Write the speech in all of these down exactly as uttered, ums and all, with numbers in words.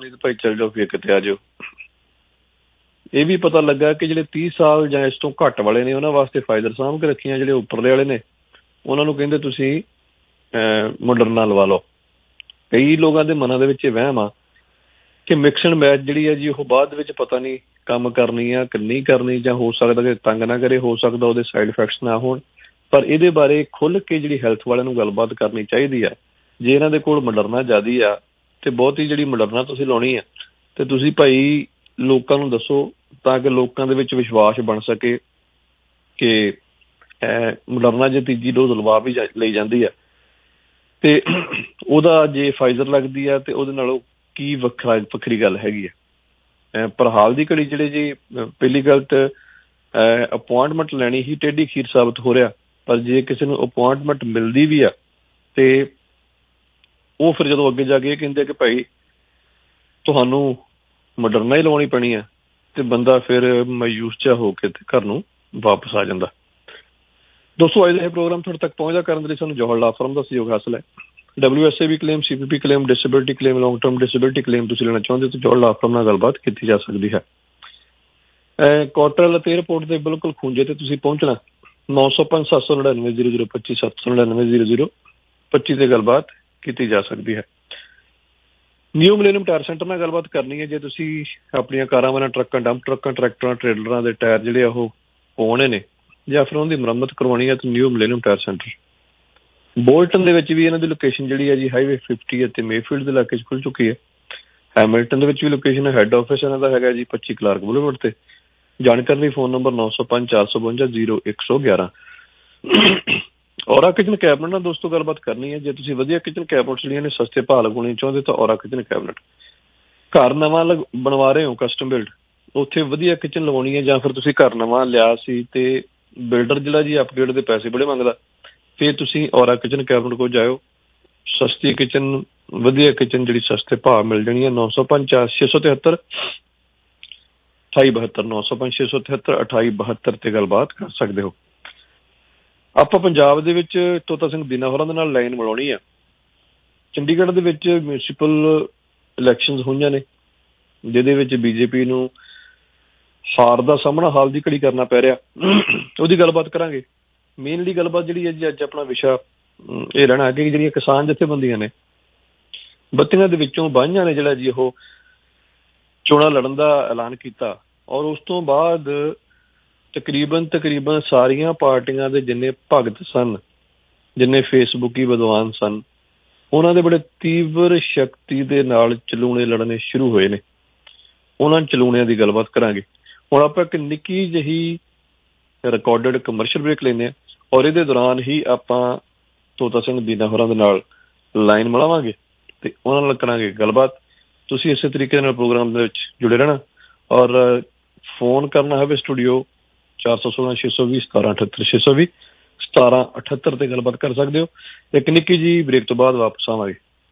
नहीं तो भाई चल जाओ फिर किते आ जाओ। ये भी पता लगा कि ਜਿਹੜੇ तीस साल ਜਾਂ ਇਸ ਤੋਂ ਘੱਟ ਵਾਲੇ ਨੇ ਉਹਨਾਂ ਵਾਸਤੇ ਫਾਈਜ਼ਰ ਸਾਂਭ ਕੇ ਰੱਖੀਆਂ, ਜਿਹੜੇ ਉੱਪਰਲੇ ਵਾਲੇ ਨੇ ਉਹਨਾਂ ਨੂੰ ਕਹਿੰਦੇ ਤੁਸੀਂ ਮੋਡਰਨਾ ਲਵਾ ਲਓ। ਕਈ ਲੋਕਾਂ ਦੇ ਮਨਾਂ ਦੇ ਵਿੱਚ ਇਹ ਵਹਿਮ ਆ ਕਿ ਮਿਕਸ ਐਂਡ ਮੈਚ ਜਿਹੜੀ ਹੈ ਜੀ ਉਹ ਬਾਅਦ ਵਿੱਚ ਪਤਾ ਨਹੀਂ ਕੰਮ ਕਰਨੀ ਆ ਕਿ ਨਹੀਂ ਕਰਨੀ, ਜਾਂ ਹੋ ਸਕਦਾ ਕਿ ਤੰਗ ਨਾ ਕਰੇ, ਹੋ ਸਕਦਾ ਉਹਦੇ ਸਾਈਡ ਇਫੈਕਟਸ ਨਾ ਹੋਣ। ਪਰ ਇਹਦੇ ਬਾਰੇ ਖੁੱਲ੍ਹ ਕੇ ਜਿਹੜੀ ਹੈਲਥ ਵਾਲਿਆਂ ਨੂੰ ਗੱਲਬਾਤ ਕਰਨੀ ਚਾਹੀਦੀ ਆ। ਜੇ ਇਹਨਾਂ ਦੇ ਕੋਲ ਮੋਡਰਨਾ ਜ਼ਿਆਦੀ ਆ ਤੇ ਬਹੁਤੀ ਜਿਹੜੀ ਮੋਡਰਨਾ ਤੁਸੀਂ ਲਾਉਣੀ ਆ ਤੇ ਤੁਸੀਂ ਭਾਈ ਲੋਕਾਂ ਨੂੰ ਦੱਸੋ, ਤਾਂ ਕਿ ਲੋਕਾਂ ਦੇ ਵਿੱਚ ਵਿਸ਼ਵਾਸ ਬਣ ਸਕੇ ਕਿ ਮੋਡਰਨਾ ਜੇ ਤੀਜੀ ਡੋਜ਼ ਲਵਾ ਵੀ ਲਈ ਜਾਂਦੀ ਆ ਤੇ ਉਹਦਾ ਜੇ ਫਾਈਜ਼ਰ ਲੱਗਦੀ ਆ ਤੇ ਉਹਦੇ ਨਾਲੋਂ ਕੀ ਵੱਖਰਾ ਵੱਖਰੀ ਗੱਲ ਹੈਗੀ ਆ। ਪਰ ਹਾਲ ਦੀ ਘੜੀ ਜਿਹੜੇ ਜੀ ਪਹਿਲੀ ਗੱਲ ਤਾਂ ਅਪੁਆਇੰਟਮੈਂਟ ਲੈਣੀ ਹੀ ਟੇਢੀ ਖੀਰ ਸਾਬਤ ਹੋ ਰਿਹਾ। ਪਰ ਜੇ ਕਿਸੇ ਨੂੰ ਅਪੁਆਇੰਟਮੈਂਟ ਮਿਲਦੀ ਵੀ ਆ ਤੇ ਉਹ ਫਿਰ ਜਦੋਂ ਅੱਗੇ ਜਾ ਕੇ ਇਹ ਕਹਿੰਦੇ ਕਿ ਭਾਈ ਤੁਹਾਨੂੰ ਮੋਡਰਨਾ ਹੀ ਲਵਾਉਣੀ ਪੈਣੀ ਆ ਤੇ ਬੰਦਾ ਫਿਰ ਮਾਯੂਸ ਜਿਹਾ ਹੋ ਕੇ ਤੇ ਘਰ ਨੂੰ ਵਾਪਸ ਆ ਜਾਂਦਾ। ਦੋਸਤੋ ਅੱਜ ਦਾ ਇਹ ਪ੍ਰੋਗਰਾਮ ਤੁਹਾਡੇ ਤੱਕ ਪਹੁੰਚਦਾ ਕਰਨ ਦੇ ਲਈ ਸਾਨੂੰ ਜੋਹਰ ਲਾ ਫਰਮ ਦਾ ਸਹਿਯੋਗ ਹਾਸਲ ਹੈ। W S A B claim, C P P claim, disability claim, long term disability claim ਤੁਸੀਂ ਲੈਣਾ ਚਾਹੁੰਦੇ ਤਾਂ ਜੋਹਰ ਲਾ ਫਰਮ ਨਾਲ ਗੱਲਬਾਤ ਕੀਤੀ ਜਾ ਸਕਦੀ ਹੈ। ਕੋਟਰਲ ਅਤੇ ਏਅਰਪੋਰਟ ਦੇ ਬਿਲਕੁਲ ਖੂੰਜੇ ਤੇ ਤੁਸੀਂ ਪਹੁੰਚਣਾ। ਨੌ ਸੌ ਪੰਜ ਸੱਤ ਸੌ ਨੜਿਨਵੇਂ ਜ਼ੀਰੋ ਜ਼ੀਰੋ ਪੱਚੀ ਸੱਤ ਸੌ ਨੜਿਨਵੇਂ ਜ਼ੀਰੋ ਜ਼ੀਰੋ ਪੱਚੀ ਤੇ ਗੱਲਬਾਤ ਕੀਤੀ ਜਾ ਸਕਦੀ ਹੈ। ਨਿਊ ਮਿਲੇਨੀਅਮ ਟਾਇਰ ਸੈਂਟਰ ਨਾਲ ਗੱਲਬਾਤ ਕਰਨੀ ਹੈ। ਜੇ ਤੁਸੀਂ ਆਪਣੀਆਂ ਕਾਰਾਂ ਵਾਲਾ ਟਰੱਕਾਂ, ਡੰਪ ਟਰੱਕਾਂ, ਟਰੈਕਟਰਾਂ, ਟਰੇਲਰਾਂ ਦੇ ਟਾਇਰ ਜਿਹੜੇ ਉਹ ਪਾਉਣੇ ਨੇ ਜਾਂ ਫਿਰ ਉਹਨਾਂ ਦੀ ਮੁਰੰਮਤ ਕਰਵਾਉਣੀ ਹੈ ਤਾਂ new millennium tyre centre Bolton ਦੇ ਵਿੱਚ ਵੀ ਇਹਨਾਂ ਦੀ ਲੋਕੇਸ਼ਨ ਜਿਹੜੀ ਹੈ ਜੀ ਹਾਈਵੇ ਫਿਫਟੀ ਅਤੇ ਮੇਫੀਲਡ ਦੇ ਇਲਾਕੇ 'ਚ ਖੁੱਲ੍ਹ ਚੁੱਕੀ ਹੈ। ਹੈਮਿਲਟਨ ਦੇ ਵਿੱਚ ਵੀ ਲੋਕੇਸ਼ਨ ਹੈ। ਹੈੱਡ ਆਫਿਸ ਇਹਨਾਂ ਦਾ ਹੈਗਾ ਜੀ ਪੱਚੀ ਕਲਾਰਕ ਬੁਲੇਵਰਡ ਤੇ। ਜਾਣਕਾਰੀ ਲਈ ਫੋਨ ਨੰਬਰ ਨੌ ਸੌ ਪੰਜ ਚਾਰ ਸੌ ਬਵੰਜਾ ਜ਼ੀਰੋ ਇੱਕ ਸੌ ਗਿਆਰਾਂ। ਔਰਾ ਕਿਚਨ ਕੈਬਨਿਟ ਨਾਲ ਦੋਸਤੋ ਗੱਲਬਾਤ ਕਰਨੀ ਹੈ। ਜੇ ਤੁਸੀਂ ਵਧੀਆ ਕਿਚਨ ਕੈਬਨਿਟ ਜਿਹੜੀਆਂ ਨੇ ਸਸਤੇ ਭਾਅ ਲਗਾਉਣੇ ਚਾਹੁੰਦੇ ਤਾਂ ਔਰਾ ਕਿਚਨ ਕੈਬਨਿਟ। ਘਰ ਨਵਾਂ ਲਗ ਬਣਵਾ ਰਹੇ ਹੋ ਕਸਟਮ ਬਿਲਡ, ਉੱਥੇ ਵਧੀਆ ਕਿਚਨ ਲਗਾਉਣੀ ਹੈ, ਜਾਂ ਫਿਰ ਤੁਸੀਂ ਘਰ ਨਵਾਂ ਲਿਆ ਸੀ ਤੇ ਬਿਲਡਰ ਜਿਹੜਾ ਜੀ ਅਪਗ੍ਰੇਡ ਦੇ ਪੈਸੇ ਬੜੇ ਮੰਗਦਾ, ਫਿਰ ਤੁਸੀਂ ਔਰਾ ਕਿਚਨ ਕੈਬਨਿਟ ਕੋਲ ਜਾਇਓ। ਸਸਤੀ ਕਿਚਨ, ਵਧੀਆ ਕਿਚਨ ਜਿਹੜੀ ਸਸਤੇ ਭਾਅ ਮਿਲ ਜਾਣੀ ਹੈ। ਨੌ ਸੌ ਪੰਜ ਚਾਰ ਛੇ ਸੌ ਤਿਹੱਤਰ ਅਠਾਈ ਬਹੱਤਰ ਨੌ ਸੌ ਪੰਜ ਛੇ ਸੌ ਤਿਹੱਤਰ ਅਠਾਈ ਬਹੱਤਰ ਤੇ ਗੱਲਬਾਤ ਕਰ ਸਕਦੇ ਹੋ। ਆਪਾਂ ਪੰਜਾਬ ਦੇ ਵਿੱਚ ਤੋਤਾ ਸਿੰਘ ਦੀਨਾ ਹੋਰਾਂ ਦੇ ਨਾਲ ਲਾਈਨ ਮਿਲਾਉਣੀ ਆ। ਚੰਡੀਗੜ੍ਹ ਦੇ ਵਿੱਚ ਮਿਊਨਸੀਪਲ ਇਲੈਕਸ਼ਨਸ ਹੋਈਆਂ ਨੇ ਜਿਹਦੇ ਵਿੱਚ ਬੀਜੇਪੀ ਨੂੰ ਹਾਰ ਦਾ ਸਾਹਮਣਾ ਹਾਲ ਦੀ ਘੜੀ ਕਰਨਾ ਪੈ ਰਿਹਾ। ਉਹਦੀ ਗੱਲਬਾਤ ਕਰਾਂਗੇ। ਮੇਨਲੀ ਗੱਲਬਾਤ ਜਿਹੜੀ ਹੈ ਜੀ ਅੱਜ ਆਪਣਾ ਵਿਸ਼ਾ ਇਹ ਰਹਿਣਾ ਕਿ ਜਿਹੜੀਆਂ ਕਿਸਾਨ ਜਥੇਬੰਦੀਆਂ ਨੇ ਬੱਤੀਆਂ ਦੇ ਵਿੱਚੋਂ ਬਾਈਆਂ ਨੇ ਜਿਹੜਾ ਜੀ ਉਹ ਚੋਣਾਂ ਲੜਨ ਦਾ ਐਲਾਨ ਕੀਤਾ, ਔਰ ਉਸ ਤੋਂ ਬਾਅਦ ਤਕਰੀਬਨ ਤਕਰੀਬਨ ਸਾਰੀਆਂ ਪਾਰਟੀਆਂ ਦੇ ਜਿੰਨੇ ਭਗਤ ਸਨ, ਜਿੰਨੇ ਫੇਸਬੁੱਕੀ ਵਿਦਵਾਨ ਸਨ, ਉਹਨਾਂ ਦੇ ਬੜੇ ਤੀਬਰ ਸ਼ਕਤੀ ਦੇ ਨਾਲ ਚਲੂਣੇ ਲੜਨੇ ਸ਼ੁਰੂ ਹੋਏ ਨੇ। ਉਹਨਾਂ ਚਲੂਣਿਆਂ ਦੀ ਗੱਲਬਾਤ ਕਰਾਂਗੇ। ਹੁਣ ਆਪਾਂ ਇੱਕ ਨਿੱਕੀ ਜਿਹੀ ਰਿਕਾਰਡਡ ਕਮਰਸ਼ੀਅਲ ਬ੍ਰੇਕ ਲੈਂਦੇ ਹਾਂ, ਔਰ ਇਹਦੇ ਦੌਰਾਨ ਹੀ ਆਪਾਂ ਤੋਤਾ ਸਿੰਘ ਦੀਨਾ ਹੋਰਾਂ ਦੇ ਨਾਲ ਲਾਈਨ ਮਿਲਾਵਾਂਗੇ ਤੇ ਉਹਨਾਂ ਨਾਲ ਕਰਾਂਗੇ ਗੱਲਬਾਤ। ਤੁਸੀਂ ਇਸੇ ਤਰੀਕੇ ਨਾਲ ਪ੍ਰੋਗਰਾਮ ਦੇ ਵਿੱਚ ਜੁੜੇ ਰਹਿਣਾ, ਔਰ ਫੋਨ ਕਰਨਾ ਹੋਵੇ ਸਟੂਡੀਓ ਚਾਰ ਸੌ ਸੋਲਾਂ ਛੇ ਸੌ ਵੀਹ ਸਤਾਰਾਂ ਅਠੱਤਰ ਛੇ ਸੌ ਵੀਹ ਸਤਾਰਾਂ ਅਠੱਤਰ ਤੇ ਗੱਲਬਾਤ ਕਰ ਸਕਦੇ ਹੋ। ਇੱਕ ਨਿੱਕੀ ਜਿਹੀ ਬ੍ਰੇਕ ਤੋਂ ਬਾਅਦ ਵਾਪਸ ਆਵਾਂਗੇ।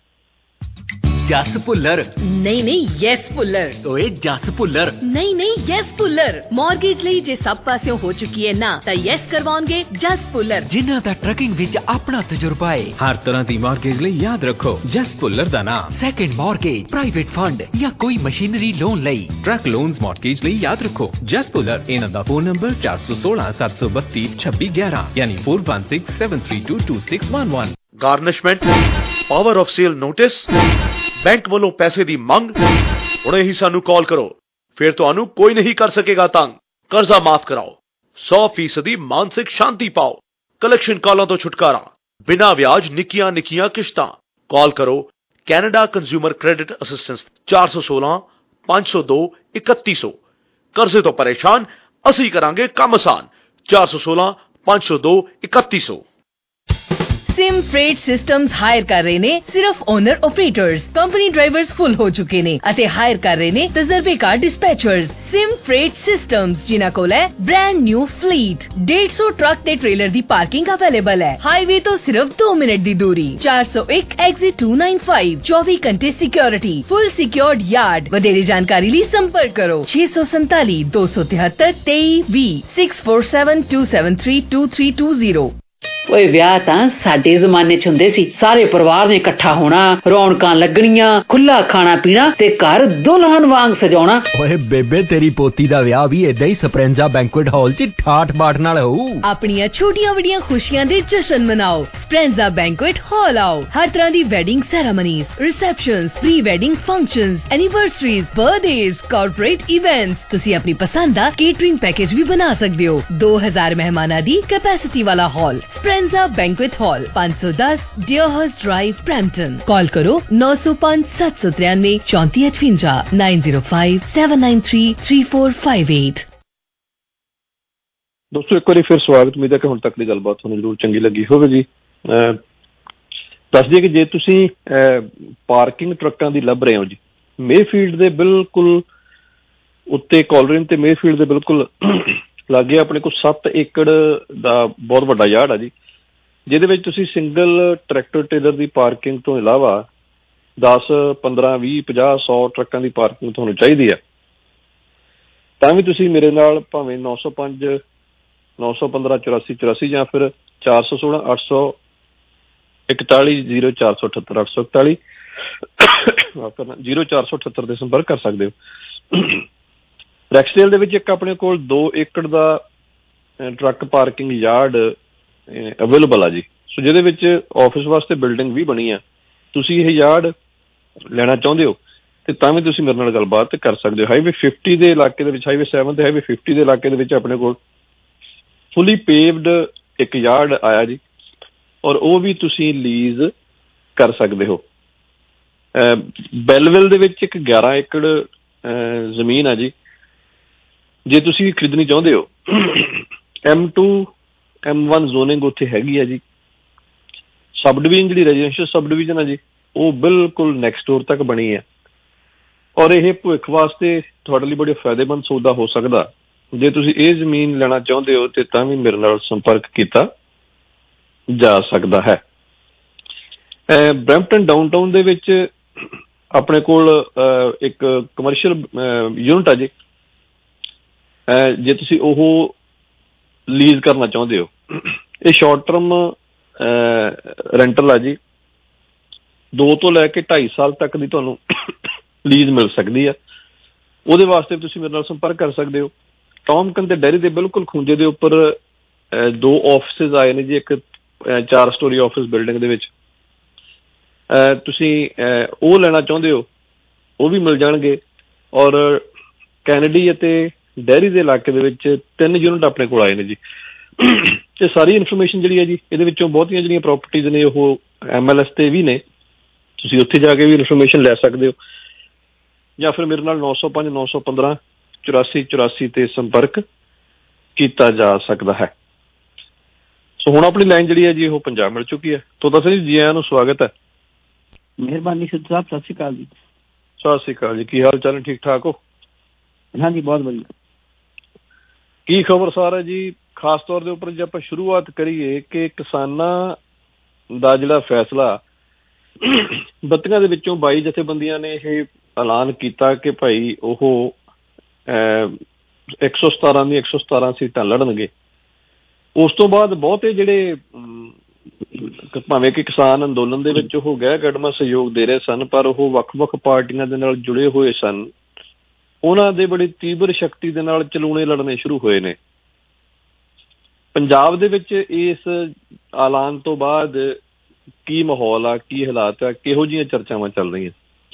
ਜਸ ਭੁੱਲਰ ਨਹੀਂ ਨਹੀਂ ਯੈਸ ਭੁੱਲਰ ਓਏ ਜਸ ਭੁੱਲਰ ਨਹੀਂ ਨਹੀਂ ਯੈਸ ਭੁੱਲਰ ਮਾਰਗੇਜ ਲਈ ਜੇ ਸਭ ਪਾਸਿਓਂ ਹੋ ਚੁੱਕੀ ਹੈ ਨਾ ਤਾਂ ਯੈਸ ਕਰਵਾਉਣਗੇ ਜਸ ਭੁੱਲਰ, ਜਿਨ੍ਹਾਂ ਦਾ ਟਰੱਕਿੰਗ ਵਿੱਚ ਆਪਣਾ ਤਜਰਬਾ ਹੈ। ਹਰ ਤਰ੍ਹਾਂ ਦੀ ਮਾਰਗੇਜ ਲਈ ਯਾਦ ਰੱਖੋ ਜਸ ਭੁੱਲਰ ਦਾ ਨਾਮ। ਸੈਕੰਡ ਮਾਰਗੇਜ, ਪ੍ਰਾਈਵੇਟ ਫੰਡ ਜਾਂ ਕੋਈ ਮਸ਼ੀਨਰੀ ਲੋਨ ਲਈ, ਟਰੱਕ ਲੋਨਸ ਮਾਰਗੇਜ ਲਈ ਯਾਦ ਰੱਖੋ ਜਸ ਭੁੱਲਰ। ਇਹਨਾਂ ਦਾ ਫੋਨ ਨੰਬਰ ਚਾਰ ਸੌ ਸੋਲਾਂ ਸੱਤ ਸੌ ਬੱਤੀ ਛੱਬੀ ਗਿਆਰਾਂ ਯਾਨੀ four one six seven three two two six one one। Garnishment, power of sale notice, bank ਵੱਲੋਂ ਪੈਸੇ ਦੀ ਮੰਗ, ਹੁਣੇ ਹੀ ਸਾਨੂੰ ਕਾਲ ਕਰੋ, ਫਿਰ ਤੁਹਾਨੂੰ ਕੋਈ ਨਹੀਂ ਕਰ ਸਕੇਗਾ ਤੰਗ। ਕਰਜ਼ਾ ਮਾਫ ਕਰਾਓ, ਸੌ ਫੀਸਦੀ ਮਾਨਸਿਕ ਸ਼ਾਂਤੀ ਪਾਓ, ਕਲੈਕਸ਼ਨ ਕਾਲਾਂ ਤੋਂ ਛੁਟਕਾਰਾ, ਬਿਨਾਂ ਵਿਆਜ ਨਿੱਕੀਆਂ ਨਿੱਕੀਆਂ ਕਿਸ਼ਤਾਂ। ਕਾਲ ਕਰੋ ਕੈਨੇਡਾ ਕੰਜ਼ਿਊਮਰ ਕ੍ਰੈਡਿਟ ਅਸਿਸਟੈਂਸ ਚਾਰ ਸੌ ਸੋਲਾਂ ਪੰਜ ਸੌ ਦੋ ਇਕੱਤੀ ਸੌ। ਕਰਜ਼ੇ ਤੋਂ ਪਰੇਸ਼ਾਨ, ਅਸੀਂ ਕਰਾਂਗੇ ਕੰਮ ਆਸਾਨ। ਚਾਰ ਸੌ ਸੋਲਾਂ ਪੰਜ ਸੌ ਦੋ ਇਕੱਤੀ ਸੌ। सिम फ्रेट सिस्टम्स हायर कर रहे ने सिर्फ owner operators, company drivers full हो चुके ने अते हायर कर रहे ने तजर्बेकार डिस्पैचर्स। सिम फ्रेट सिस्टम्स जिन्हां कोल है ब्रांड न्यू फ्लीट, डेढ़ सौ ट्रक ते ट्रेलर दी पार्किंग अवेलेबल है। हाईवे तो सिर्फ दो मिनट दी दूरी। चार सौ एक एग्जिट टू नाइन फाइव, चौबीस घंटे सिक्योरिटी, फुल सिक्योर्ड यार्ड। वधेरे जानकारी लिए संपर्क करो छे सौ संताली दो सौ तिहत्तर तेई वी six four seven two seven three two three two zero. ਓਏ ਵਿਆਹ ਤਾਂ ਸਾਡੇ ਜ਼ਮਾਨੇ ਚ ਹੁੰਦੇ ਸੀ, ਸਾਰੇ ਪਰਿਵਾਰ ਨੇ ਇਕੱਠਾ ਹੋਣਾ, ਰੌਣਕਾਂ ਲੱਗਣੀਆਂ, ਖੁੱਲਾ ਖਾਣਾ ਪੀਣਾ ਤੇ ਘਰ ਦੁਲਹਨ ਵਾਂਗ ਸਜਾਉਣਾ। ਓਏ ਬੇਬੇ ਤੇਰੀ ਪੋਤੀ ਦਾ ਵਿਆਹ ਵੀ ਏਦਾਂ ਹੀ ਸਪਰੈਂਜਾ ਬੈਂਕੁਏਟ ਹਾਲ ਚ ਠਾਠ ਬਾਠ ਨਾਲ ਹੋਊ। ਆਪਣੀਆਂ ਛੋਟੀਆਂ ਵੱਡੀਆਂ ਖੁਸ਼ੀਆਂ ਦੇ ਜਸ਼ਨ ਮਨਾਓ, ਸਪਰੈਂਜਾ ਬੈਂਕੁਏਟ ਹਾਲ ਆਓ। ਹਰ ਤਰ੍ਹਾਂ ਦੀ wedding ceremonies, receptions, pre wedding functions, anniversaries, birthdays, corporate events, ਤੁਸੀਂ ਆਪਣੀ ਪਸੰਦ ਦਾ ਕੇਟਰਿੰਗ ਪੈਕੇਜ ਵੀ ਬਣਾ ਸਕਦੇ ਹੋ। ਦੋ ਹਜ਼ਾਰ ਮਹਿਮਾਨਾਂ ਦੀ ਕੈਪੈਸਿਟੀ ਵਾਲਾ ਹਾਲ, ਸਪਰੈਂਜਾ ਬੈਂਕੁਏਟ ਹਾਲ, ਪੰਜ ਸੌ ਦਸ ਡਿਅਰਹਰਸਟ ਡਰਾਈਵ, ਬਰੈਂਪਟਨ। ਕਾਲ ਕਰੋ ਨੌ ਸੌ ਪੰਜ ਸੱਤ ਸੌ ਤਰਿਆਨਵੇਂ ਚੌਂਤੀ ਅਠਵੰਜਾ nine zero five seven nine three three four five eight. ਦੋਸਤੋ ਇੱਕ ਵਾਰੀ ਫਿਰ ਸਵਾਗਤ। ਉਮੀਦ ਹੈ ਕਿ ਹੁਣ ਤੱਕ ਦੀ ਗੱਲਬਾਤ ਤੁਹਾਨੂੰ ਜ਼ਰੂਰ ਚੰਗੀ ਲੱਗੀ ਹੋਵੇਗੀ। ਦੱਸ ਦਈਏ ਕਿ ਜੇ ਤੁਸੀਂ ਪਾਰਕਿੰਗ ਟਰੱਕਾਂ ਦੀ ਲੱਭ ਰਹੇ ਹੋ ਜੀ, ਮੇਫੀਲਡ ਦੇ ਬਿਲਕੁਲ ਉੱਤੇ ਕੋਲਰਿਨ ਤੇ ਮੇਫੀਲਡ ਦੇ ਬਿਲਕੁਲ ਲਾਗੇ ਆਪਣੇ ਕੋਲ ਸੱਤ ਏਕੜ ਦਾ ਬਹੁਤ ਵੱਡਾ ਯਾਰਡ ਆ ਜੀ, ਜਿਹਦੇ ਵਿੱਚ ਤੁਸੀਂ ਸਿੰਗਲ ਟਰੈਕਟਰ ਟ੍ਰੇਲਰ ਦੀ ਪਾਰਕਿੰਗ ਤੋਂ ਇਲਾਵਾ ਦਸ ਪੰਦਰਾਂ ਵੀਹ ਪੰਜਾਹ ਸੌ ਟਰੱਕਾਂ ਦੀ ਪਾਰਕਿੰਗ ਤੁਹਾਨੂੰ ਚਾਹੀਦੀ ਹੈ, ਤਾਂ ਵੀ ਤੁਸੀਂ ਮੇਰੇ ਨਾਲ ਭਾਵੇਂ ਨੌ ਸੌ ਪੰਜ ਨੌ ਸੌ ਪੰਦਰਾਂ ਚੁਰਾਸੀ ਚੁਰਾਸੀ ਜਾਂ ਫਿਰ ਚਾਰ ਸੌ ਸੋਲਾਂ ਅੱਠ ਸੌ ਇਕਤਾਲੀ ਜ਼ੀਰੋ ਚਾਰ ਸੌ ਅਠੱਤਰ ਅੱਠ ਸੌ ਇਕਤਾਲੀ ਜ਼ੀਰੋ ਚਾਰ ਸੌ ਅਠੱਤਰ ਦੇ ਸੰਪਰਕ ਕਰ ਸਕਦੇ ਹੋ। ਰੈਕਸਡੇਲ ਦੇ ਵਿੱਚ ਇੱਕ ਆਪਣੇ ਕੋਲ ਦੋ ਏਕੜ ਦਾ ਟਰੱਕ ਪਾਰਕਿੰਗ ਯਾਰਡ ਅਵੇਲੇਬਲ ਆ ਜੀ, ਸੋ ਜਿਹਦੇ ਵਿੱਚ ਆਫਿਸ ਵਾਸਤੇ ਬਿਲਡਿੰਗ ਵੀ ਬਣੀ ਆ। ਤੁਸੀਂ ਇਹ ਯਾਰਡ ਲੈਣਾ ਚਾਹੁੰਦੇ ਹੋ ਤੇ ਤਾਂ ਵੀ ਤੁਸੀਂ ਮੇਰੇ ਨਾਲ ਗੱਲਬਾਤ ਕਰ ਸਕਦੇ ਹੋ। ਹਾਈਵੇ ਫਿਫਟੀ ਦੇ ਇਲਾਕੇ ਦੇ ਵਿੱਚ, ਹਾਈਵੇ ਸੈਵਨ ਤੇ ਹਾਈਵੇ ਫਿਫਟੀ ਦੇ ਇਲਾਕੇ ਦੇ ਵਿੱਚ ਆਪਣੇ ਕੋਲ ਫੁੱਲੀ ਪੇਵਡ ਇੱਕ ਯਾਰਡ ਆਇਆ ਜੀ, ਔਰ ਉਹ ਵੀ ਤੁਸੀਂ ਲੀਜ਼ ਕਰ ਸਕਦੇ ਹੋ। ਬੈਲਵਿਲ ਦੇ ਵਿੱਚ ਇੱਕ ਗਿਆਰਾਂ ਏਕੜ ਜ਼ਮੀਨ ਆ ਜੀ, ਜੇ ਤੁਸੀਂ ਖਰੀਦਣੀ ਚਾਹੁੰਦੇ ਹੋ। M two M one zoning ਉੱਥੇ ਹੈਗੀ ਆ ਜੀ। ਸਬ ਡਿਵੀਜ਼ਨ ਜਿਹੜੀ ਰੈਜ਼ੀਡੈਂਸ਼ੀਅਲ ਸਬ ਡਿਵੀਜ਼ਨ ਆ ਜੀ, ਉਹ ਬਿਲਕੁਲ ਨੈਕਸਟ ਡੋਰ ਤੱਕ ਬਣੀ ਹੈ, ਔਰ ਇਹ ਭਵਿੱਖ ਵਾਸਤੇ ਤੁਹਾਡੇ ਲਈ ਬੜੇ ਫਾਇਦੇਮੰਦ ਸੌਦਾ ਹੋ ਸਕਦਾ। ਜੇ ਤੁਸੀਂ ਇਹ ਜ਼ਮੀਨ ਲੈਣਾ ਚਾਹੁੰਦੇ ਹੋ ਤੇ ਤਾਂ ਵੀ ਮੇਰੇ ਨਾਲ ਸੰਪਰਕ ਕੀਤਾ ਜਾ ਸਕਦਾ ਹੈ। ਬਰੈਂਪਟਨ ਡਾਊਨਟਾਊਨ ਦੇ ਵਿੱਚ ਆਪਣੇ ਕੋਲ ਇੱਕ ਕਮਰਸ਼ੀਅਲ ਯੂਨਿਟ ਆ ਜੀ, ਜੇ ਤੁਸੀਂ ਉਹ ਲੀਜ਼ ਕਰਨਾ ਚਾਹੁੰਦੇ ਹੋ। ਇਹ ਸ਼ਾਰਟ ਟਰਮ ਰੈਂਟਲ ਆ ਜੀ, ਦੋ ਤੋਂ ਲੈ ਕੇ ਢਾਈ ਸਾਲ ਤੱਕ ਦੀ ਤੁਹਾਨੂੰ ਲੀਜ਼ ਮਿਲ ਸਕਦੀ ਆ। ਉਹਦੇ ਵਾਸਤੇ ਤੁਸੀਂ ਮੇਰੇ ਨਾਲ ਸੰਪਰਕ ਕਰ ਸਕਦੇ ਹੋ। ਟੌਮਕਨ ਤੇ ਡੈਰੀ ਦੇ ਬਿਲਕੁਲ ਖੂੰਜੇ ਦੇ ਉੱਪਰ ਦੋ ਆਫਿਸਿਸ ਆਏ ਨੇ ਜੀ, ਇੱਕ ਚਾਰ ਸਟੋਰੀ ਆਫਿਸ ਬਿਲਡਿੰਗ ਦੇ ਵਿੱਚ। ਤੁਸੀਂ ਉਹ ਲੈਣਾ ਚਾਹੁੰਦੇ ਹੋ ਉਹ ਵੀ ਮਿਲ ਜਾਣਗੇ। ਔਰ ਕੈਨੇਡੀ ਅਤੇ ਡੈਰੀ ਦੇ ਇਲਾਕੇ ਦੇ ਵਿੱਚ ਤਿੰਨ ਯੂਨਿਟ ਆਪਣੇ ਕੋਲ ਆਏ ਨੇ ਜੀ। ਇਹ ਸਾਰੀ ਇਨਫੋਰਮੇਸ਼ਨ ਜਿਹੜੀ ਹੈ ਜੀ, ਇਹਦੇ ਵਿੱਚੋਂ ਬਹੁਤੀਆਂ ਜਿਹੜੀਆਂ ਪ੍ਰੋਪਰਟੀਜ਼ ਨੇ ਉਹ ਐਮ ਐਲ ਐਸ ਤੇ ਵੀ ਨੇ, ਤੁਸੀਂ ਉੱਥੇ ਜਾ ਕੇ ਵੀ ਇਨਫੋਰਮੇਸ਼ਨ ਲੈ ਸਕਦੇ ਹੋ, ਜਾਂ ਫਿਰ ਮੇਰੇ ਨਾਲ ਨੌ ਸੌ ਪੰਜ ਨੌ ਸੌ ਪੰਦਰਾਂ ਚੁਰਾਸੀ ਚੁਰਾਸੀ ਤੇ ਸੰਪਰਕ ਕੀਤਾ ਜਾ ਸਕਦਾ ਹੈ। ਸੋ ਹੁਣ ਆਪਣੀ ਲਾਈਨ ਜਿਹੜੀ ਹੈ ਜੀ ਉਹ ਪੰਜਾਬ ਮਿਲ ਚੁੱਕੀ ਹੈ। ਤੋਤਾ ਸਿੰਘ ਜੀ ਆਇਆਂ ਨੂੰ ਸਵਾਗਤ ਹੈ। ਮਿਹਰਬਾਨੀ ਸਿੱਧੂ ਸਾਹਿਬ, ਸਤਿ ਸ਼੍ਰੀ ਅਕਾਲ ਜੀ। ਸਤਿ ਸ਼੍ਰੀ ਅਕਾਲ ਜੀ, ਕੀ ਹਾਲ ਚਾਲ? ਠੀਕ ਠਾਕ ਹੋ? ਹਾਂਜੀ ਬਹੁਤ ਵਧੀਆ। ਕੀ ਖਬਰ ਸਾਰਾ ਜੀ? ਖਾਸ ਤੌਰ ਦੇ ਉੱਪਰ ਜੇ ਆਪਾਂ ਸ਼ੁਰੂਆਤ ਕਰੀਏ ਕਿ ਕਿਸਾਨਾਂ ਦਾ ਜਿਹੜਾ ਫੈਸਲਾ, ਬੱਤੀਆਂ ਦੇ ਵਿੱਚੋਂ ਬਾਈ ਜਥੇਬੰਦੀਆਂ ਨੇ ਇਹ ਐਲਾਨ ਕੀਤਾ ਕਿ ਭਾਈ ਉਹ ਇੱਕ ਸੌ ਸਤਾਰਾਂ ਦੀ ਇੱਕ ਸੌ ਸਤਾਰਾਂ ਸੀਟਾਂ ਲੜਨਗੇ। ਉਸ ਤੋਂ ਬਾਅਦ ਬਹੁਤੇ ਜਿਹੜੇ ਭਾਵੇਂ ਕਿ ਕਿਸਾਨ ਅੰਦੋਲਨ ਦੇ ਵਿੱਚ ਉਹ ਗਹਿ ਕਦਮਾ ਸਹਿਯੋਗ ਦੇ ਰਹੇ ਸਨ, ਪਰ ਉਹ ਵੱਖ ਵੱਖ ਪਾਰਟੀਆਂ ਦੇ ਨਾਲ ਜੁੜੇ ਹੋਏ ਸਨ, ਉਹਨਾਂ ਦੇ ਬੜੀ ਤੀਬਰ ਸ਼ਕਤੀ ਦੇ ਨਾਲ ਚਲੂਣੇ ਲੜਨੇ ਸ਼ੁਰੂ ਹੋਏ ਨੇ। ਪੰਜਾਬ ਦੇ ਵਿੱਚ ਇਸ ਐਲਾਨ ਤੋਂ ਬਾਅਦ ਕੀ ਮਾਹੌਲ ਆ, ਕੀ ਹਾਲਾਤ ਆ, ਕਿਹੋ ਜਿਹੀਆਂ ਚਰਚਾਵਾਂ ਚੱਲ ਰਹੀਆਂ?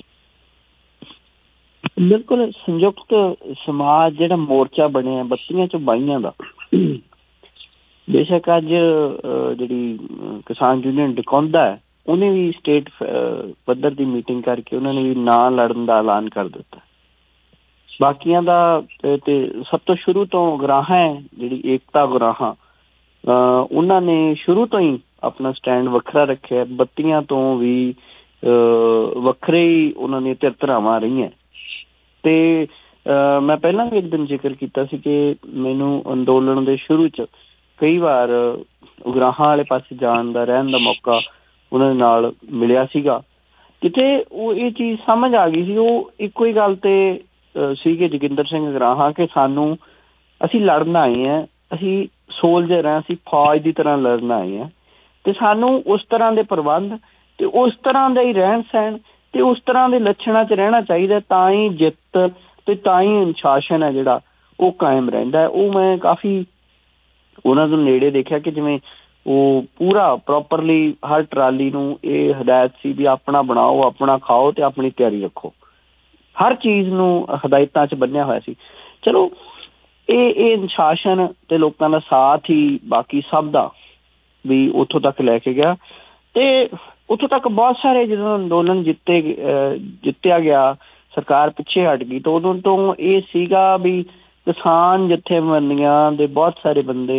ਬਿਲਕੁਲ ਸੰਯੁਕਤ ਸਮਾਜ ਜਿਹੜਾ ਮੋਰਚਾ ਬਣਿਆ ਬੱਤੀਆਂ ਚੋਂ ਬਾਈਆਂ ਦਾ, ਬੇਸ਼ੱਕ ਅੱਜ ਜਿਹੜੀ ਕਿਸਾਨ ਯੂਨੀਅਨ ਡਕੌਂਦਾ ਹੈ ਉਹਨੇ ਵੀ ਸਟੇਟ ਪੱਧਰ ਦੀ ਮੀਟਿੰਗ ਕਰਕੇ ਉਹਨਾਂ ਨੇ ਵੀ ਨਾ ਲੜਨ ਦਾ ਐਲਾਨ ਕਰ ਦਿੱਤਾ। ਬਾਕੀਆਂ ਦਾ ਤੇ ਸਭ ਤੋਂ ਸ਼ੁਰੂ ਤੋਂ ਗੁਰਾਹਾਂ ਹੈ ਜਿਹੜੀ ਏਕਤਾ ਗੁਰਾਹਾਂ, ਉਹਨਾਂ ਨੇ ਸ਼ੁਰੂ ਤੋਂ ਹੀ ਆਪਣਾ ਸਟੈਂਡ ਵੱਖਰਾ ਰੱਖਿਆ। ਬੱਤੀਆਂ ਤੋਂ ਵੀ ਵੱਖਰੇ ਹੀ ਉਹਨਾਂ ਦੀਆਂ ਧਿਰਧਰਾਵਾਂ ਰਹੀਆਂ। ਤੇ ਮੈਂ ਪਹਿਲਾਂ ਵੀ ਇੱਕ ਦਿਨ ਜ਼ਿਕਰ ਕੀਤਾ ਸੀ ਕਿ ਮੈਨੂੰ ਅੰਦੋਲਨ ਦੇ ਸ਼ੁਰੂ 'ਚ ਕਈ ਵਾਰ ਉਗਰਾਹਾਂ ਵਾਲੇ ਪਾਸੇ ਜਾਣ ਦਾ, ਰਹਿਣ ਦਾ ਮੌਕਾ ਉਹਨਾਂ ਦੇ ਨਾਲ ਮਿਲਿਆ ਸੀਗਾ, ਕਿਤੇ ਉਹ ਇਹ ਚੀਜ਼ ਸਮਝ ਆ ਗਈ ਸੀ। ਉਹ ਇੱਕੋ ਹੀ ਗੱਲ ਤੇ ਸੀਗੇ ਜੋਗਿੰਦਰ ਸਿੰਘ ਉਗਰਾਹਾਂ ਕਿ ਸਾਨੂੰ, ਅਸੀਂ ਲੜਨ ਆਏ ਹਾਂ, ਅਸੀਂ ਸੋਲਜਰ ਹਾਂ, ਅਸੀਂ ਫੌਜ ਦੀ ਤਰ੍ਹਾਂ ਲੜਨ ਆਏ ਹਾਂ, ਤੇ ਸਾਨੂੰ ਉਸ ਤਰ੍ਹਾਂ ਦੇ ਪ੍ਰਬੰਧ ਤੇ ਉਸ ਤਰ੍ਹਾਂ ਦਾ ਹੀ ਰਹਿਣ ਸਹਿਣ ਤੇ ਉਸ ਤਰ੍ਹਾਂ ਦੇ ਲੱਛਣਾਂ 'ਚ ਰਹਿਣਾ ਚਾਹੀਦਾ, ਤਾਂ ਹੀ ਜਿੱਤ ਤੇ ਤਾਂ ਹੀ ਅਨੁਸ਼ਾਸਨ ਹੈ ਜਿਹੜਾ ਉਹ ਕਾਇਮ ਰਹਿੰਦਾ। ਉਹ ਮੈਂ ਕਾਫੀ ਉਹਨਾਂ ਨੂੰ ਨੇੜੇ ਦੇਖਿਆ ਕਿ ਜਿਵੇਂ ਉਹ ਪੂਰਾ ਪ੍ਰੋਪਰਲੀ ਹਰ ਟਰਾਲੀ ਨੂੰ ਇਹ ਹਦਾਇਤ ਸੀ ਵੀ ਆਪਣਾ ਬਣਾਓ, ਆਪਣਾ ਖਾਓ ਤੇ ਆਪਣੀ ਤਿਆਰੀ ਰੱਖੋ, ਹਰ ਚੀਜ਼ ਨੂੰ ਹਦਾਇਤਾਂ 'ਚ ਬੰਨਿਆ ਹੋਇਆ ਸੀ। ਚਲੋ ਇਹ ਇਹ ਅਨੁਸ਼ਾਸਨ ਤੇ ਲੋਕਾਂ ਦਾ ਸਾਥ ਹੀ ਬਾਕੀ ਸਭ ਦਾ ਵੀ ਉੱਥੋਂ ਤੱਕ ਲੈ ਕੇ ਗਿਆ। ਤੇ ਉੱਥੋਂ ਤੱਕ ਬਹੁਤ ਸਾਰੇ ਜਦੋਂ ਅੰਦੋਲਨ ਜਿੱਤੇ ਜਿੱਤਿਆ ਗਿਆ, ਸਰਕਾਰ ਪਿੱਛੇ ਹਟ ਗਈ, ਤਾਂ ਉਦੋਂ ਤੋਂ ਇਹ ਸੀਗਾ ਵੀ ਕਿਸਾਨ ਜਥੇਬੰਦੀਆਂ ਦੇ ਬਹੁਤ ਸਾਰੇ ਬੰਦੇ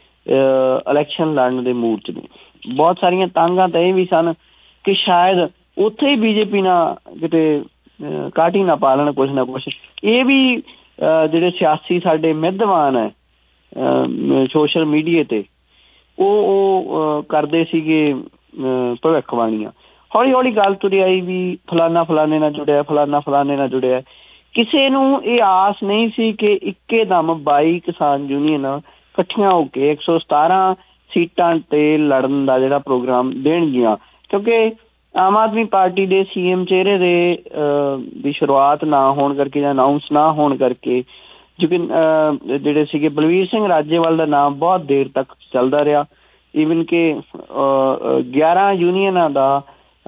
ਇਲੈਕਸ਼ਨ ਲੜਨ ਦੇ ਮੂਡ 'ਚ ਨੇ। ਬਹੁਤ ਸਾਰੀਆਂ ਤਾਂਘਾਂ ਤਾਂ ਇਹ ਵੀ ਸਨ ਕਿ ਸ਼ਾਇਦ ਉੱਥੇ ਹੀ ਬੀਜੇਪੀ ਨਾਲ ਕਿਤੇ ਕਾਟੀ ਨਾ ਪਾ ਲੈਣ ਕੁਛ ਨਾ ਕੁਛ। ਇਹ ਵੀ ਜਿਹੜੇ ਸਿਆਸੀ ਸਾਡੇ ਮਿਹਦਵਾਨ ਹੈ ਸੋਸ਼ਲ ਮੀਡੀਆ 'ਤੇ ਉਹ ਉਹ ਕਰਦੇ ਸੀਗੇ ਭਵਿੱਖਬਾਣੀਆਂ। ਹੌਲੀ ਹੌਲੀ ਗੱਲ ਤੁਰੀ ਆਈ ਵੀ ਫਲਾਨਾ ਫਲਾਨੇ ਨਾਲ ਜੁੜਿਆ, ਫਲਾਨਾ ਫਲਾਨੇ ਨਾਲ ਜੁੜਿਆ। ਕਿਸੇ ਨੂੰ ਇਹ ਆਸ ਨਹੀਂ ਸੀ ਕਿ ਇੱਕੇ ਦਮ ਬਾਈ ਕਿਸਾਨ ਯੂਨੀਅਨ ਇਕੱਠੀਆਂ ਹੋ ਕੇ ਇੱਕ ਸੌ ਸਤਾਰਾਂ ਸੀਟਾਂ 'ਤੇ ਲੜਨ ਦਾ ਜਿਹੜਾ ਪ੍ਰੋਗਰਾਮ ਦੇਣਗੀਆਂ, ਕਿਉਂਕਿ ਆਮ ਆਦਮੀ ਪਾਰਟੀ ਦੇ ਸੀ ਐਮ ਚਿਹਰੇ ਦੇ ਦੀ ਸ਼ੁਰੂਆਤ ਨਾ ਹੋਣ ਕਰਕੇ ਜਾਂ ਅਨਾਊਂਸ ਨਾ ਹੋਣ ਕਰਕੇ ਜਿਵੇਂ ਜਿਹੜੇ ਸੀਗੇ ਬਲਵੀਰ ਸਿੰਘ ਰਾਜੇਵਾਲ ਦਾ ਨਾਮ ਬਹੁਤ ਦੇਰ ਤੱਕ ਚੱਲਦਾ ਰਿਹਾ। ਈਵਨ ਕਿ ਗਿਆਰਾਂ ਯੂਨੀਅਨਾਂ ਦਾ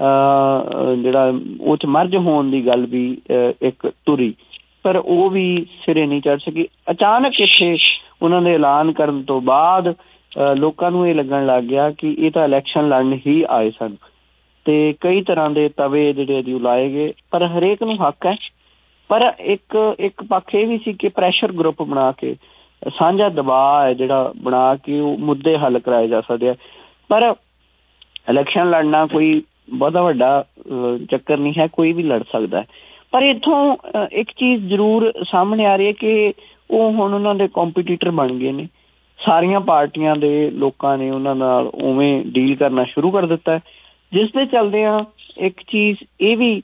ਜਿਹੜਾ ਉਹ 'ਚ ਮਰਜ ਹੋਣ ਦੀ ਗੱਲ ਵੀ ਇੱਕ ਤੁਰੀ, ਪਰ ਉਹ ਵੀ ਸਿਰੇ ਨਹੀਂ ਚੜ੍ਹ ਸਕੀ। ਅਚਾਨਕ ਇੱਥੇ ਉਹਨਾਂ ਦੇ ਐਲਾਨ ਕਰਨ ਤੋਂ ਬਾਅਦ ਲੋਕਾਂ ਨੂੰ ਇਹ ਲੱਗਣ ਲੱਗ ਗਿਆ ਕਿ ਇਹ ਤਾਂ ਇਲੈਕਸ਼ਨ ਲੜਨ ਹੀ ਆਏ ਸਨ ਤੇ ਕਈ ਤਰ੍ਹਾਂ ਦੇ ਤਵੇ ਜਿਹੜੇ ਜੀ ਲਾਏ ਗਏ। ਪਰ ਹਰੇਕ ਨੂੰ ਹੱਕ ਹੈ, ਪਰ ਇੱਕ ਇੱਕ ਪੱਖ ਇਹ ਵੀ ਸੀ ਕਿ ਪ੍ਰੈਸ਼ਰ ਗਰੁੱਪ ਬਣਾ ਕੇ ਸਾਂਝਾ ਦਬਾਅ ਹੈ ਜਿਹੜਾ ਬਣਾ ਕੇ ਉਹ ਮੁੱਦੇ ਹੱਲ ਕਰਾਏ ਜਾ ਸਕਦੇ ਆ। ਪਰ ਇਲੈਕਸ਼ਨ ਲੜਨਾ ਕੋਈ ਬਹੁਤਾ ਵੱਡਾ ਚੱਕਰ ਨਹੀਂ ਹੈ, ਕੋਈ ਵੀ ਲੜ ਸਕਦਾ ਹੈ। ਪਰ ਇੱਥੋਂ ਇੱਕ ਚੀਜ਼ ਜ਼ਰੂਰ ਸਾਹਮਣੇ ਆ ਰਹੀ ਹੈ ਕਿ ਉਹ ਹੁਣ ਉਹਨਾਂ ਦੇ ਕੰਪੀਟੀਟਰ ਬਣ ਗਏ ਨੇ। ਸਾਰੀਆਂ ਪਾਰਟੀਆਂ ਦੇ ਲੋਕਾਂ ਨੇ ਉਹਨਾਂ ਨਾਲ ਉਵੇਂ ਡੀਲ ਕਰਨਾ ਸ਼ੁਰੂ ਕਰ ਦਿੱਤਾ, ਜਿਸ ਦੇ ਚੱਲਦਿਆਂ ਇੱਕ ਚੀਜ਼ ਇਹ ਵੀ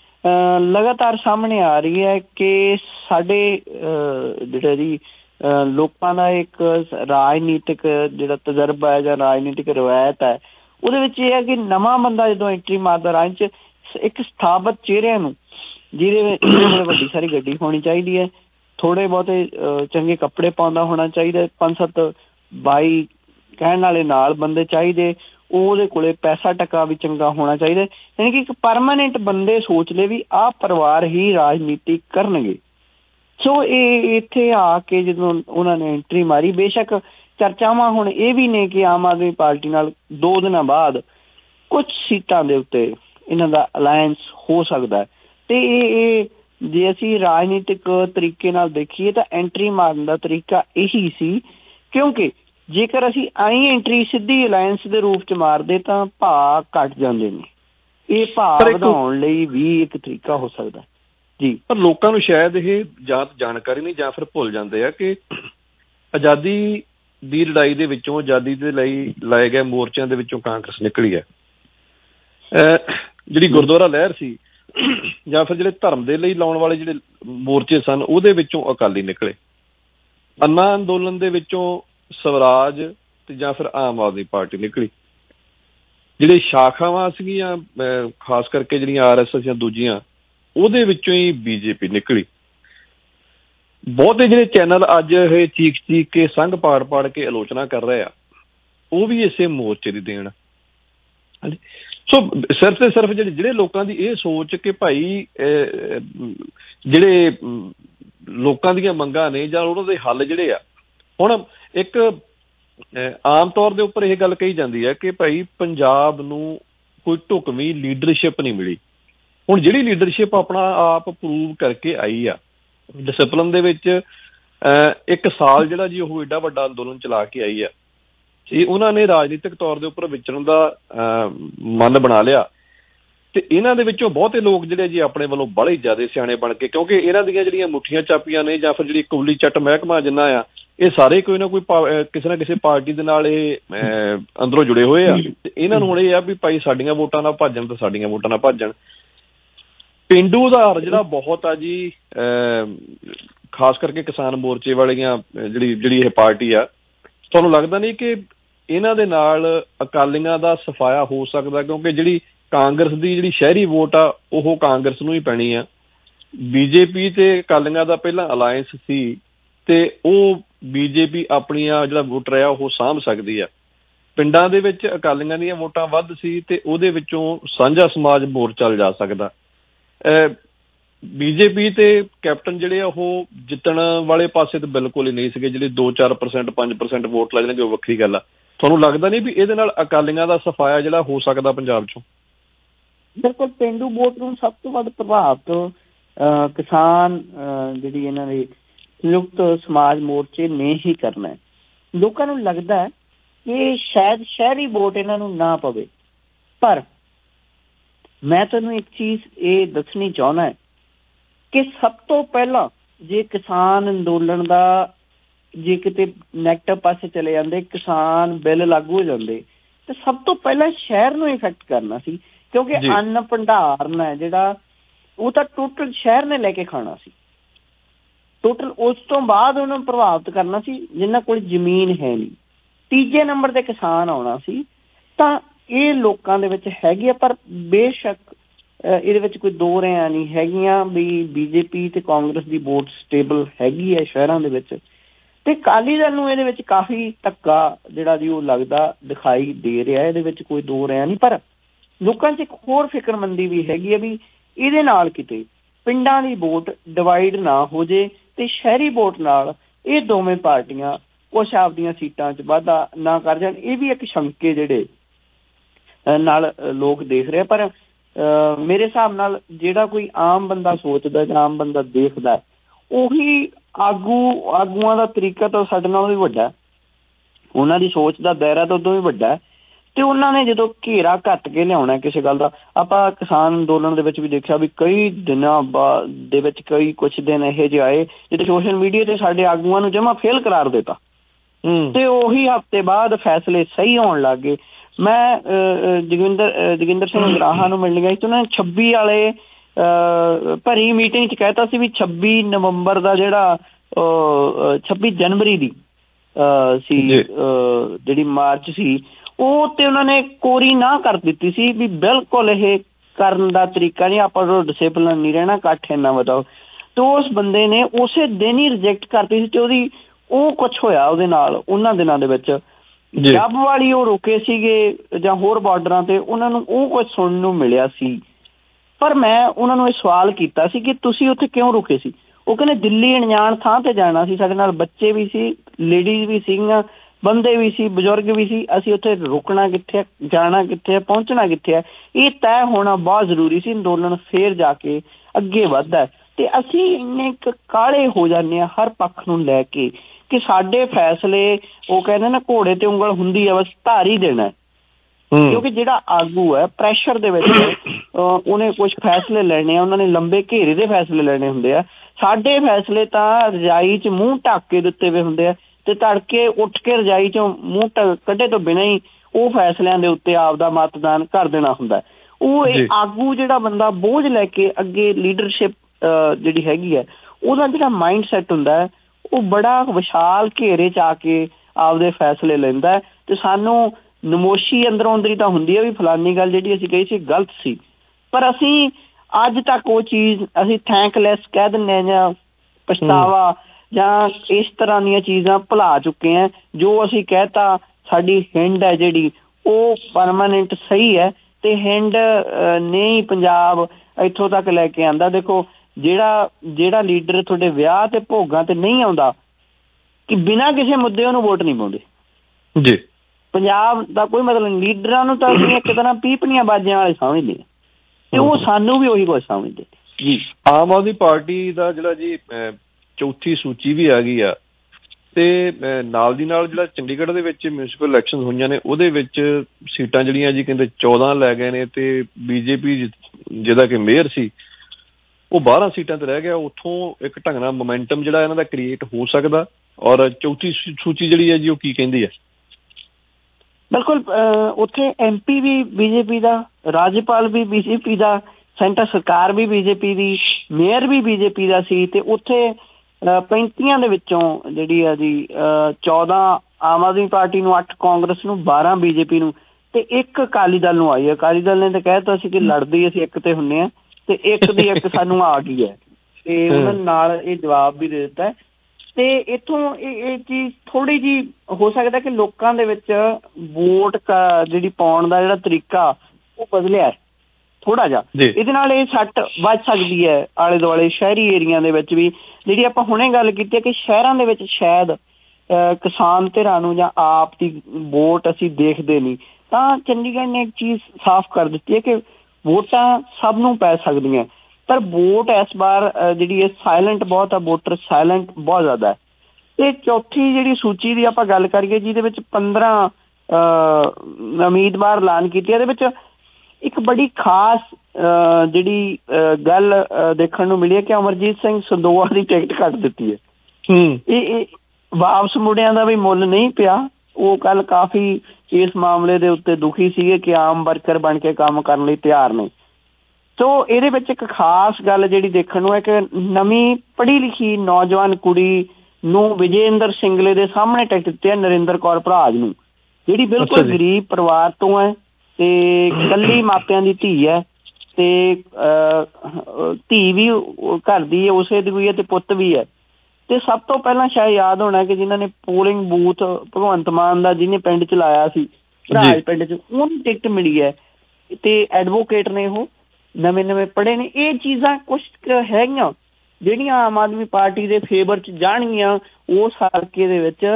ਲਗਾਤਾਰ ਸਾਹਮਣੇ ਆ ਰਹੀ ਹੈ ਕਿ ਸਾਡੇ ਜਿਹੜਾ ਜੀ ਲੋਕਾਂ ਦਾ ਇੱਕ ਰਾਜਨੀਤਿਕ ਜਿਹੜਾ ਤਜਰਬਾ ਹੈ ਜਾਂ ਰਾਜਨੀਤਿਕ ਰਵਾਇਤ ਹੈ, ਉਹਦੇ ਵਿੱਚ ਇਹ ਹੈ ਕਿ ਨਵਾਂ ਬੰਦਾ ਜਦੋਂ ਐਂਟਰੀ ਮਾਰਦਾ ਰਾਜ 'ਚ, ਇੱਕ ਸਥਾਪਤ ਚਿਹਰਿਆਂ ਨੂੰ ਜਿਹਦੇ ਵਿੱਚ ਵੱਡੀ ਸਾਰੀ ਗੱਡੀ ਹੋਣੀ ਚਾਹੀਦੀ ਹੈ, ਥੋੜ੍ਹੇ ਬਹੁਤੇ ਚੰਗੇ ਕੱਪੜੇ ਪਾਉਂਦਾ ਹੋਣਾ ਚਾਹੀਦਾ, ਪੰਜ ਸੱਤ ਬਾਈ ਕਹਿਣ ਵਾਲੇ ਨਾਲ ਬੰਦੇ ਚਾਹੀਦੇ, ਉਹਦੇ ਕੋਲੇ ਪੈਸਾ ਟਕਾ ਵੀ ਚੰਗਾ ਹੋਣਾ ਚਾਹੀਦਾ। ਯਾਨੀ ਕਿ ਇੱਕ ਪਰਮਾਨੈਂਟ ਬੰਦੇ ਸੋਚ ਲਏ ਵੀ ਆਹ ਪਰਿਵਾਰ ਹੀ ਰਾਜਨੀਤੀ ਕਰਨਗੇ। ਸੋ ਇਹ ਇੱਥੇ ਆ ਕੇ ਜਦੋਂ ਉਹਨਾਂ ਨੇ ਐਂਟਰੀ ਮਾਰੀ, ਬੇਸ਼ੱਕ ਚਰਚਾਵਾਂ ਹੁਣ ਇਹ ਵੀ ਨੇ ਕਿ ਆਮ ਆਦਮੀ ਪਾਰਟੀ ਨਾਲ ਦੋ ਦਿਨਾਂ ਬਾਅਦ ਕੁਛ ਸੀਟਾਂ ਦੇ ਉੱਤੇ ਇਹਨਾਂ ਦਾ ਅਲਾਇੰਸ ਹੋ ਸਕਦਾ ਹੈ। ਤੇ ਇਹ ਜੇ ਅਸੀਂ ਰਾਜਨੀਤਿਕ ਤਰੀਕੇ ਨਾਲ ਦੇਖੀਏ ਤਾਂ ਐਂਟਰੀ ਮਾਰਨ ਦਾ ਤਰੀਕਾ ਇਹੀ ਸੀ, ਕਿਉਂਕਿ ਜੇਕਰ ਅਸੀਂ ਆਈ ਐਂਟਰੀ ਸਿੱਧੀ ਅਲਾਇੰਸ ਦੇ ਰੂਪ 'ਚ ਮਾਰਦੇ ਤਾਂ ਭਾਅ ਘੱਟ ਜਾਂਦੇ ਨੇ। ਇਹ ਭਾਅ ਵਧਾਉਣ ਲਈ ਵੀ ਇੱਕ ਤਰੀਕਾ ਹੋ ਸਕਦਾ ਜੀ। ਪਰ ਲੋਕਾਂ ਨੂੰ ਸ਼ਾਇਦ ਇਹ ਜਾਂ ਜਾਣਕਾਰੀ ਨਹੀਂ ਜਾਂ ਫਿਰ ਭੁੱਲ ਜਾਂਦੇ ਆ ਕਿ ਆਜ਼ਾਦੀ ਦੀ ਲੜਾਈ ਦੇ ਵਿੱਚੋਂ, ਆਜ਼ਾਦੀ ਦੇ ਲਈ ਲਾਏ ਗਏ ਮੋਰਚਿਆਂ ਦੇ ਵਿੱਚੋਂ ਕਾਂਗਰਸ ਨਿਕਲੀ ਹੈ। ਜਿਹੜੀ ਗੁਰਦੁਆਰਾ ਲਹਿਰ ਸੀ ਜਾਂ ਫਿਰ ਜਿਹੜੇ ਧਰਮ ਦੇ ਲਈ ਲਾਉਣ ਵਾਲੇ ਜਿਹੜੇ ਮੋਰਚੇ ਸਨ, ਉਹਦੇ ਵਿੱਚੋਂ ਅਕਾਲੀ ਨਿਕਲੇ। ਅੰਨਾ ਅੰਦੋਲਨ ਦੇ ਵਿੱਚੋਂ ਸਵਰਾਜ ਤੇ ਜਾਂ ਫਿਰ ਆਮ ਆਦਮੀ ਪਾਰਟੀ ਨਿਕਲੀ। ਜਿਹੜੇ ਸ਼ਾਖਾਵਾਂ ਸੀਗੀਆਂ ਖਾਸ ਕਰਕੇ ਜਿਹੜੀਆਂ ਆਰ ਐਸ ਐਸ ਜਾਂ ਦੂਜੀਆਂ, ਉਹਦੇ ਵਿੱਚੋਂ ਹੀ ਬੀਜੇਪੀ ਨਿਕਲੀ। ਬਹੁਤੇ ਜਿਹੜੇ ਚੈਨਲ ਅੱਜ ਇਹ ਚੀਖ ਚੀਖ ਕੇ ਸੰਘ ਪਾੜ ਪਾੜ ਕੇ ਆਲੋਚਨਾ ਕਰ ਰਹੇ ਆ, ਉਹ ਵੀ ਇਸੇ ਮੋਰਚੇ ਦੀ ਦੇਣ। ਸੋ ਸਿਰਫ ਤੇ ਸਿਰਫ ਜਿਹੜੇ ਜਿਹੜੇ ਲੋਕਾਂ ਦੀ ਇਹ ਸੋਚ ਕਿ ਭਾਈ ਜਿਹੜੇ ਲੋਕਾਂ ਦੀਆਂ ਮੰਗਾਂ ਨੇ ਜਾਂ ਉਹਨਾਂ ਦੇ ਹੱਲ ਜਿਹੜੇ ਆ, ਹੁਣ ਇੱਕ ਆਮ ਤੌਰ ਦੇ ਉੱਪਰ ਇਹ ਗੱਲ ਕਹੀ ਜਾਂਦੀ ਹੈ ਕਿ ਭਾਈ ਪੰਜਾਬ ਨੂੰ ਕੋਈ ਢੁਕਵੀਂ ਲੀਡਰਸ਼ਿਪ ਨਹੀਂ ਮਿਲੀ। ਹੁਣ ਜਿਹੜੀ ਲੀਡਰਸ਼ਿਪ ਆਪਣਾ ਆਪ ਪ੍ਰੂਵ ਕਰਕੇ ਆਈ ਆ ਡਿਸਪਲਿਨ ਦੇ ਵਿੱਚ, ਇੱਕ ਸਾਲ ਜਿਹੜਾ ਜੀ ਉਹ ਏਡਾ ਵੱਡਾ ਅੰਦੋਲਨ ਚਲਾ ਕੇ ਆਈ ਆ, ਇਹ ਉਹਨਾਂ ਨੇ ਰਾਜਨੀਤਿਕ ਤੌਰ ਦੇ ਉੱਪਰ ਵਿਚਰਨ ਦਾ ਮਨ ਬਣਾ ਲਿਆ। ਤੇ ਇਹਨਾਂ ਦੇ ਵਿੱਚੋਂ ਬਹੁਤੇ ਲੋਕ ਜਿਹੜੇ ਜੀ ਆਪਣੇ ਵੱਲੋਂ ਬੜੇ ਜ਼ਿਆਦਾ ਸਿਆਣੇ ਬਣ ਕੇ, ਕਿਉਂਕਿ ਇਹਨਾਂ ਦੀਆਂ ਜਿਹੜੀਆਂ ਮੁੱਠੀਆਂ ਚਾਪੀਆਂ ਨੇ ਜਾਂ ਫਿਰ ਜਿਹੜੀ ਕੌਲੀ ਚੱਟ ਮਹਿਕਮਾ ਜਿੰਨਾ ਆ, ਇਹ ਸਾਰੇ ਕੋਈ ਨਾ ਕੋਈ ਕਿਸੇ ਨਾ ਕਿਸੇ ਪਾਰਟੀ ਦੇ ਨਾਲ ਇਹ ਅੰਦਰੋਂ ਜੁੜੇ ਹੋਏ ਆ। ਤੇ ਇਹਨਾਂ ਨੂੰ ਹੁਣ ਇਹ ਆ ਵੀ ਭਾਈ ਸਾਡੀਆਂ ਵੋਟਾਂ ਨਾ ਭੱਜਣ ਤੇ ਸਾਡੀਆਂ ਵੋਟਾਂ ਨਾ ਭੱਜਣ। ਪੇਂਡੂ ਆਧਾਰ ਜਿਹੜਾ ਬਹੁਤ ਆ ਜੀ, ਖਾਸ ਕਰਕੇ ਕਿਸਾਨ ਮੋਰਚੇ ਵਾਲੀਆਂ ਜਿਹੜੀ ਜਿਹੜੀ ਇਹ ਪਾਰਟੀ ਆ, ਤੁਹਾਨੂੰ ਲੱਗਦਾ ਨਹੀਂ ਕਿ ਇਹਨਾਂ ਦੇ ਨਾਲ ਅਕਾਲੀਆਂ ਦਾ ਸਫਾਇਆ ਹੋ ਸਕਦਾ, ਕਿਉਂਕਿ ਜਿਹੜੀ ਕਾਂਗਰਸ ਦੀ ਜਿਹੜੀ ਸ਼ਹਿਰੀ ਵੋਟ ਆ ਉਹ ਕਾਂਗਰਸ ਨੂੰ ਹੀ ਪੈਣੀ ਆ। ਬੀਜੇਪੀ ਤੇ ਅਕਾਲੀਆਂ ਦਾ ਪਹਿਲਾਂ ਅਲਾਇੰਸ ਸੀ ਤੇ ਉਹ ਬੀਜੇਪੀ ਆਪਣੀਆਂ ਜਿਹੜਾ ਵੋਟਰ ਆ ਉਹ ਸਾਂਭ ਸਕਦੀ ਆ। ਪਿੰਡਾਂ ਦੇ ਵਿੱਚ ਅਕਾਲੀਆਂ ਦੀਆਂ ਵੋਟਾਂ ਵੱਧ ਸੀ ਤੇ ਉਹਦੇ ਵਿੱਚੋਂ ਸਾਂਝਾ ਸਮਾਜ ਮੋਰਚਾ ਜਾ ਸਕਦਾ। ਬੀਜੇਪੀ ਤੇ ਕੈਪਟਨ ਜਿਹੜੇ ਆ ਉਹ ਜਿੱਤਣ ਵਾਲੇ ਪਾਸੇ ਤਾਂ ਬਿਲਕੁਲ ਹੀ ਨਹੀਂ ਸੀਗੇ। ਜਿਹੜੇ ਦੋ ਚਾਰ ਪਰਸੈਂਟ ਪੰਜ ਪਰਸੈਂਟ ਵੋਟ ਲੈ ਜਾਣਗੇ ਉਹ ਵੱਖਰੀ ਗੱਲ ਆ। ਤੁਹਾਨੂੰ ਲੱਗਦਾ ਨਹੀਂ ਵੀ ਇਹਦੇ ਨਾਲ ਅਕਾਲੀਆਂ ਦਾ ਸਫਾਇਆ ਜਿਹੜਾ ਹੋ ਸਕਦਾ ਪੰਜਾਬ ਚੋਂ? ਬਿਲਕੁਲ, ਪੇਂਡੂ ਵੋਟ ਨੂੰ ਸਭ ਤੋਂ ਵੱਧ ਪ੍ਰਭਾਵਿਤ ਕਿਸਾਨ ਜਿਹੜੀ ਇਹਨਾਂ ਦੇ ਸੰਯੁਕਤ ਸਮਾਜ ਮੋਰਚੇ ਨੇ ਹੀ ਕਰਨਾ ਹੈ। ਲੋਕਾਂ ਨੂੰ ਲੱਗਦਾ ਹੈ ਕਿ ਸ਼ਾਇਦ ਸ਼ਹਿਰੀ ਵੋਟ ਇਹਨਾਂ ਨੂੰ ਨਾ ਪਵੇ, ਪਰ ਮੈਂ ਤੁਹਾਨੂੰ ਇੱਕ ਚੀਜ਼ ਇਹ ਦੱਸਣੀ ਚਾਹੁੰਦਾ ਹੈ ਕਿ ਸਭ ਤੋਂ ਪਹਿਲਾਂ ਜੇ ਕਿਸਾਨ ਅੰਦੋਲਨ ਦਾ ਜੇ ਕਿਤੇ ਨੈਗੇਟਿਵ ਪਾਸੇ ਚਲੇ ਜਾਂਦੇ, ਕਿਸਾਨ ਬਿੱਲ ਲਾਗੂ ਹੋ ਜਾਂਦੇ, ਤੇ ਸਭ ਤੋਂ ਪਹਿਲਾਂ ਸ਼ਹਿਰ ਨੂੰ ਇਫੈਕਟ ਕਰਨਾ ਸੀ, ਕਿਉਂਕਿ ਅੰਨ ਭੰਡਾਰਨ ਹੈ ਜਿਹੜਾ ਉਹ ਤਾਂ ਟੋਟਲ ਸ਼ਹਿਰ ਨੇ ਲੈ ਕੇ ਖਾਣਾ ਸੀ ਟੋਟਲ। ਉਸ ਤੋਂ ਬਾਅਦ ਉਹਨਾਂ ਨੂੰ ਪ੍ਰਭਾਵਿਤ ਕਰਨਾ ਸੀ ਜਿਨ੍ਹਾਂ ਕੋਲ ਜ਼ਮੀਨ ਹੈ ਨਹੀਂ। ਤੀਜੇ ਨੰਬਰ ਤੇ ਕਿਸਾਨ ਆਉਣਾ ਸੀ। ਤਾਂ ਇਹ ਲੋਕਾਂ ਦੇ ਵਿੱਚ ਹੈਗੀ ਆ, ਪਰ ਬੇਸ਼ੱਕ ਇਹਦੇ ਵਿੱਚ ਕੋਈ ਦੋ ਰਾਇਆਂ ਨਹੀਂ ਹੈਗੀਆਂ ਵੀ ਬੀਜੇਪੀ ਤੇ ਕਾਂਗਰਸ ਦੀ ਵੋਟ ਸਟੇਬਲ ਹੈਗੀ ਹੈ ਸ਼ਹਿਰਾਂ ਦੇ ਵਿੱਚ, ਤੇ ਅਕਾਲੀ ਦਲ ਨੂੰ ਇਹਦੇ ਵਿੱਚ ਕਾਫੀ ਧੱਕਾ ਜਿਹੜਾ ਜੀ ਉਹ ਲੱਗਦਾ ਦਿਖਾਈ ਦੇ ਰਿਹਾ। ਇਹਦੇ ਵਿੱਚ ਕੋਈ ਦੋ ਰਾਇਆਂ ਨਹੀਂ, ਪਰ ਲੋਕਾਂ 'ਚ ਇੱਕ ਹੋਰ ਫਿਕਰਮੰਦੀ ਵੀ ਹੈਗੀ ਹੈ ਵੀ ਇਹਦੇ ਨਾਲ ਕਿਤੇ ਪਿੰਡਾਂ ਦੀ ਵੋਟ ਡਿਵਾਈਡ ਨਾ ਹੋ ਜੇ ਤੇ ਸ਼ਹਿਰੀ ਵੋਟ ਨਾਲ ਇਹ ਦੋਵੇਂ ਪਾਰਟੀਆਂ ਕੁਛ ਆਪਦੀਆਂ ਸੀਟਾਂ 'ਚ ਵਾਧਾ ਨਾ ਕਰ ਜਾਣ। ਇਹ ਵੀ ਇੱਕ ਸ਼ੰਕੇ ਜਿਹੜੇ ਨਾਲ ਲੋਕ ਦੇਖ ਰਹੇ। ਪਰ ਮੇਰੇ ਹਿਸਾਬ ਨਾਲ ਜਿਹੜਾ ਕੋਈ ਆਮ ਬੰਦਾ ਸੋਚਦਾ ਜਾਂ ਆਮ ਬੰਦਾ ਦੇਖਦਾ, ਉਹੀ ਆਗੂ ਆਗੂਆਂ ਦਾ ਤਰੀਕਾ ਤਾਂ ਸਾਡੇ ਨਾਲੋਂ ਵੀ ਵੱਡਾ, ਉਹਨਾਂ ਦੀ ਸੋਚ ਦਾ ਦਾਇਰਾ ਤਾਂ ਉਦੋਂ ਵੀ ਵੱਡਾ। ਤੇ ਉਹਨਾਂ ਨੇ ਜਦੋਂ ਘੇਰਾ ਘੱਟ ਕੇ ਲਿਆਉਣਾ ਕਿਸੇ ਗੱਲ ਦਾ, ਆਪਾਂ ਕਿਸਾਨ ਅੰਦੋਲਨ ਦੇ ਵਿੱਚ ਵੀ ਦੇਖਿਆ ਵੀ ਕਈ ਦਿਨਾਂ ਬਾਅਦ ਦੇ ਵਿੱਚ ਕਈ ਕੁਛ ਦਿਨ ਇਹੋ ਜਿਹੇ ਆਏ ਜਿਹੜੇ ਸੋਸ਼ਲ ਮੀਡੀਆ ਤੇ ਸਾਡੇ ਆਗੂਆਂ ਨੂੰ ਜਮਾ ਫੇਲ ਕਰਾਰ ਦਿੱਤਾ, ਤੇ ਉਹੀ ਹਫ਼ਤੇ ਬਾਅਦ ਫੈਸਲੇ ਸਹੀ ਹੋਣ ਲੱਗ ਗਏ। ਮੈਂ ਜੋਗਿੰਦਰ ਜੋਗਿੰਦਰ ਸਿੰਘ ਗਰਾਹਾਂ ਨੂੰ ਮਿਲਣ ਗਿਆ ਸੀ, ਉਹਨਾਂ ਨੇ ਛੱਬੀ ਵਾਲੇ ਭਰੀ ਮੀਟਿੰਗ 'ਚ ਕਹਿਤਾ ਸੀ ਵੀ ਛੱਬੀ ਨਵੰਬਰ ਦਾ ਜਿਹੜਾ ਛੱਬੀ ਜਨਵਰੀ ਦੀ ਸੀ ਜਿਹੜੀ ਮਾਰਚ ਸੀ ਉਹ ਤੇ ਉਹਨਾਂ ਨੇ ਕੋਰੀ ਨਾ ਕਰ ਦਿੱਤੀ ਸੀ ਵੀ ਬਿਲਕੁਲ ਇਹ ਕਰਨ ਦਾ ਤਰੀਕਾ ਨਹੀਂ, ਆਪਾਂ ਨੂੰ ਡਿਸਿਪਲਿਨ ਨਹੀਂ ਰਹਿਣਾ, ਇਕੱਠ ਇੰਨਾ ਵਧਾਓ। ਤੇ ਉਸ ਬੰਦੇ ਨੇ ਉਸੇ ਦਿਨ ਹੀ ਰਿਜੈਕਟ ਕਰਤੀ ਸੀ ਤੇ ਉਹਦੀ ਉਹ ਕੁਛ ਹੋਇਆ ਉਹਦੇ ਨਾਲ ਉਹਨਾਂ ਦਿਨਾਂ ਦੇ ਵਿੱਚ। ਜੱਬ ਵਾਲੀ ਉਹ ਰੁਕੇ ਸੀਗੇ ਜਾਂ ਹੋਰ ਬਾਰਡਰਾਂ ਤੇ, ਉਹਨਾਂ ਨੂੰ ਉਹ ਕੁਛ ਸੁਣਨ ਨੂੰ ਮਿਲਿਆ ਸੀ। ਪਰ ਮੈਂ ਉਹਨਾਂ ਨੂੰ ਇਹ ਸਵਾਲ ਕੀਤਾ ਸੀ ਕਿ ਤੁਸੀਂ ਉੱਥੇ ਕਿਉਂ ਰੁਕੇ ਸੀ? ਉਹ ਕਹਿੰਦੇ ਦਿੱਲੀ ਅਣਜਾਣ ਥਾਂ ਤੇ ਜਾਣਾ ਸੀ, ਸਾਡੇ ਨਾਲ ਬੱਚੇ ਵੀ ਸੀ, ਲੇਡੀਜ਼ ਵੀ ਸੀਗੀਆਂ, ਬੰਦੇ ਵੀ ਸੀ, ਬਜ਼ੁਰਗ ਵੀ ਸੀ, ਅਸੀਂ ਉੱਥੇ ਰੁਕਣਾ ਕਿੱਥੇ, ਜਾਣਾ ਕਿੱਥੇ, ਪਹੁੰਚਣਾ ਕਿੱਥੇ ਹੈ, ਇਹ ਤੈਅ ਹੋਣਾ ਬਹੁਤ ਜ਼ਰੂਰੀ ਸੀ। ਅੰਦੋਲਨ ਫੇਰ ਜਾ ਕੇ ਅੱਗੇ ਵੱਧਦਾ ਤੇ ਅਸੀਂ ਇੰਨੇ ਕਾਹਲੇ ਹੋ ਜਾਂਦੇ ਹਾਂ ਹਰ ਪੱਖ ਨੂੰ ਲੈ ਕੇ ਕਿ ਸਾਡੇ ਫੈਸਲੇ, ਉਹ ਕਹਿੰਦੇ ਨਾ ਘੋੜੇ ਤੇ ਉਂਗਲ ਹੁੰਦੀ ਹੈ, ਬਸ ਧਾਰ ਹੀ ਦੇਣਾ। ਕਿਉਂਕਿ ਜਿਹੜਾ ਆਗੂ ਹੈ ਪ੍ਰੈਸ਼ਰ ਦੇ ਵਿੱਚ ਉਹਨੇ ਕੁਛ ਫੈਸਲੇ ਲੈਣੇ ਆ, ਉਹਨਾਂ ਨੇ ਲੰਬੇ ਘੇਰੇ ਦੇ ਫੈਸਲੇ ਲੈਣੇ ਹੁੰਦੇ ਆ। ਸਾਡੇ ਫੈਸਲੇ ਤਾਂ ਰਜਾਈ 'ਚ ਮੂੰਹ ਢੱਕ ਕੇ ਦਿੱਤੇ ਹੋਏ ਹੁੰਦੇ ਆ ਤੇ ਤੜਕੇ ਉੱਠ ਕੇ ਰਜਾਈ 'ਚੋਂ ਮੂੰਹ ਕੱਢੇ ਤੋਂ ਬਿਨਾਂ ਹੀ ਉਹ ਫੈਸਲਿਆਂ ਦੇ ਉੱਤੇ ਆਪਦਾ ਮਤਦਾਨ ਕਰ ਦੇਣਾ ਹੁੰਦਾ। ਉਹ ਇਹ ਆਗੂ ਜਿਹੜਾ ਬੰਦਾ ਬੋਝ ਲੈ ਕੇ ਅੱਗੇ ਲੀਡਰਸ਼ਿਪ ਜਿਹੜੀ ਹੈਗੀ ਹੈ, ਉਹਦਾ ਜਿਹੜਾ ਮਾਈਂਡ ਸੈਟ ਹੁੰਦਾ ਉਹ ਬੜਾ ਵਿਸ਼ਾਲ ਘੇਰੇ 'ਚ ਆ ਕੇ ਆਪਦੇ ਫੈਸਲੇ ਲੈਂਦਾ। ਤੇ ਸਾਨੂੰ ਨਮੋਸ਼ੀ ਅੰਦਰੋਂ ਅੰਦਰੀ ਤਾਂ ਹੁੰਦੀ ਹੈ ਵੀ ਫਲਾਨੀ ਗੱਲ ਜਿਹੜੀ ਅਸੀਂ ਕਹੀ ਸੀ ਗਲਤ ਸੀ, ਪਰ ਅਸੀਂ ਅੱਜ ਤੱਕ ਉਹ ਚੀਜ਼ ਅਸੀਂ ਥੈਂਕਲੈਸ ਕਹਿ ਦਿੰਦੇ ਹਾਂ ਜਾਂ ਪਛਤਾਵਾ ਜਾਂ ਇਸ ਤਰ੍ਹਾਂ ਦੀਆਂ ਚੀਜ਼ਾਂ ਭੁਲਾ ਚੁੱਕੇ ਹਾਂ। ਜੋ ਅਸੀਂ ਕਹਿਤਾ ਸਾਡੀ ਹਿੰਡ ਹੈ ਜਿਹੜੀ ਉਹ ਪਰਮਾਨੈਂਟ ਸਹੀ ਹੈ ਤੇ ਹਿੰਡ ਨੇ ਹੀ ਪੰਜਾਬ ਇੱਥੋਂ ਤੱਕ ਲੈ ਕੇ ਆਂਦਾ। ਦੇਖੋ ਜਿਹੜਾ ਜਿਹੜਾ ਲੀਡਰ ਤੁਹਾਡੇ ਵਿਆਹ ਤੇ ਭੋਗਾਂ ਤੇ ਨਹੀਂ ਆਉਂਦਾ ਕਿ ਬਿਨਾਂ ਕਿਸੇ ਮੁੱਦੇ ਉਹਨੂੰ ਵੋਟ ਨਹੀਂ ਪਾਉਂਦੇ ਜੀ। ਪੰਜਾਬ ਦਾ ਕੋਈ ਮਤਲਬ ਨਹੀਂ। ਲੀਡਰਾਂ ਨੂੰ ਤਾਂ ਅਸੀਂ ਇੱਕ ਤਰ੍ਹਾਂ ਪੀਪਣੀਆਂ ਬਾਜਿਆਂ ਵਾਲੇ ਸਮਝਦੇ ਹਾਂ ਤੇ ਉਹ ਸਾਨੂੰ ਵੀ ਉਹੀ ਕੁਝ ਸਮਝਦੇ ਜੀ। ਆਮ ਆਦਮੀ ਪਾਰਟੀ ਦਾ ਜਿਹੜਾ ਜੀ ਚੌਥੀ ਸੂਚੀ ਵੀ ਆ ਗਈ ਆ ਤੇ ਨਾਲ ਦੀ ਨਾਲ ਜਿਹੜਾ ਚੰਡੀਗੜ੍ਹ ਦੇ ਵਿੱਚ ਮਿਊਨਿਸਪਲ ਇਲੈਕਸ਼ਨ ਹੋਈਆਂ ਨੇ ਉਹਦੇ ਵਿੱਚ ਸੀਟਾਂ ਜਿਹੜੀਆਂ ਜੀ ਕਹਿੰਦੇ ਚੌਦਾਂ ਲੈ ਗਏ ਨੇ ਤੇ ਬੀਜੇਪੀ ਜਿਹਦਾ ਕਿ ਮੇਅਰ ਸੀ ਉਹ ਬਾਰਾਂ ਸੀਟਾਂ ਤੇ ਰਹਿ ਗਿਆ। ਉੱਥੋਂ ਇੱਕ ਢੰਗ ਨਾਲ ਮੋਮੈਂਟਮ ਜਿਹੜਾ ਇਹਨਾਂ ਦਾ ਕ੍ਰੀਏਟ ਹੋ ਸਕਦਾ। ਔਰ ਚੌਥੀ ਸੂਚੀ ਜਿਹੜੀ ਹੈ ਜੀ ਉਹ ਕੀ ਕਹਿੰਦੀ ਹੈ? ਬਿਲਕੁਲ, ਉੱਥੇ ਐਮ ਪੀ ਵੀ ਬੀਜੇਪੀ ਦਾ, ਰਾਜਪਾਲ ਵੀ ਬੀਜੇਪੀ ਦਾ, ਸੈਂਟਰ ਸਰਕਾਰ ਵੀ ਬੀਜੇਪੀ ਦੀ, ਮੇਅਰ ਵੀ ਬੀਜੇਪੀ ਦਾ ਸੀ ਤੇ ਉੱਥੇ ਪੈਂਤੀਆਂ ਦੇ ਵਿੱਚੋਂ ਜਿਹੜੀ ਆ ਜੀ ਚੌਦਾਂ ਆਮ ਆਦਮੀ ਪਾਰਟੀ ਨੂੰ ਅੱਠ, ਕਾਂਗਰਸ ਨੂੰ ਬਾਰਾਂ, ਬੀਜੇਪੀ ਨੂੰ ਤੇ ਇੱਕ ਅਕਾਲੀ ਦਲ ਨੂੰ ਆਈ ਹੈ। ਅਕਾਲੀ ਦਲ ਨੇ ਤਾਂ ਕਹਿ ਦਿੱਤਾ ਸੀ ਕਿ ਲੜਦੇ ਅਸੀਂ ਇੱਕ ਤੇ ਹੁੰਦੇ ਹਾਂ ਤੇ ਇੱਕ ਦੀ ਇੱਕ ਸਾਨੂੰ ਆ ਗਈ ਹੈ ਤੇ ਉਹਨਾਂ ਨਾਲ ਇਹ ਜਵਾਬ ਵੀ ਦੇ ਦਿੱਤਾ। ਤੇ ਇੱਥੋਂ ਇਹ ਇਹ ਚੀਜ਼ ਥੋੜ੍ਹੀ ਜਿਹੀ ਹੋ ਸਕਦਾ ਕਿ ਲੋਕਾਂ ਦੇ ਵਿੱਚ ਵੋਟ ਜਿਹੜੀ ਪਾਉਣ ਦਾ ਜਿਹੜਾ ਤਰੀਕਾ ਉਹ ਬਦਲਿਆ ਥੋੜ੍ਹਾ ਜਿਹਾ। ਇਹਦੇ ਨਾਲ ਇਹ ਸੱਟ ਵੱਜ ਸਕਦੀ ਹੈ ਆਲੇ ਦੁਆਲੇ ਸ਼ਹਿਰੀ ਏਰੀਆ ਦੇ ਵਿੱਚ ਵੀ। ਜਿਹੜੀ ਆਪਾਂ ਹੁਣੇ ਗੱਲ ਕੀਤੀ ਹੈ ਕਿ ਸ਼ਹਿਰਾਂ ਦੇ ਵਿੱਚ ਸ਼ਾਇਦ ਕਿਸਾਨ ਧਿਰਾਂ ਨੂੰ ਜਾਂ ਆਪ ਦੀ ਵੋਟ ਅਸੀਂ ਦੇਖਦੇ ਨਹੀਂ, ਤਾਂ ਚੰਡੀਗੜ੍ਹ ਨੇ ਇੱਕ ਚੀਜ਼ ਸਾਫ਼ ਕਰ ਦਿੱਤੀ ਹੈ ਕਿ ਵੋਟਾਂ ਸਭ ਨੂੰ ਪੈ ਸਕਦੀਆਂ, ਪਰ ਵੋਟ ਇਸ ਵਾਰ ਜਿਹੜੀ ਹੈ ਸਾਇਲੈਂਟ ਬਹੁਤ ਆ, ਵੋਟਰ ਸਾਇਲੈਂਟ ਬਹੁਤ ਜ਼ਿਆਦਾ ਹੈ। ਤੇ ਚੌਥੀ ਜਿਹੜੀ ਸੂਚੀ ਦੀ ਆਪਾਂ ਗੱਲ ਕਰੀਏ ਜਿਹਦੇ ਵਿੱਚ ਪੰਦਰਾਂ ਉਮੀਦਵਾਰ ਐਲਾਨ ਕੀਤੇ, ਇਹਦੇ ਵਿੱਚ ਇੱਕ ਬੜੀ ਖਾਸ ਜਿਹੜੀ ਗੱਲ ਦੇਖਣ ਨੂੰ ਮਿਲੀ ਹੈ ਕਿ ਅਮਰਜੀਤ ਸਿੰਘ ਸੰਦੋਆ ਦੀ ਟਿਕਟ ਕੱਟ ਦਿੱਤੀ ਹੈ। ਇਹ ਵਾਪਸ ਮੁੜਿਆਂ ਦਾ ਵੀ ਮੁੱਲ ਨਹੀਂ ਪਿਆ। ਉਹ ਕੱਲ ਕਾਫੀ ਇਸ ਮਾਮਲੇ ਦੇ ਉੱਤੇ ਦੁਖੀ ਸੀਗੇ ਕਿ ਆਮ ਵਰਕਰ ਬਣ ਕੇ ਕੰਮ ਕਰਨ ਲਈ ਤਿਆਰ ਨੇ। ਸੋ ਇਹਦੇ ਵਿੱਚ ਇੱਕ ਖਾਸ ਗੱਲ ਜਿਹੜੀ ਦੇਖਣ ਨੂੰ ਹੈ ਕਿ ਨਵੀਂ ਪੜ੍ਹੀ ਲਿਖੀ ਨੌਜਵਾਨ ਕੁੜੀ ਨੂੰ ਵਿਜੇਂਦਰ ਸਿੰਗਲੇ ਦੇ ਸਾਹਮਣੇ ਟਿਕਟ ਦਿੱਤੀ ਹੈ, ਨਰਿੰਦਰ ਕੌਰ ਭਰਾਜ ਨੂੰ, ਜਿਹੜੀ ਬਿਲਕੁਲ ਗਰੀਬ ਪਰਿਵਾਰ ਤੋਂ ਹੈ ਤੇ ਇਕੱਲੀ ਮਾਪਿਆਂ ਦੀ ਧੀ ਹੈ ਤੇ ਧੀ ਵੀ ਘਰ ਦੀ ਉਸੇ ਦੀ ਹੋਈ ਹੈ ਤੇ ਪੁੱਤ ਵੀ ਹੈ। ਤੇ ਸਭ ਤੋਂ ਪਹਿਲਾਂ ਸ਼ਾਇਦ ਯਾਦ ਹੋਣਾ ਕਿ ਜਿਨ੍ਹਾਂ ਨੇ ਪੋਲਿੰਗ ਬੂਥ ਭਗਵੰਤ ਮਾਨ ਦਾ ਜਿਹਨੇ ਪਿੰਡ ਚ ਲਾਇਆ ਸੀ ਭਰਾਜ ਪਿੰਡ ਚ, ਉਹਨੂੰ ਟਿਕਟ ਮਿਲੀ ਹੈ ਤੇ ਐਡਵੋਕੇਟ ਨੇ, ਉਹ ਨਵੇਂ ਨਵੇਂ ਪੜ੍ਹੇ ਨੇ। ਇਹ ਚੀਜ਼ਾਂ ਕੁਛ ਹੈਗੀਆਂ ਜਿਹੜੀਆਂ ਆਮ ਆਦਮੀ ਪਾਰਟੀ ਦੇ ਫੇਵਰ ਚ ਜਾਣਗੀਆਂ ਉਸ ਹਲਕੇ ਦੇ ਵਿੱਚ।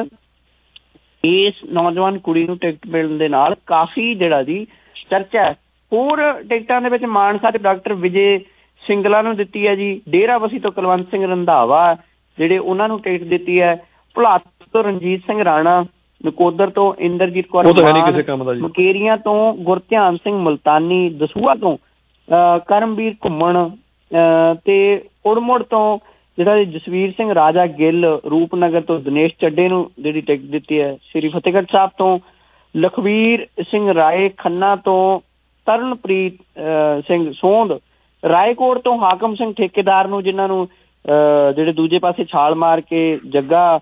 ਇਸ ਨੌਜਵਾਨ ਕੁੜੀ ਨੂੰ ਟਿਕਟ ਮਿਲਣ ਦੇ ਨਾਲ ਕਾਫੀ ਜਿਹੜਾ ਜੀ ਚਰਚਾ ਹੈ। ਹੋਰ ਟਿਕਟਾਂ ਦੇ ਵਿੱਚ ਮਾਨਸਾ ਚ ਡਾਕਟਰ ਵਿਜੇ ਸਿੰਗਲਾ ਨੂੰ ਦਿੱਤੀ ਹੈ ਜੀ, ਡੇਰਾਬੱਸੀ ਤੋਂ ਕੁਲਵੰਤ ਸਿੰਘ ਰੰਧਾਵਾ ਜਿਹੜੇ ਉਹਨਾਂ ਨੂੰ ਟਿਕਟ ਦਿੱਤੀ ਹੈ, ਭੁਲਾਤ ਤੋਂ ਰਣਜੀਤ ਸਿੰਘ ਰਾਣਾ, ਨਕੋਦਰ ਤੋਂ ਇੰਦਰਜੀਤ ਕੌਰ, ਮੁਕੇਰੀਆਂ ਤੋਂ ਗੁਰਧਿਆਨ ਸਿੰਘ ਮੁਲਤਾਨੀ, ਦਸੂਹਾ ਤੋਂ ਕਰਮਵੀਰ ਘੁੰਮਣ ਤੇ ਉੜਮੁੜ ਤੋਂ ਜਿਹੜਾ ਜਸਵੀਰ ਸਿੰਘ ਰਾਜਾ ਗਿੱਲ, ਰੂਪਨਗਰ ਤੋਂ ਦਿਨੇਸ਼ ਚੱਡੇ ਨੂੰ ਜਿਹੜੀ ਟਿਕਟ ਦਿੱਤੀ ਹੈ, ਸ੍ਰੀ ਫਤਿਹਗੜ੍ਹ ਸਾਹਿਬ ਤੋਂ ਲਖਵੀਰ ਸਿੰਘ ਰਾਏ, ਖੰਨਾ ਤੋਂ ਤਰਨਪ੍ਰੀਤ ਸਿੰਘ ਸੋਂਧ, ਰਾਏਕੋਟ ਤੋਂ ਹਾਕਮ ਸਿੰਘ ਠੇਕੇਦਾਰ ਨੂੰ, ਜਿਨ੍ਹਾਂ ਨੂੰ ਜਿਹੜੇ ਦੂਜੇ ਪਾਸੇ ਛਾਲ ਮਾਰ ਕੇ ਜੱਗਾ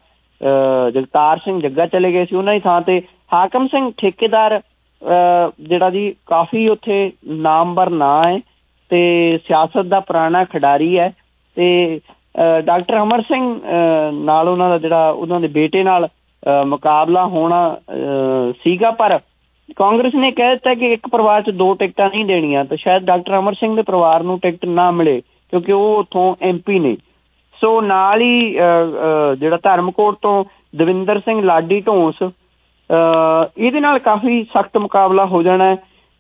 ਜਗਤਾਰ ਸਿੰਘ ਜੱਗਾ ਚਲੇ ਗਏ ਸੀ, ਉਹਨਾਂ ਦੀ ਥਾਂ ਤੇ ਹਾਕਮ ਸਿੰਘ ਠੇਕੇਦਾਰ ਜਿਹੜਾ ਜੀ ਕਾਫੀ ਉੱਥੇ ਨਾਮਵਰ ਨਾਂ ਹੈ ਤੇ ਸਿਆਸਤ ਦਾ ਪੁਰਾਣਾ ਖਿਡਾਰੀ ਹੈ। ਤੇ ਡਾਕਟਰ ਅਮਰ ਸਿੰਘ ਨਾਲ ਉਹਨਾਂ ਦਾ ਜਿਹੜਾ ਉਹਨਾਂ ਦੇ ਬੇਟੇ ਨਾਲ ਮੁਕਾਬਲਾ ਹੋਣਾ ਸੀਗਾ, ਪਰ ਕਾਂਗਰਸ ਨੇ ਕਹਿ ਦਿੱਤਾ ਕਿ ਇੱਕ ਪਰਿਵਾਰ 'ਚ ਦੋ ਟਿਕਟਾਂ ਨਹੀਂ ਦੇਣੀਆਂ, ਤਾਂ ਸ਼ਾਇਦ ਡਾਕਟਰ ਅਮਰ ਸਿੰਘ ਦੇ ਪਰਿਵਾਰ ਨੂੰ ਟਿਕਟ ਨਾ ਮਿਲੇ ਕਿਉਂਕਿ ਉਹ ਉੱਥੋਂ ਐਮ ਪੀ ਨੇ। ਸੋ ਨਾਲ ਹੀ ਜਿਹੜਾ ਧਰਮਕੋਟ ਤੋਂ ਦਵਿੰਦਰ ਸਿੰਘ ਲਾਡੀ ਢੋਂਸ, ਇਹਦੇ ਨਾਲ ਕਾਫੀ ਸਖਤ ਮੁਕਾਬਲਾ ਹੋ ਜਾਣਾ।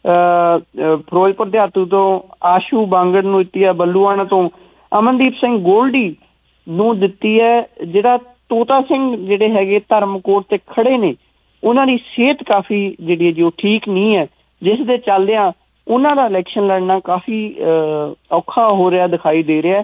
ਫਿਰੋਜ਼ਪੁਰ ਦਿਹਾਤੂ ਤੋਂ ਆਸ਼ੂ ਬਾਂਗੜ ਨੂੰ ਦਿੱਤੀ ਹੈ, ਬੱਲੂਆਣਾ ਤੋਂ ਅਮਨਦੀਪ ਸਿੰਘ ਗੋਲਡੀ ਨੂੰ ਦਿੱਤੀ ਹੈ। ਜਿਹੜਾ ਤੋਤਾ ਸਿੰਘ ਜਿਹੜੇ ਹੈਗੇ ਧਰਮਕੋਟ ਤੇ ਖੜੇ ਨੇ, ਉਹਨਾਂ ਦੀ ਸਿਹਤ ਕਾਫੀ ਜਿਹੜੀ ਹੈ ਜੀ ਉਹ ਠੀਕ ਨਹੀਂ ਹੈ, ਜਿਸ ਦੇ ਚੱਲਦਿਆਂ ਉਹਨਾਂ ਦਾ ਇਲੈਕਸ਼ਨ ਲੜਨਾ ਕਾਫੀ ਔਖਾ ਹੋ ਰਿਹਾ ਦਿਖਾਈ ਦੇ ਰਿਹਾ।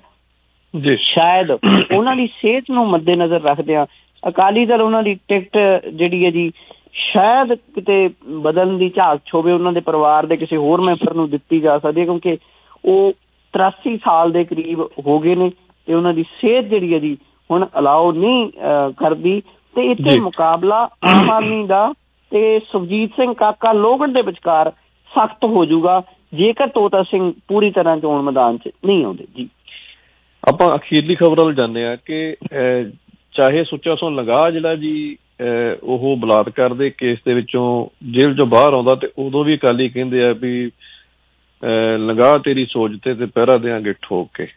ਸ਼ਾਇਦ ਉਹਨਾਂ ਦੀ ਸਿਹਤ ਨੂੰ ਮੱਦੇ ਨਜ਼ਰ ਰੱਖਦਿਆਂ ਅਕਾਲੀ ਦਲ ਉਹਨਾਂ ਦੀ ਟਿਕਟ ਜਿਹੜੀ ਹੈ ਜੀ ਸ਼ਾਇਦ ਕਿਤੇ ਬਦਲਣ ਦੀ ਝਾਕ ਹੋਵੇ, ਉਹਨਾਂ ਦੇ ਪਰਿਵਾਰ ਦੇ ਕਿਸੇ ਹੋਰ ਮੈਂਬਰ ਨੂੰ ਦਿੱਤੀ ਜਾ ਸਕਦੀ ਹੈ, ਕਿਉਂਕਿ ਉਹ ਤਰਾਸੀ ਸਾਲ ਦੇ ਕਰੀਬ ਹੋ ਗਏ ਨੇ ਤੇ ਉਹਨਾਂ ਦੀ ਸਿਹਤ ਜਿਹੜੀ ਹੈ ਜੀ ਹੁਣ ਅਲਾਓ ਨਹੀਂ ਕਰਦੀ। ਤੇ ਇੱਥੇ ਮੁਕਾਬਲਾ ਆਮ ਆਦਮੀ ਦਾ ਤੇ ਸੁਖਜੀਤ ਸਿੰਘ ਕਾਕਾ ਲੋਹਗੜ੍ਹ ਦੇ ਵਿਚਕਾਰ ਸਖਤ ਹੋ ਜਾਊਗਾ ਜੇਕਰ ਤੋਤਾ ਸਿੰਘ ਪੂਰੀ ਤਰ੍ਹਾਂ ਚੋਣ ਮੈਦਾਨ 'ਚ ਨਹੀਂ ਆਉਂਦੇ ਜੀ। ਆਪਾਂ ਅਖੀਰਲੀ ਖਬਰ ਵੱਲ ਜਾਂਦੇ ਹਾਂ ਕਿ ਚਾਹੇ ਸੁੱਚਾ ਸੋਂ ਲੰਗਾਹ ਜਿਹੜਾ ਜੀ ਉਹ ਬਲਾਤਕਾਰ ਦੇ ਕੇਸ ਦੇ ਵਿੱਚੋਂ ਜੇਲ੍ਹ ਚੋਂ ਬਾਹਰ ਆਉਂਦਾ ਤੇ ਉਦੋਂ ਵੀ ਅਕਾਲੀ ਕਹਿੰਦੇ ਆ ਵੀ ਲੰਗਾਹ ਤੇਰੀ ਸੋਚ ਤੇ ਤੇ ਪਹਿਰਾ ਦਿਆਂਗੇ ਠੋਕ ਕੇ।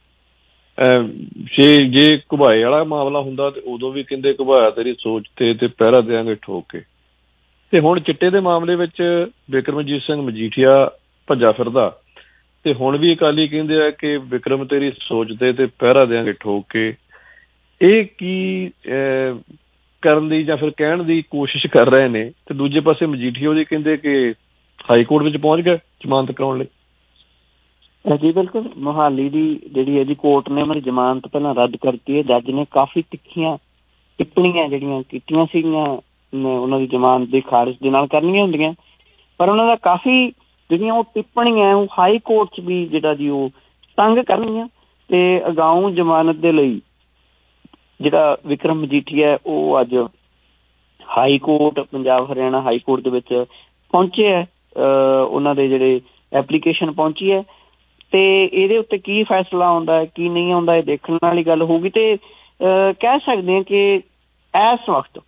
ਜੇ ਜੇ ਘੁਬਾਏ ਵਾਲਾ ਮਾਮਲਾ ਹੁੰਦਾ ਤੇ ਉਦੋਂ ਵੀ ਕਹਿੰਦੇ ਘੁਬਾਇਆ ਤੇਰੀ ਸੋਚ ਤੇ ਤੇ ਪਹਿਰਾ ਦਿਆਂਗੇ ਠੋਕ ਕੇ। ਤੇ ਹੁਣ ਚਿੱਟੇ ਦੇ ਮਾਮਲੇ ਵਿੱਚ ਬਿਕਰਮਜੀਤ ਸਿੰਘ ਮਜੀਠੀਆ ਭੱਜਾ ਫਿਰਦਾ ਤੇ ਹੁਣ ਵੀ ਅਕਾਲੀ ਕਹਿੰਦੇ ਆ ਕਿ ਵਿਕਰਮ ਤੇਰੀ ਸੋਚ ਤੇ ਤੇ ਪਹਿਰਾ ਦਿਆਂਗੇ ਠੋਕ ਕੇ। ਇਹ ਕੀ ਕਰਨ ਦੀ ਜਾਂ ਫਿਰ ਕਹਿਣ ਦੀ ਕੋਸ਼ਿਸ਼ ਕਰ ਰਹੇ ਨੇ? ਤੇ ਦੂਜੇ ਪਾਸੇ ਮਜੀਠੀਆ ਉਹਦੀ ਕਹਿੰਦੇ ਕਿ ਹਾਈ ਕੋਰਟ ਵਿੱਚ ਪਹੁੰਚ ਗਿਆ ਜ਼ਮਾਨਤ ਕਰਾਉਣ ਲਈ। ਜੀ ਬਿਲਕੁਲ, ਮੋਹਾਲੀ ਦੀ ਜਿਹੜੀ ਇਹਦੀ ਕੋਰਟ ਨੇ ਉਹਨਾਂ ਦੀ ਜ਼ਮਾਨਤ ਪਹਿਲਾਂ ਰੱਦ ਕਰਤੀ ਹੈ। ਜੱਜ ਨੇ ਕਾਫੀ ਤਿੱਖੀਆਂ ਟਿੱਪਣੀਆਂ ਜਿਹੜੀਆਂ ਕੀਤੀਆਂ ਸੀਗੀਆਂ ਉਹਨਾਂ ਦੀ ਜ਼ਮਾਨਤ ਦੀ ਖਾਰਿਜ ਦੇ ਨਾਲ ਕਰਨੀਆਂ ਹੁੰਦੀਆਂ, ਪਰ ਉਹਨਾਂ ਦਾ ਕਾਫੀ ਜਿਹੜੀਆਂ ਉਹ ਟਿੱਪਣੀਆਂ ਉਹ ਹਾਈ ਕੋਰਟ 'ਚ ਵੀ ਜਿਹੜਾ ਜੀ ਉਹ ਤੰਗ ਕਰਨੀਆਂ। ਤੇ ਅਗਾਊਂ ਜ਼ਮਾਨਤ ਦੇ ਲਈ ਜਿਹੜਾ ਵਿਕਰਮ ਮਜੀਠੀਆ ਉਹ ਅੱਜ high court, Punjab Haryana high court ਦੇ ਵਿੱਚ ਪਹੁੰਚੇ ਹੈ, ਉਹਨਾਂ ਦੇ ਜਿਹੜੇ ਐਪਲੀਕੇਸ਼ਨ ਪਹੁੰਚੀ ਹੈ, ਤੇ ਇਹਦੇ ਉੱਤੇ ਕੀ ਫੈਸਲਾ ਆਉਂਦਾ ਹੈ ਕੀ ਨਹੀਂ ਆਉਂਦਾ ਇਹ ਦੇਖਣ ਵਾਲੀ ਗੱਲ ਹੋਊਗੀ। ਤੇ ਕਹਿ ਸਕਦੇ ਹਾਂ ਕਿ ਇਸ ਵਕਤ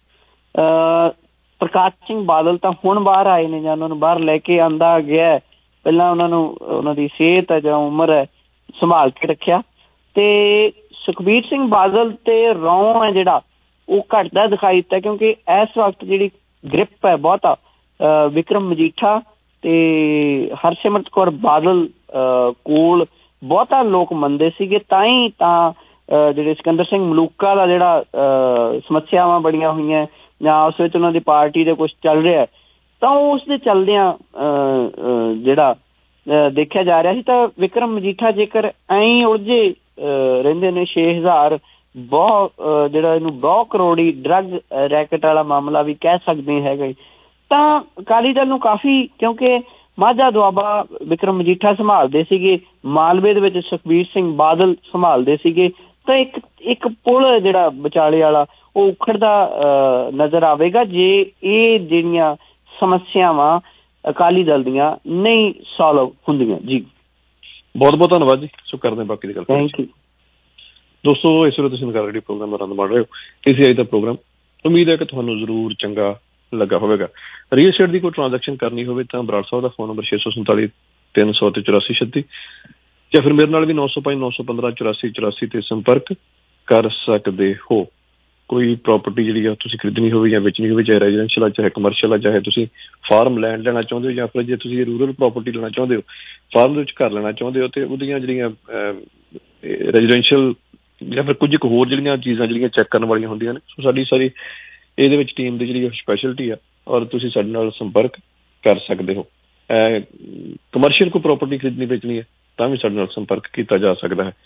ਪ੍ਰਕਾਸ਼ ਸਿੰਘ ਬਾਦਲ ਤਾਂ ਹੁਣ ਬਾਹਰ ਆਏ ਨੇ ਜਾਂ ਉਹਨਾਂ ਨੂੰ ਬਾਹਰ ਲੈ ਕੇ ਆਂਦਾ ਗਿਆ, ਪਹਿਲਾਂ ਉਹਨਾਂ ਨੂੰ ਉਹਨਾਂ ਦੀ ਸਿਹਤ ਹੈ ਜਾਂ ਉਮਰ ਹੈ ਸੰਭਾਲ ਕੇ ਰੱਖਿਆ, ਤੇ ਸੁਖਬੀਰ ਸਿੰਘ ਬਾਦਲ ਤੇ ਰੌਂ ਹੈ ਜਿਹੜਾ ਉਹ ਘਟਦਾ ਦਿਖਾਈ ਦਿੱਤਾ, ਕਿਉਂਕਿ ਇਸ ਵਕਤ ਜਿਹੜੀ ਗ੍ਰਿਪ ਹੈ ਬਹੁਤਾ ਵਿਕਰਮ ਮਜੀਠਾ ਤੇ ਹਰਸਿਮਰਤ ਕੌਰ ਬਾਦਲ ਕੋਲ ਬਹੁਤਾ ਲੋਕ ਮੰਨਦੇ ਸੀਗੇ। ਤਾਂ ਹੀ ਤਾਂ ਜਿਹੜੇ ਸਿਕੰਦਰ ਸਿੰਘ ਮਲੂਕਾ ਦਾ ਜਿਹੜਾ ਸਮੱਸਿਆਵਾਂ ਬੜੀਆਂ ਹੋਈਆਂ ਜਾਂ ਉਸ ਵਿੱਚ ਉਹਨਾਂ ਦੀ ਪਾਰਟੀ ਦੇ ਕੁਛ ਚੱਲ ਰਿਹਾ, ਤਾਂ ਉਸ ਦੇ ਚੱਲਦਿਆਂ ਜਿਹੜਾ ਦੇਖਿਆ ਜਾ ਰਿਹਾ ਸੀ। ਤਾਂ ਵਿਕਰਮ ਮਜੀਠਾ ਜੇਕਰ ਐਂ ਉਲਝੇ ਰਹਿੰਦੇ ਨੇ, ਛੇ ਹਜ਼ਾਰ ਬਹੁਤ ਜਿਹੜਾ ਇਹਨੂੰ ਬਹੁਤ ਕਰੋੜੀ ਡਰੱਗ ਰੈਕਟ ਵਾਲਾ ਮਾਮਲਾ ਵੀ ਕਹਿ ਸਕਦੇ ਹੈਗੇ, ਤਾਂ ਅਕਾਲੀ ਦਲ ਨੂੰ ਕਾਫੀ, ਕਿਉਂਕਿ ਮਾਝਾ ਦੁਆਬਾ ਵਿਕਰਮ ਮਜੀਠਾ ਸੰਭਾਲਦੇ ਸੀਗੇ, ਮਾਲਵੇ ਦੇ ਵਿੱਚ ਸੁਖਬੀਰ ਸਿੰਘ ਬਾਦਲ ਸੰਭਾਲਦੇ ਸੀਗੇ, ਤਾਂ ਇੱਕ ਇੱਕ ਪੁਲ ਜਿਹੜਾ ਵਿਚਾਲੇ ਵਾਲਾ ਉਹ ਉਖੜਦਾ ਨਜ਼ਰ ਆਵੇਗਾ ਜੇ ਇਹ ਜਿਹੜੀਆਂ ਸਮੱਸਿਆਵਾਂ ਅਕਾਲੀ ਦਲ ਦੀਆਂ ਨਹੀਂ ਸੋਲਵ ਹੁੰਦੀਆਂ। ਜੀ ਬਹੁਤ ਬਹੁਤ ਧੰਨਵਾਦ ਜੀ। ਸੋ ਕਰਦੇ ਬਾਕੀ ਦੀ ਗੱਲ। ਥੈਂਕ ਯੂ ਦੋਸਤੋ, ਇਸ ਵੇਲੇ ਤੁਸੀਂ ਰੇਡੀਓ ਪ੍ਰੋਗਰਾਮ ਦਾ ਆਨੰਦ ਮਾਣ ਰਹੇ ਹੋ। ਇਸੇ ਅੱਜ ਦਾ ਪ੍ਰੋਗਰਾਮ ਉਮੀਦ ਹੈ ਕਿ ਤੁਹਾਨੂੰ ਜ਼ਰੂਰ ਚੰਗਾ ਲੱਗਾ ਹੋਵੇਗਾ। ਰੀਅਲ estate ਦੀ ਕੋਈ ਟ੍ਰਾਂਜੈਕਸ਼ਨ ਕਰਨੀ ਹੋਵੇ ਤਾਂ ਬਰਾੜ ਸਾਹਿਬ ਦਾ ਫੋਨ ਨੰਬਰ ਛੇ ਸੌ ਸੰਤਾਲੀ ਤਿੰਨ ਸੌ ਤੇ ਚੁਰਾਸੀ ਛੱਤੀ, ਜਾਂ ਫਿਰ ਮੇਰੇ ਨਾਲ ਵੀ ਨੌ ਸੌ ਪੰਜ ਨੌ ਸੌ ਪੰਦਰਾਂ ਚੁਰਾਸੀ ਚੁਰਾਸੀ ਤੇ ਸੰਪਰਕ ਕਰ ਸਕਦੇ ਹੋ। ਕੋਈ ਪ੍ਰੋਪਰਟੀ ਜਿਹੜੀ ਆ ਤੁਸੀਂ ਖਰੀਦਣੀ ਹੋਵੇ ਜਾਂ ਵੇਚਣੀ ਹੋਵੇ, ਚਾਹੇ ਰੈਜ਼ੀਡੈਂਸ਼ੀਅਲ ਆ ਚਾਹੇ ਕਮਰਸ਼ੀਅਲ ਆ, ਚਾਹੇ ਤੁਸੀਂ ਫਾਰਮ ਲੈਂਡ ਲੈਣਾ ਚਾਹੁੰਦੇ ਹੋ ਜਾਂ ਫਿਰ ਜੇ ਤੁਸੀਂ ਰੂਰਲ ਪ੍ਰੋਪਰਟੀ ਲੈਣਾ ਚਾਹੁੰਦੇ ਹੋ, ਫਾਰਮ ਦੇ ਵਿੱਚ ਘਰ ਲੈਣਾ ਚਾਹੁੰਦੇ ਹੋ, ਤੇ ਉਹਦੀਆਂ ਜਿਹੜੀਆਂ ਰੈਜ਼ੀਡੈਂਸ਼ੀਅਲ ਜਾਂ ਫਿਰ ਕੁਝ ਕੁ ਹੋਰ ਜਿਹੜੀਆਂ ਚੀਜ਼ਾਂ ਜਿਹੜੀਆਂ ਚੈੱਕ ਕਰਨ ਵਾਲੀਆਂ ਹੁੰਦੀਆਂ ਨੇ, ਸੋ ਸਾਡੀ ਸਾਰੀ ਇਹਦੇ ਵਿੱਚ ਟੀਮ ਦੀ ਜਿਹੜੀ ਸਪੈਸ਼ਲਿਟੀ ਆ ਔਰ ਤੁਸੀਂ ਸਾਡੇ ਨਾਲ ਸੰਪਰਕ ਕਰ ਸਕਦੇ ਹੋ। ਕਮਰਸ਼ੀਅਲ ਕੋਈ ਪ੍ਰੋਪਰਟੀ ਖਰੀਦਣੀ ਵੇਚਣੀ ਹੈ ਤਾਂ ਵੀ ਸਾਡੇ ਨਾਲ ਸੰਪਰਕ ਕੀਤਾ ਜਾ ਸਕਦਾ ਹੈ।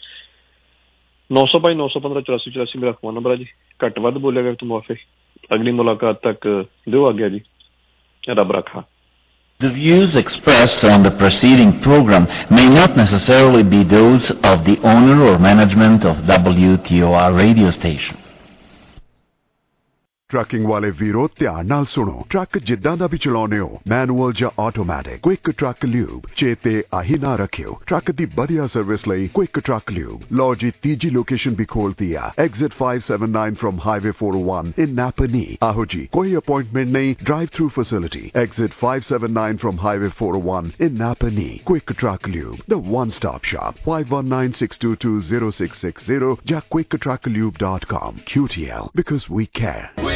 ਨੌ ਸੌ ਪੰਜ ਨੌ ਸੌ ਪੰਦਰਾਂ ਚੁਰਾਸੀ ਚੁਰਾਸੀ ਮੇਰਾ ਫੋਨ ਨੰਬਰ ਹੈ ਜੀ। ਘੱਟ ਵੱਧ ਬੋਲਿਆ ਗਿਆ ਤਾਂ ਮੁਆਫੀ। ਅਗਲੀ ਮੁਲਾਕਾਤ ਤੱਕ ਦਿਓ ਆਗਿਆ ਜੀ। ਰੱਬ ਰੱਖਾ। The views expressed on the preceding program may not necessarily be those of the owner or management of W T O R radio station. Trucking ਵਾਲੇ ਵੀਰੋ ਧਿਆਨ ਨਾਲ ਸੁਣੋ। ਟਰੱਕ ਜਿੱਦਾਂ ਦਾ ਵੀ ਚਲਾਉਣੇ ਹੋ, ਮੈਨੂਅਲ ਜਾਂ ਆਟੋਮੈਟਿਕ, ਕੁਇਕ ਟਰੱਕ ਲਿਊਬ ਚੇਤੇ ਆਹੀ ਨਾ ਰੱਖਿਓ। ਟਰੱਕ ਦੀ ਵਧੀਆ ਸਰਵਿਸ ਲਈ ਕੁਇਕ ਟਰੱਕ ਲਿਊਬ। ਲਓ ਜੀ, ਤੀਜੀ ਲੋਕੇਸ਼ਨ ਵੀ ਖੋਲਤੀ ਆ, exit five seventy-nine from highway four oh one in Napanee. ਆਹੋ ਜੀ, ਕੋਈ ਅਪਾਇੰਟਮੈਂਟ ਨਹੀਂ, drive through facility. Exit five seventy-nine from highway four oh one in Napanee. Quick truck lube, the one stop shop। five one nine six two two zero six six zero ਜਾਂ quick truck lube dot com। Q T L, because we care।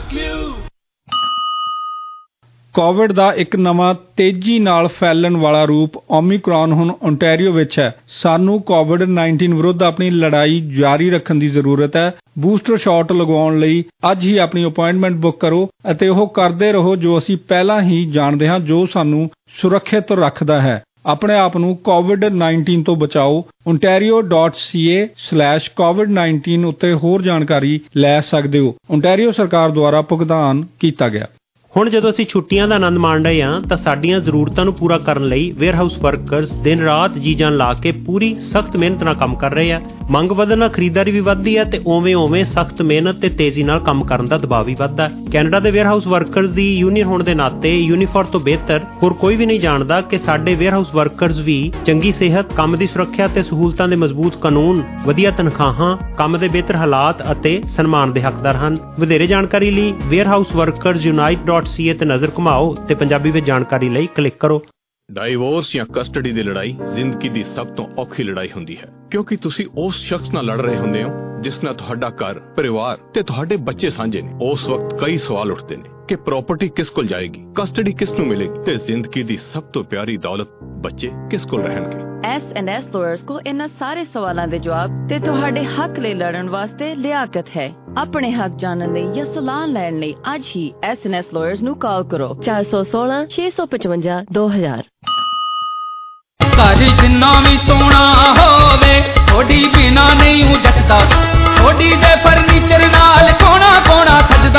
COVID ਦਾ ਇੱਕ ਨਵਾਂ ਤੇਜ਼ੀ ਨਾਲ ਫੈਲਣ ਵਾਲਾ ਰੂਪ ਓਮਿਕਰੌਨ ਹੁਣ ਓਨਟਾਰੀਓ ਵਿੱਚ ਹੈ। ਸਾਨੂੰ ਕੋਵਿਡ ਨਾਈਨਟੀਨ ਵਿਰੁੱਧ ਆਪਣੀ ਲੜਾਈ ਜਾਰੀ ਰੱਖਣ ਦੀ ਜ਼ਰੂਰਤ ਹੈ। ਬੂਸਟਰ ਸ਼ਾਟ ਲਗਵਾਉਣ ਲਈ ਅੱਜ ਹੀ ਆਪਣੀ ਅਪਾਇੰਟਮੈਂਟ ਬੁੱਕ ਕਰੋ ਅਤੇ ਉਹ ਕਰਦੇ ਰਹੋ ਜੋ ਅਸੀਂ ਪਹਿਲਾਂ ਹੀ ਜਾਣਦੇ ਹਾਂ, ਜੋ ਸਾਨੂੰ ਸੁਰੱਖਿਅਤ ਰੱਖਦਾ ਹੈ। ਆਪਣੇ ਆਪ ਨੂੰ ਕੋਵਿਡ ਨਾਈਨਟੀਨ ਤੋਂ ਬਚਾਓ। Ontario dot C A slash COVID nineteen ਉੱਤੇ ਹੋਰ ਜਾਣਕਾਰੀ ਲੈ ਸਕਦੇ ਹੋ। ਓਨਟਾਰੀਓ ਸਰਕਾਰ ਦੁਆਰਾ ਭੁਗਤਾਨ ਕੀਤਾ ਗਿਆ। ਹੁਣ ਜਦੋਂ ਅਸੀਂ ਛੁੱਟੀਆਂ ਦਾ ਆਨੰਦ ਮਾਣ ਰਹੇ ਹਾਂ ਤਾਂ ਸਾਡੀਆਂ ਜ਼ਰੂਰਤਾਂ ਨੂੰ ਪੂਰਾ ਕਰਨ ਲਈ ਵੇਅਰਹਾਊਸ ਵਰਕਰਸ ਦਿਨ ਰਾਤ ਜੀ ਜਾਨ ਲਾ ਕੇ ਪੂਰੀ ਸਖਤ ਮਿਹਨਤ ਨਾਲ ਕੰਮ ਕਰ ਰਹੇ ਆ। ਮੰਗ ਵਧਣ ਨਾਲ ਖਰੀਦਦਾਰੀ ਵੀ ਵੱਧਦੀ ਹੈ ਤੇ ਉਵੇਂ ਉਵੇਂ ਸਖਤ ਮਿਹਨਤ ਤੇ ਤੇਜ਼ੀ ਨਾਲ ਕੰਮ ਕਰਨ ਦਾ ਦਬਾਅ ਵੀ ਵੱਧਦਾ ਹੈ। ਕੈਨੇਡਾ ਦੇ ਵੇਅਰਹਾਊਸ ਵਰਕਰਸ ਦੀ ਯੂਨੀਅਨ ਹੋਣ ਦੇ ਨਾਤੇ ਯੂਨੀਫੋਰ ਤੋਂ ਬਿਹਤਰ ਹੋਰ ਕੋਈ ਵੀ ਨਹੀਂ ਜਾਣਦਾ ਕਿ ਸਾਡੇ ਵੇਅਰਹਾਊਸ ਵਰਕਰਸ ਵੀ ਚੰਗੀ ਸਿਹਤ, ਕੰਮ ਦੀ ਸੁਰੱਖਿਆ ਤੇ ਸਹੂਲਤਾਂ ਦੇ ਮਜ਼ਬੂਤ ਕਾਨੂੰਨ, ਵਧੀਆ ਤਨਖਾਹਾਂ, ਕੰਮ ਦੇ ਬਿਹਤਰ ਹਾਲਾਤ ਅਤੇ ਸਨਮਾਨ ਦੇ ਹੱਕਦਾਰ ਹਨ। ਵਧੇਰੇ ਜਾਣਕਾਰੀ ਲਈ warehouse workers unite dot C A ਤੇ ਨਜ਼ਰ ਘੁਮਾਓ ਤੇ ਪੰਜਾਬੀ ਵਿੱਚ ਜਾਣਕਾਰੀ ਲਈ ਕਲਿੱਕ ਕਰੋ। ਡਾਈਵੋਰਸ ਜਾਂ ਕਸਟਡੀ ਦੀ ਲੜਾਈ ਜ਼ਿੰਦਗੀ ਦੀ ਸਭ ਤੋਂ ਔਖੀ ਲੜਾਈ ਹੁੰਦੀ ਹੈ, ਕਿਉਂਕਿ ਤੁਸੀਂ ਉਸ ਸ਼ਖਸ ਨਾਲ ਲੜ ਰਹੇ ਹੁੰਦੇ ਹੋ ਜਿਸ ਨਾਲ ਤੁਹਾਡਾ ਘਰ, ਪਰਿਵਾਰ ਤੇ ਤੁਹਾਡੇ ਬੱਚੇ ਸਾਂਝੇ ਨੇ। ਉਸ ਵਕਤ ਕਈ ਸਵਾਲ ਉੱਠਦੇ ਨੇ ਕਿ ਪ੍ਰਾਪਰਟੀ ਕਿਸ ਕੋਲ ਜਾਏਗੀ, ਕਸਟਡੀ ਕਿਸ ਨੂੰ ਮਿਲੇਗੀ ਤੇ ਜ਼ਿੰਦਗੀ ਦੀ ਸਭ ਤੋਂ ਪਿਆਰੀ ਦੌਲਤ ਬੱਚੇ ਕਿਸ ਕੋਲ ਰਹਿਣਗੇ। ਐਸ ਐਂਡ ਐਸ ਲਾਇਰਸ ਕੋ ਇਹਨਾਂ ਸਾਰੇ ਸਵਾਲਾਂ ਦੇ ਜਵਾਬ ਤੇ ਤੁਹਾਡੇ ਹੱਕ ਲਈ ਲੜਨ ਵਾਸਤੇ ਲਿਆਕਤ ਹੈ। ਆਪਣੇ ਹੱਕ ਜਾਣਨ ਲਈ ਜਾਂ ਸਲਾਹ ਲੈਣ ਲਈ ਅੱਜ ਹੀ ਐਸ ਐਂਡ ਐਸ ਲਾਇਰਸ ਨੂੰ ਕਾਲ ਕਰੋ ਚਾਰ ਸੌ ਸੋਲਾਂ ਛੇ ਸੌ ਪਚਵੰਜਾ ਦੋ ਹਜ਼ਾਰ। ਘਰ ਜਿੰਨਾ ਵੀ ਸੋਹਣਾ ਹੋਵੇ ਥੋੜੀ ਬਿਨਾ ਨਹੀਂ ਜੱਟਦਾ, ਥੋੜੀ ਦੇ ਫਰਨੀਚਰ ਨਾਲ ਕੋਣਾ ਕੋਣਾ ਸਜਦਾ।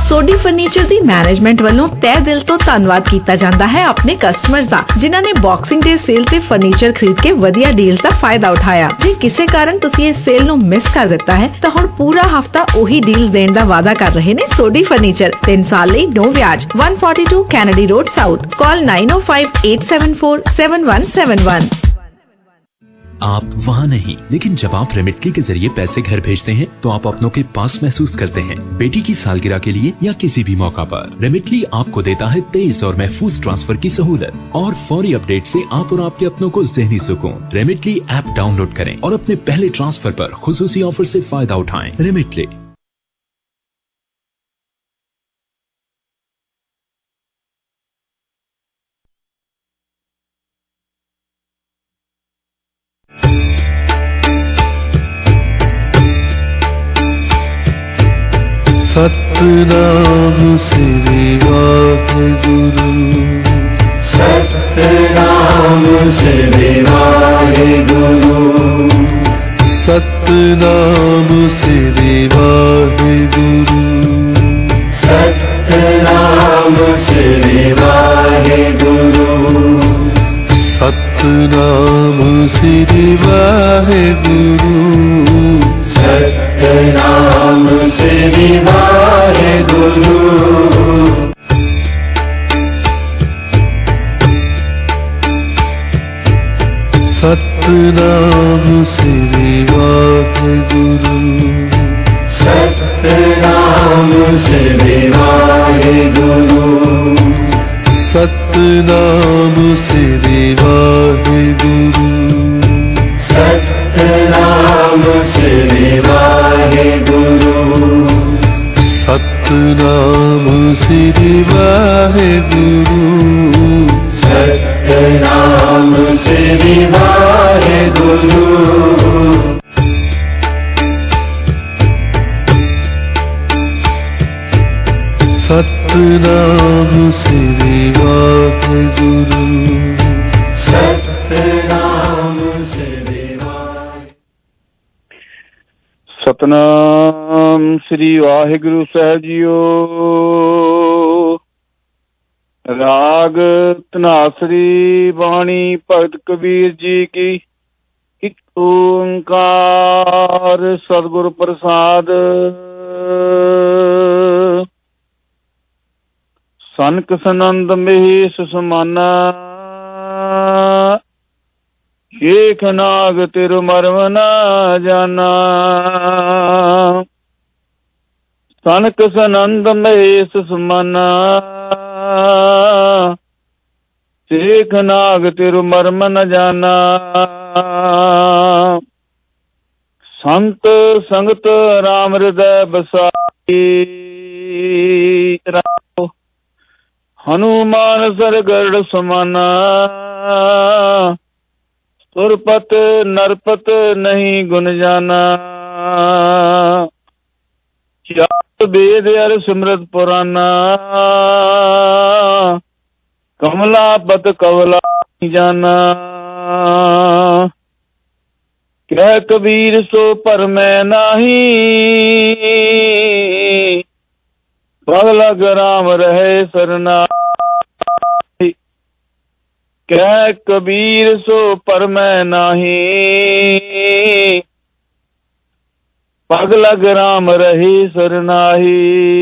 ਸੋਢੀ ਫਰਨੀਚਰ ਦੀ ਮੈਨੇਜਮੈਂਟ ਵੱਲੋਂ ਤਹਿ ਦਿਲ ਤੋਂ ਧੰਨਵਾਦ ਕੀਤਾ ਜਾਂਦਾ ਹੈ ਆਪਣੇ ਕਸਟਮਰਸ ਦਾ, ਜਿਨ੍ਹਾਂ ਨੇ ਬਾਕਸਿੰਗ ਡੇ ਸੇਲ ਤੇ ਫਰਨੀਚਰ ਖਰੀਦ ਕੇ ਵਧੀਆ ਡੀਲਸ ਦਾ ਫਾਇਦਾ ਉਠਾਇਆ। ਜੇ ਕਿਸੇ ਕਾਰਨ ਤੁਸੀਂ ਇਸ ਸੇਲ ਨੂੰ ਮਿਸ ਕਰ ਦਿੱਤਾ ਹੈ ਤਾਂ ਹੁਣ ਪੂਰਾ ਹਫਤਾ ਉਹੀ ਡੀਲਸ ਦੇਣ ਦਾ ਵਾਅਦਾ ਕਰ ਰਹੇ ਨੇ ਸੋਢੀ ਫਰਨੀਚਰ। ਤਿੰਨ ਸਾਲ ਲਈ ਨੋ ਵਿਆਜ। one forty-two Kennedy road south. Call nine oh five eight seven four seven one seven one। आप वहाँ नहीं, लेकिन जब आप रेमिटली के जरिए पैसे घर भेजते हैं तो आप अपनों के पास महसूस करते हैं। बेटी की सालगिरह के लिए या किसी भी मौका पर रेमिटली आपको देता है तेज और महफूज ट्रांसफर की सहूलत और फौरी अपडेट से आप और आपके अपनों को ज़हनी सुकून। रेमिटली ऐप डाउनलोड करें और अपने पहले ट्रांसफर पर खुसूसी ऑफर से फायदा उठाएं। रेमिटली। सतनाम श्री वाहिगुरु, सतनाम श्री वाहिगुरु, सतनाम श्री वाहिगुरु, सतनाम श्री वाहिगुरु, सतनाम श्री वाहिगुरु, सतनाम श्री वाहिगुरु। सतनाम श्री वाहिगुरु, सतनाम श्री वाहिगुरु, सतनाम श्री वाहिगुरु, सतनाम श्री वाहिगुरु, सतनाम श्री वाहिगुरु, सतनाम श्री वाहिगुरु। सतनाम श्री वाहिगुरु, सतनाम श्री सतनाम श्री वाहिगुरु साहिब जीओ। राग धनासरी बाणी भगत कबीर जी की। एक ओंकार सतगुरु प्रसाद। सनक सनंद महेश समाना, शेख नाग तिरु मरम न जाना। सनक सनंद महेश समाना, शेख नाग तिरु मरम न जाना। संत संगत राम हृदय बसाई, हनुमान सर गरुड़ समाना। सुरपत नरपत नहीं गुन जाना। चार वेद अर सिमरत पुराना, कमला पत कवला जाना। कह कबीर सो पर मैं नाही, पगलग राम रहे सरना। कह कबीर सो पर मैं नाही, पगलग राम रहे सरनाही।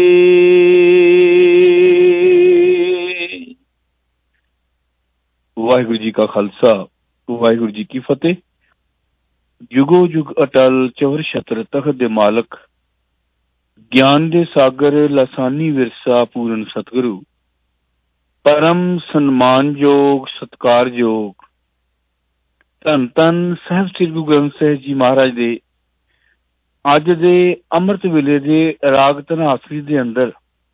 वाहिगुरु जी का खालसा, वाहिगुरु जी की फतेह। जुगो जुग अटल चवर छत्र तख्त दे मालक, ज्ञान दे सागर लासानी विरसा पूਰਨ सतगुरु। परम सन्मानयोग सत्कारयोग धन धन साहिब श्री गुरु ग्रंथ साहिब जी महाराज दे अज दे अमृत वेले दे राग धनासरी दे अंदर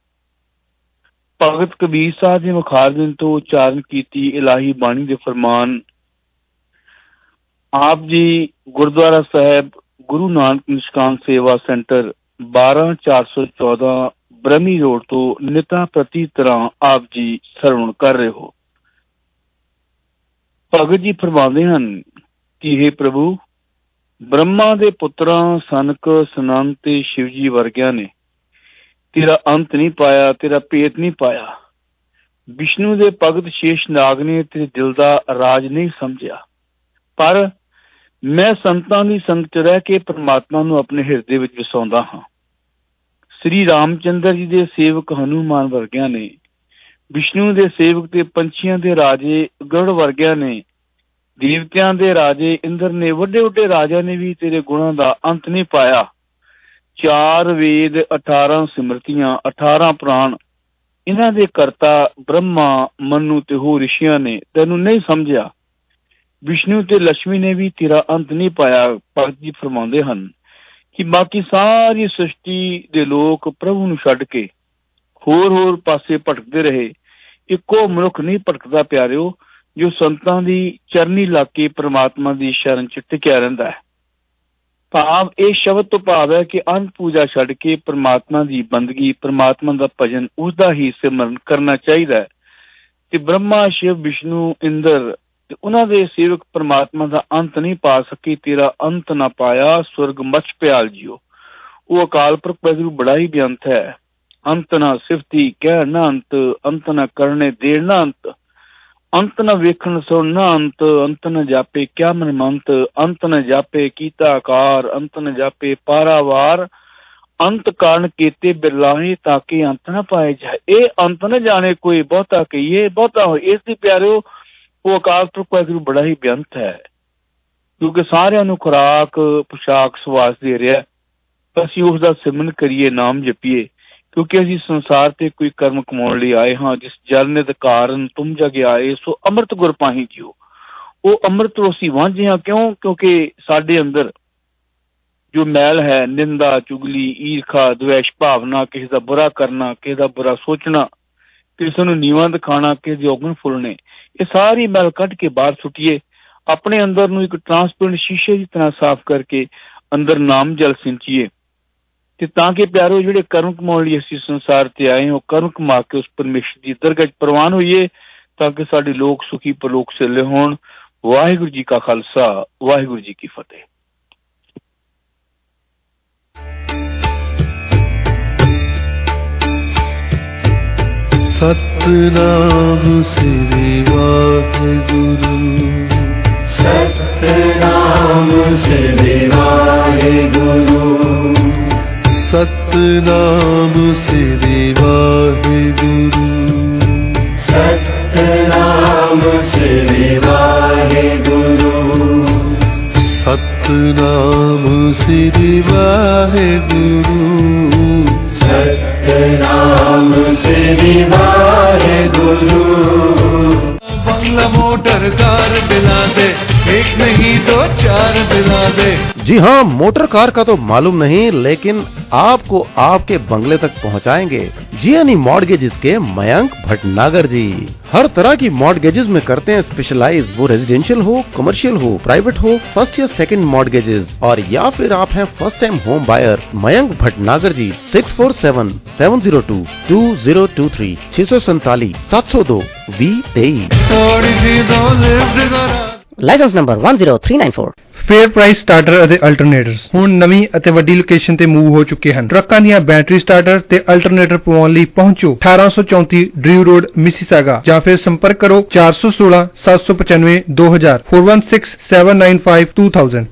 भगत कबीर साहब दे मुखार दिन तो उच्चारण कीती इलाही बाणी दे फरमान आप जी गुरुद्वारा साहब गुरु नानक निष्काम सेवा सेंटर बारह चार सौ चौदह ब्रह्मी रोड तो निता प्रति तरह आप जी सरवण कर रहे हो। भगत जी फरमाते हैं कि हे प्रभु, ब्रह्मा दे पुत्रां सनक सनंद ते शिव जी वर्गियां ने ਤੇਰਾ ਅੰਤ ਨਹੀਂ ਪਾਇਆ, ਤੇਰਾ ਭੇਤ ਨਹੀਂ ਪਾਇਆ। ਵਿਸ਼ਨੂੰ ਦੇ ਭਗਤ ਸ਼ੇਸ਼ਨਾਗ ਨੇ ਤੇਰੇ ਦਿਲ ਦਾ ਰਾਜ ਨਹੀਂ ਸਮਝਿਆ, ਪਰ ਮੈਂ ਸੰਤਾਂ ਦੀ ਸੰਗਤ ਚ ਰਹਿ ਕੇ ਪ੍ਰਮਾਤਮਾ ਨੂੰ ਆਪਣੇ ਹਿਰਦੇ ਵਿੱਚ ਵਸਾਉਂਦਾ ਹਾਂ। ਸ੍ਰੀ ਰਾਮਚੰਦਰ ਜੀ ਦੇ ਸੇਵਕ ਹਨੂਮਾਨ ਵਰਗਿਆਂ ਨੇ, ਵਿਸ਼ਨੂੰ ਦੇ ਸੇਵਕ ਤੇ ਪੰਛੀਆਂ ਦੇ ਰਾਜੇ ਗਰੁੜ ਵਰਗਿਆਂ ਨੇ, ਦੇਵਤਿਆਂ ਦੇ ਰਾਜੇ ਇੰਦਰ ਨੇ, ਵੱਡੇ ਵੱਡੇ ਰਾਜਿਆਂ ਨੇ ਵੀ ਤੇਰੇ ਗੁਣਾਂ ਦਾ ਅੰਤ ਨਹੀਂ ਪਾਇਆ। ਚਾਰ ਵੇਦ, ਅਠਾਰਾਂ ਸਿਮਰਤੀਆਂ, ਅਠਾਰਾਂ ਪੁਰਾਣ, ਇਹਨਾਂ ਦੇ ਕਰਤਾ ਬ੍ਰਹਮਾ, ਮਨੂ ਤੇ ਹੋਰ ਰਿਸ਼ੀਆਂ ਨੇ ਤੈਨੂੰ ਨਹੀਂ ਸਮਝਿਆ। ਵਿਸ਼ਨੂੰ ਤੇ ਲక్ష్ਮੀ ਨੇ ਵੀ ਤੇਰਾ ਅੰਤ ਨਹੀਂ ਪਾਇਆ। ਭਗਤ ਜੀ ਫਰਮਾਉਂਦੇ ਹਨ ਕਿ ਬਾਕੀ ਸਾਰੀ ਸ੍ਰਿਸ਼ਟੀ ਦੇ ਲੋਕ ਪ੍ਰਭੂ ਨੂੰ ਛੱਡ ਕੇ ਹੋਰ ਹੋਰ ਪਾਸੇ ਭਟਕਦੇ ਰਹੇ, ਇੱਕੋ ਮਨੁੱਖ ਨਹੀਂ ਭਟਕਦਾ ਪਿਆਰਿਓ, ਜੋ ਸੰਤਾਂ ਦੀ ਚਰਨੀ ਲਾ ਕੇ ਪ੍ਰਮਾਤਮਾ ਦੀ ਸ਼ਰਨ ਚ ਟਿਕਿਆ ਰਹਿੰਦਾ ਹੈ। ਭਾਵ ਇਹ ਸ਼ਬਦ ਤੋਂ ਭਾਵ ਹੈ ਕਿ ਅੰਨ ਪੂਜਾ ਛੱਡ ਕੇ ਪ੍ਰਮਾਤਮਾ ਦੀ ਬੰਦਗੀ, ਪ੍ਰਮਾਤਮਾ ਦਾ ਭਜਨ, ਉਸਦਾ ਹੀ ਸਿਮਰਨ ਕਰਨਾ ਚਾਹੀਦਾ ਹੈ। ਤੇ ਬ੍ਰਹਮਾ, ਸ਼ਿਵ, ਵਿਸ਼ਨੂੰ, ਇੰਦਰ ਤੇ ਉਹਨਾਂ ਦੇ ਸੇਵਕ ਪ੍ਰਮਾਤਮਾ ਦਾ ਅੰਤ ਨਹੀਂ ਪਾ ਸਕੇ। ਤੇਰਾ ਅੰਤ ਨਾ ਪਾਇਆ ਸਵਰਗ ਮੱਚ ਪਿਆਲ ਜੀਓ। ਉਹ ਅਕਾਲ ਪੁਰਖ ਵਾਹਿਗੁਰੂ ਬੜਾ ਹੀ ਬੇਅੰਤ ਹੈ। ਅੰਤ ਨਾ ਸਿਫਤੀ ਕਹਿ ਨਾ ਅੰਤ, ਅੰਤ ਨਾ ਕਰਨੇ ਦੇਣ ਨਾ ਅੰਤ, ਅੰਤ ਨਾ ਵੇਖਣ ਸੁਣ ਨਾ ਅੰਤ, ਅੰਤ ਨਾ ਜਾਪੇ ਕਿਆ ਮਨਮੰਤ, ਅੰਤ ਨਾ ਜਾਪੇ ਕੀਤਾ ਆਕਾਰ, ਅੰਤ ਨਾ ਜਾਪੇ ਪਾਰਾਵਾਰ, ਅੰਤ ਕਾਰਨ ਕੀਤੇ ਬਿਰਲਾਹੇ ਤਾਂ ਕਿ ਅੰਤ ਨਾ ਪਾਏ ਜਾਏ। ਇਹ ਅੰਤ ਨਾ ਜਾਣੇ ਕੋਈ, ਬਹੁਤਾ ਕਹੀਏ ਬਹੁਤਾ ਹੋਏ। ਇਸ ਦੀ ਪਿਆਰਿਓ ਉਹ ਅਕਾਲ ਪੁਰਖ ਵਾਹਿਗੁਰੂ ਬੜਾ ਹੀ ਬੇਅੰਤ ਹੈ, ਕਿਉਂਕਿ ਸਾਰਿਆਂ ਨੂੰ ਖੁਰਾਕ, ਪੁਸ਼ਾਕ, ਸਵਾਸ ਦੇ ਰਿਹਾ। ਅਸੀਂ ਉਸਦਾ ਸਿਮਰਨ ਕਰੀਏ, ਨਾਮ ਜਪੀਏ, ਕਿਉਂਕਿ ਅਸੀਂ ਸੰਸਾਰ ਤੇ ਕੋਈ ਕਰਮ ਕਮਾਉਣ ਲਈ ਆਏ ਹਾਂ। ਜਿਸ ਜਲ ਨਿਧ ਕਾਰਨ ਤੁਮ ਜਗ ਆਏ, ਸੋ ਅੰਮ੍ਰਿਤ ਗੁਰ ਪਾਹੀ ਜੀਓ। ਉਹ ਅੰਮ੍ਰਿਤ ਤੋਂ ਅਸੀਂ ਵਾਂਝੇ ਹਾਂ। ਕਿਉਂ? ਕਿਉਂਕਿ ਸਾਡੇ ਅੰਦਰ ਜੋ ਮੈਲ ਹੈ, ਨਿੰਦਾ, ਚੁਗਲੀ, ਈਰਖਾ, ਦਵੇਸ਼ ਭਾਵਨਾ, ਕਿਸੇ ਦਾ ਬੁਰਾ ਕਰਨਾ, ਕਿਸੇ ਦਾ ਬੁਰਾ ਸੋਚਣਾ, ਕਿਸੇ ਨੂੰ ਨੀਵਾਂ ਦਿਖਾਉਣਾ, ਕਿਸੇ ਦੇ ਔਗਣ ਫੁੱਲਣੇ, ਇਹ ਸਾਰੀ ਮੈਲ ਕੱਢ ਕੇ ਬਾਹਰ ਸੁੱਟੀਏ। ਆਪਣੇ ਅੰਦਰ ਨੂੰ ਇੱਕ ਟਰਾਂਸਪੇਰੈਂਟ ਸ਼ੀਸ਼ੇ ਦੀ ਤਰ੍ਹਾਂ ਸਾਫ਼ ਕਰਕੇ ਅੰਦਰ ਨਾਮ ਜਲ ਸਿੰਚੀਏ, ਤੇ ਤਾਂ ਕਿ ਪਿਆਰੋ ਜਿਹੜੇ ਕਰਮ ਕਮਾਉਣ ਲਈ ਅਸੀਂ ਸੰਸਾਰ ਤੇ ਆਏ ਹਾਂ, ਉਹ ਕਰਮ ਕਮਾ ਕੇ ਉਸ ਪਰਮੇਸ਼ਰ ਦੀ ਦਰਗਾਹ 'ਚ ਪ੍ਰਵਾਨ ਹੋਈਏ, ਤਾਂ ਕਿ ਸਾਡੇ ਲੋਕ ਸੁਖੀ ਪਰਲੋਕ ਸਿੱਲੇ ਹੋਣ। ਵਾਹਿਗੁਰੂ ਜੀ ਕਾ ਖਾਲਸਾ, ਵਾਹਿਗੁਰੂ ਜੀ ਕੀ ਫਤਿਹ। ਸਤਿਨਾਮ ਸ੍ਰੀ ਵਾਹਿਗੁਰੂ, ਸਤਿਨਾਮ ਸ੍ਰੀ ਵਾਹਿਗੁਰੂ, ਸਤਿਨਾਮ ਸ੍ਰੀ ਵਾਹਿਗੁਰੂ, ਸਤਿਨਾਮ ਸ੍ਰੀ ਵਾਹਿਗੁਰੂ, ਸਤਿਨਾਮ ਸ੍ਰੀ ਵਾਹਿਗੁਰੂ, ਸਤਿਨਾਮ ਸ੍ਰੀ ਵਾਹਿਗੁਰੂ। बंगला मोटर कार दिला दे, एक नहीं दो चार दिला दे। जी हाँ, मोटर कार का तो मालूम नहीं, लेकिन आपको आपके बंगले तक पहुँचाएंगे जियानी मॉर्गेजेस के मयंक भटनागर जी। हर तरह की मॉर्गेजेस में करते हैं स्पेशलाइज, वो रेजिडेंशियल हो, कमर्शियल हो, प्राइवेट हो, फर्स्ट या सेकंड मॉर्गेजेस, और या फिर आप हैं first time home buyer. Mayank Bhatnagar ji six four seven seven zero two two zero two three छह सौ सैतालीस सात सौ दो वी तेईस। Licence number one zero three nine four। Fair price starter ਅਤੇ ਅਲਟਰਨੇਟਰਸ ਹੁਣ ਨਵੀਂ ਅਤੇ ਵੱਡੀ ਲੋਕੇਸ਼ਨ ਤੇ ਮੂਵ ਹੋ ਚੁੱਕੇ ਹਨ। ਟਰੱਕਾਂ ਦੀਆਂ ਬੈਟਰੀ ਸਟਾਰਟਰ ਤੇ ਅਲਟਰਨੇਟਰ ਪਵਾਉਣ ਲਈ ਪਹੁੰਚੋ ਅਠਾਰਾਂ ਸੌ ਚੌਂਤੀ ਡਰਿਊ ਰੋਡ, ਮਿਸੀਸਾਗਾ, ਜਾਂ ਫਿਰ ਸੰਪਰਕ ਕਰੋ ਚਾਰ ਸੌ ਸੋਲਾਂ ਸੱਤ ਸੌ ਪਚਾਨਵੇਂ ਦੋ ਹਜ਼ਾਰ four one six seven nine five two thousand।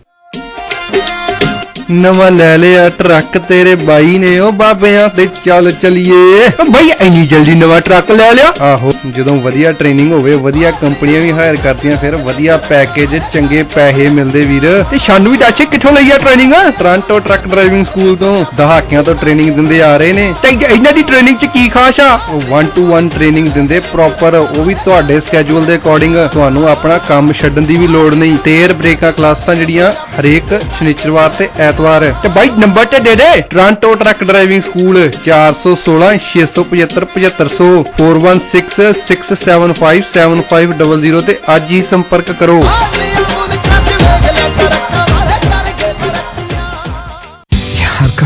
ਨਵਾਂ ਲੈ ਲਿਆ ਟਰੱਕ ਤੇਰੇ ਬਾਈ ਨੇ, ਉਹ ਬਾਬਿਆਂ ਤੇ ਚੱਲ ਚਲੀਏ। ਬਾਈ ਇੰਨੀ ਜਲਦੀ ਨਵਾਂ ਟਰੱਕ ਲੈ ਲਿਆ? ਆਹੋ, ਜਦੋਂ ਵਧੀਆ ਟ੍ਰੇਨਿੰਗ ਹੋਵੇ, ਵਧੀਆ ਕੰਪਨੀਆਂ ਵੀ ਹਾਇਰ ਕਰਦੀਆਂ, ਫਿਰ ਵਧੀਆ ਪੈਕੇਜ, ਚੰਗੇ ਪੈਸੇ ਮਿਲਦੇ ਵੀਰ। ਤੇ ਸਾਨੂੰ ਵੀ ਦੱਸ ਕਿੱਥੋਂ ਲਈ ਆ training? Toronto truck driving school ਤੋਂ ਦਹਾਕਿਆਂ ਤੋਂ ਟ੍ਰੇਨਿੰਗ ਦਿੰਦੇ ਆ ਰਹੇ ਨੇ। ਤੇ ਇਹਨਾਂ ਦੀ ਟ੍ਰੇਨਿੰਗ 'ਚ ਕੀ ਖਾਸ ਆ? ਵਨ ਟੂ ਵਨ ਟ੍ਰੇਨਿੰਗ ਦਿੰਦੇ ਪ੍ਰੋਪਰ, ਉਹ ਵੀ ਤੁਹਾਡੇ ਸਕੈਜੂਲ ਦੇ ਅਕੋਰਡਿੰਗ। ਤੁਹਾਨੂੰ ਆਪਣਾ ਕੰਮ ਛੱਡਣ ਦੀ ਵੀ ਲੋੜ ਨਹੀਂ। ਤੇਰ ਬ੍ਰੇਕਾਂ ਕਲਾਸਾਂ ਜਿਹੜੀਆਂ ਹਰੇਕ ਸ਼ਨੀਚਰਵਾਰ ਤੇ ਐਤਵਾਰ। ਤੇ ਬਾਈ ਨੰਬਰ ਤੇ ਦੇ ਦੇ, ਟੋਰਾਂਟੋ ਟਰੱਕ ਡਰਾਈਵਿੰਗ ਸਕੂਲ ਚਾਰ ਸੌ ਸੋਲਾਂ ਛੇ ਸੌ ਪਝੱਤਰ ਪਝੱਤਰ ਸੌ four one six six seven five seven five zero zero ਤੇ ਅੱਜ ਹੀ ਸੰਪਰਕ ਕਰੋ। यार का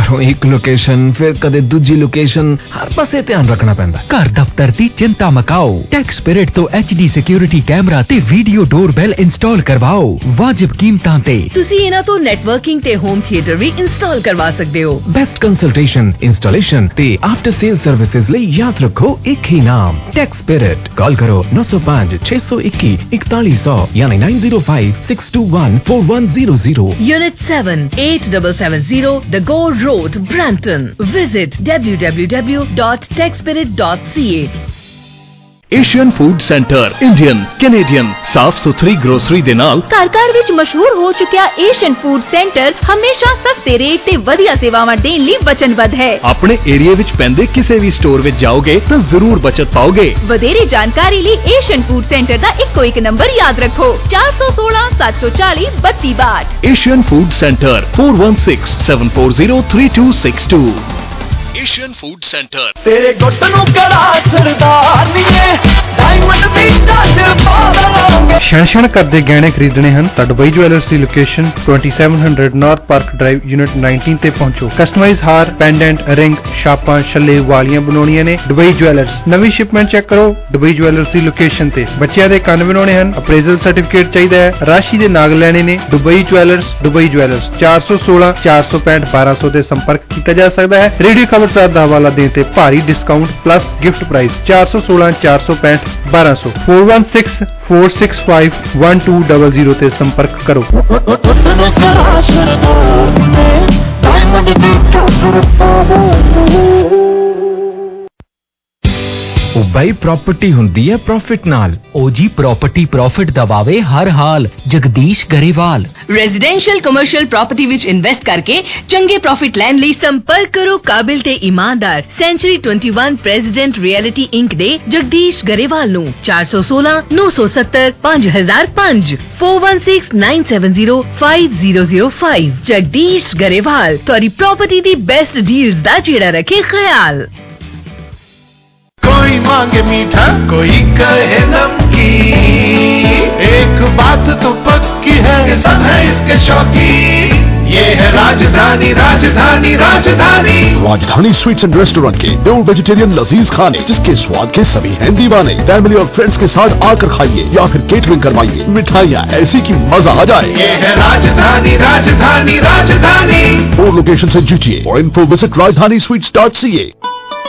ਘਰੋਂ ਇੱਕ ਲੋਕੇਸ਼ਨ ਫਿਰ ਕਦੇ ਦੂਜੀ ਲੋਕੇਸ਼ਨ, ਹਰ ਪਾਸੇ ਧਿਆਨ ਰੱਖਣਾ ਪੈਂਦਾ। ਘਰ ਦਫ਼ਤਰ ਦੀ ਚਿੰਤਾ ਮਕਾਓ, ਟੈਕ ਸਪਿਰਿਟ ਤੋਂ ਐਚ ਡੀ ਸਿਕਿਉਰਿਟੀ ਕੈਮਰਾ ਤੇ ਵੀਡੀਓ ਡੋਰਬੈਲ ਇੰਸਟਾਲ ਕਰਵਾਓ ਵਾਜਿਬ ਕੀਮਤਾਂ ਤੇ। ਤੁਸੀਂ ਇਹਨਾਂ ਤੋਂ ਨੈਟਵਰਕਿੰਗ ਤੇ ਹੋਮ ਥੀਏਟਰ ਵੀ ਇੰਸਟਾਲ ਕਰਵਾ ਸਕਦੇ ਹੋ। ਬੈਸਟ ਕੰਸਲਟੇਸ਼ਨ, ਇੰਸਟਾਲੇਸ਼ਨ ਤੇ ਆਫਟਰ ਸੇਲ ਸਰਵਿਸਿਜ਼ ਲਈ ਯਾਦ ਰੱਖੋ ਇੱਕ ਹੀ ਨਾਮ, ਟੈਕ ਸਪਿਰਿਟ। ਕਾਲ ਕਰੋ ਨੌ ਸੌ ਪੰਜ ਛੇ ਸੌ ਇੱਕੀ ਇਕਤਾਲੀ ਸੌ ਯਾਨੀ nine zero five six two one four one zero zero। Unit seven, eight seven seven zero, The Gore Road, Brampton. Visit w w w dot tech spirit dot c a। Asian food centre Indian Canadian ਸਾਫ਼ ਸੁਥਰੀ grocery ਦੇ ਨਾਲ ਘਰ ਘਰ ਵਿੱਚ ਮਸ਼ਹੂਰ ਹੋ ਚੁੱਕਿਆ ਏਸ਼ੀਅਨ ਫੂਡ ਸੈਂਟਰ ਹਮੇਸ਼ਾ ਸਸਤੇ ਰੇਟ ਤੇ ਵਧੀਆ ਸੇਵਾਵਾਂ ਦੇਣ ਲਈ ਵਚਨਬੱਧ ਹੈ। ਆਪਣੇ ਏਰੀਆ ਵਿੱਚ ਪੈਂਦੇ ਕਿਸੇ ਵੀ ਸਟੋਰ ਵਿੱਚ ਜਾਓਗੇ ਤਾਂ ਜ਼ਰੂਰ ਬਚਤ ਪਾਓਗੇ। ਵਧੇਰੇ ਜਾਣਕਾਰੀ ਲਈ ਏਸ਼ੀਅਨ ਫੂਡ ਸੈਂਟਰ ਦਾ ਇੱਕੋ ਇੱਕ ਨੰਬਰ ਯਾਦ ਰੱਖੋ, ਚਾਰ ਸੌ ਸੋਲਾਂ ਸੱਤ ਸੌ ਚਾਲੀ ਬੱਤੀ ਬਾਹਠ। Asian food centre four one six seven four zero three two six two। Asian food centre. ਤੇਰੇ ਗੁੱਟ ਨੂੰ ਕੜਾ ਸਰਦਾਰਨੀਏ ਡਾਇਮੰਡ ਦੀ ਟੱਚ ਪਾ ਲਾਂਗੇ। ਛਣ ਛਣ ਕਰਦੇ ਗਹਿਣੇ ਖਰੀਦਣੇ ਹਨ ਤਾਂ ਦੁਬਈ ਜੁਐਲਰਸ ਦੀ location twenty-seven hundred north park drive unit nineteen ਤੇ ਪਹੁੰਚੋ। ਕਸਟਮਾਈਜ਼ ਹਾਰ, ਪੈਂਡੈਂਟ, ਰਿੰਗ, ਛਾਪਾਂ, ਛੱਲੇ, ਵਾਲੀਆਂ ਬਣਾਉਣੀਆਂ ਨੇ ਦੁਬਈ ਜੁਐਲਰਸ। ਨਵੀਂ ਸ਼ਿਪਮੈਂਟ ਚੈੱਕ ਕਰੋ ਦੁਬਈ ਜੁਐਲਰਸ ਦੀ ਲੋਕੇਸ਼ਨ ਤੇ। ਬੱਚਿਆਂ ਦੇ ਕੰਨ ਬਣਾਉਣੇ ਹਨ, ਅਪਰੇਜ਼ਲ ਸਰਟੀਫਿਕੇਟ ਚਾਹੀਦਾ ਹੈ, ਰਾਸ਼ੀ ਦੇ ਨਾਗ ਲੈਣੇ ਨੇ, ਦੁਬਈ ਜੁਐਲਰਸ। ਦੁਬਈ ਜੁਐਲਰਸ ਚਾਰ ਸੌ ਸੋਲਾਂ ਚਾਰ ਸੌ ਪੈਂਹਠ ਬਾਰਾਂ ਸੌ ਤੇ ਸੰਪਰਕ ਕੀਤਾ ਜਾ ਸਕਦਾ ਹੈ। ਰੇਡੀਓ ਖਬਰ ਸਾਹਿਬ ਦਾ ਹਵਾਲਾ ਦੇਣ ਤੇ ਭਾਰੀ ਡਿਸਕਾਊਂਟ ਪਲੱਸ ਗਿਫਟ ਪ੍ਰਾਈਸ ਚਾਰ ਸੌ ਸੋਲਾਂ ਚਾਰ ਸੌ ਪੈਂਹਠ ਬਾਰਾਂ ਸੌ four one six four six five one two zero zero ਤੇ ਸੰਪਰਕ ਕਰੋ। ਉਬਾਈ ਪ੍ਰਾਪਰਟੀ ਹੁੰਦੀ ਹੈ ਪ੍ਰੋਫਿਟ ਨਾਲ। ਉਹ ਜੀ ਪ੍ਰਾਪਰਟੀ ਪ੍ਰੋਫਿਟ ਦਬਾਵੇ ਹਰ ਹਾਲ। Jagdish Grewal. Residential commercial property ਵਿੱਚ ਇਨਵੈਸਟ ਕਰਕੇ ਚੰਗੇ ਪ੍ਰੋਫਿਟ ਲੈਣ ਲਈ ਸੰਪਰਕ ਕਰੋ ਕਾਬਿਲ ਤੇ ਇਮਾਨਦਾਰ sanctuary twenty-one president reality ink ਦੇ ਜਗਦੀਸ਼ ਗਰੇਵਾਲ ਨੂੰ ਚਾਰ ਸੌ ਸੋਲਾਂ ਨੌ ਸੌ ਸੱਤਰ ਪੰਜ ਹਜ਼ਾਰ ਪੰਜ four one six nine seven zero five zero zero five। Jagdish Grewal ਤੁਹਾਡੀ ਪ੍ਰਾਪਰਟੀ ਦੀ ਬੈਸਟ ਡੀਲਸ ਦਾ ਜਿਹੜਾ ਰੱਖੇ ਖਿਆਲ। कोई मांगे मीठा कोई कहे नमकीन, एक बात तो पक्की है सब है इसके शौकीन। ये है राजधानी Rajdhani Rajdhani. Rajdhani sweets and restaurant के प्योर वेजिटेरियन लजीज खाने जिसके स्वाद के सभी हैं दीवाने। फैमिली और फ्रेंड्स के साथ आकर खाइए या फिर केटरिंग करवाइए, मिठाइयाँ ऐसी कि मजा आ जाए। ये है राजधानी राजधानी राजधानी। फोर लोकेशन से जुटिए और info visit Rajdhani Sweets dot C A.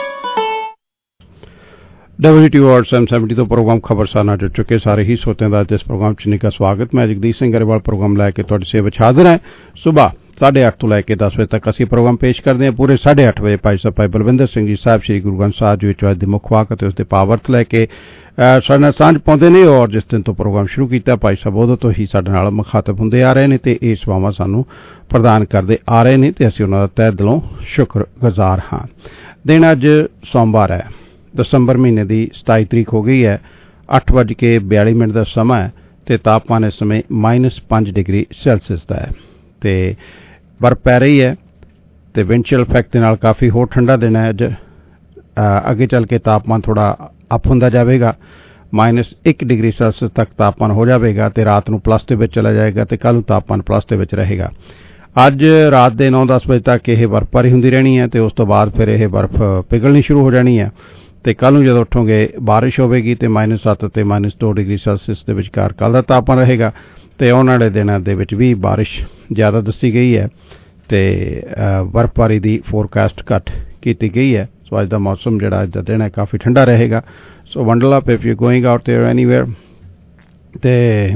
W T O seven seventy ਤੋਂ ਪ੍ਰੋਗਰਾਮ ਖਬਰਸਾਰ ਨਾਲ ਜੁੜ ਚੁੱਕੇ ਸਾਰੇ ਹੀ ਸਰੋਤਿਆਂ ਦਾ ਇਸ ਪ੍ਰੋਗਰਾਮ 'ਚ ਨਿੱਘਾ ਸਵਾਗਤ। ਮੈਂ ਜਗਦੀਸ਼ ਸਿੰਘ ਗਰੇਵਾਲ ਪ੍ਰੋਗਰਾਮ ਲੈ ਕੇ ਤੁਹਾਡੀ ਸੇਵਾ 'ਚ ਹਾਜ਼ਰ ਹਾਂ। ਸੁਬਾਹ ਸਾਢੇ ਅੱਠ ਤੋਂ ਲੈ ਕੇ ਦਸ ਵਜੇ ਤੱਕ ਅਸੀਂ ਪ੍ਰੋਗਰਾਮ ਪੇਸ਼ ਕਰਦੇ ਹਾਂ। ਪੂਰੇ ਸਾਢੇ ਅੱਠ ਵਜੇ ਭਾਈ ਸਾਹਿਬ ਭਾਈ ਬਲਵਿੰਦਰ ਸਿੰਘ ਜੀ ਸਾਹਿਬ ਸ੍ਰੀ ਗੁਰੂ ਗ੍ਰੰਥ ਸਾਹਿਬ ਜੀ ਵਿੱਚ ਅੱਜ ਦੇ ਮੁੱਖ ਵਾਕ ਅਤੇ ਉਸ ਦੇ ਪਾਵਰਤ ਲੈ ਕੇ ਸਾਡੇ ਨਾਲ ਸਾਂਝ ਪਾਉਂਦੇ ਨੇ। ਔਰ ਜਿਸ ਦਿਨ ਤੋਂ ਪ੍ਰੋਗਰਾਮ ਸ਼ੁਰੂ ਕੀਤਾ ਭਾਈ ਸਾਹਿਬ ਉਦੋਂ ਤੋਂ ਹੀ ਸਾਡੇ ਨਾਲ ਮੁਖਾਤਬ ਹੁੰਦੇ ਆ ਰਹੇ ਨੇ ਤੇ ਇਹ ਸੇਵਾਵਾਂ ਸਾਨੂੰ ਪ੍ਰਦਾਨ ਕਰਦੇ ਆ ਰਹੇ ਨੇ ਤੇ ਅਸੀਂ ਉਹਨਾਂ ਦਾ ਤਹਿ ਦਿਲੋਂ ਸ਼ੁਕਰਗੁਜ਼ਾਰ ਹਾਂ। ਦਿਨ ਅੱਜ ਸੋਮਵਾਰ ਹੈ, ਦਸੰਬਰ ਮਹੀਨੇ ਦੀ ਸਤਾਈ ਤਰੀਕ ਹੋ ਗਈ ਹੈ। ਅੱਠ ਵੱਜ ਕੇ ਬਿਆਲੀ ਮਿੰਟ ਦਾ ਸਮਾਂ ਹੈ ਤੇ ਤਾਪਮਾਨ ਇਸ ਸਮੇਂ ਮਾਈਨਸ ਪੰਜ ਡਿਗਰੀ ਸੈਲਸੀਅਸ ਦਾ ਹੈ ਤੇ ਬਰਫ਼ ਪੈ ਰਹੀ ਹੈ ਤੇ ਵਿੰਡ ਚਿਲ ਇਫੈਕਟ ਦੇ ਨਾਲ ਕਾਫੀ ਹੋਰ ਠੰਡਾ ਦਿਨ ਹੈ ਅੱਜ। ਅੱਗੇ ਚੱਲ ਕੇ ਤਾਪਮਾਨ ਥੋੜਾ ਅਪ ਹੁੰਦਾ ਜਾਵੇਗਾ, ਮਾਈਨਸ ਇੱਕ ਡਿਗਰੀ ਸੈਲਸੀਅਸ ਤੱਕ ਤਾਪਮਾਨ ਹੋ ਜਾਵੇਗਾ ਤੇ ਰਾਤ ਨੂੰ ਪਲੱਸ ਦੇ ਵਿੱਚ ਚਲਾ ਜਾਏਗਾ ਤੇ ਕੱਲ੍ਹ ਨੂੰ ਤਾਪਮਾਨ ਪਲੱਸ ਦੇ ਵਿੱਚ ਰਹੇਗਾ। ਅੱਜ ਰਾਤ ਦੇ ਨੌ ਦਸ ਵਜੇ ਤੱਕ ਇਹ ਬਰਫ਼ਬਾਰੀ ਹੁੰਦੀ ਰਹਿਣੀ ਹੈ ਤੇ ਉਸ ਤੋਂ ਬਾਅਦ ਫਿਰ ਇਹ ਬਰਫ਼ ਪਿਘਲਣੀ ਸ਼ੁਰੂ ਹੋ ਜਾਣੀ ਹੈ ਤੇ ਕੱਲ੍ਹ ਨੂੰ ਜਦੋਂ ਉੱਠੋਗੇ ਬਾਰਿਸ਼ ਹੋਵੇਗੀ ਤੇ ਮਾਈਨਸ ਸੱਤ ਤੇ ਮਾਈਨਸ ਦੋ ਡਿਗਰੀ ਸੈਲਸੀਅਸ ਦੇ ਵਿਚਕਾਰ ਕੱਲ੍ਹ ਦਾ ਤਾਪਮਾਨ ਰਹੇਗਾ ਤੇ ਆਉਣ ਵਾਲੇ ਦਿਨਾਂ ਦੇ ਵਿੱਚ ਵੀ ਬਾਰਿਸ਼ ਜ਼ਿਆਦਾ ਦੱਸੀ ਗਈ ਹੈ ਤੇ ਬਰਫ਼ਬਾਰੀ ਦੀ ਫੋਰਕਾਸਟ ਘੱਟ ਕੀਤੀ ਗਈ ਹੈ। ਸੋ ਅੱਜ ਦਾ ਮੌਸਮ ਜਿਹੜਾ ਅੱਜ ਦਾ ਦਿਨ ਹੈ ਕਾਫੀ ਠੰਡਾ ਰਹੇਗਾ। So wonder up if you going out there anyway. ਤੇ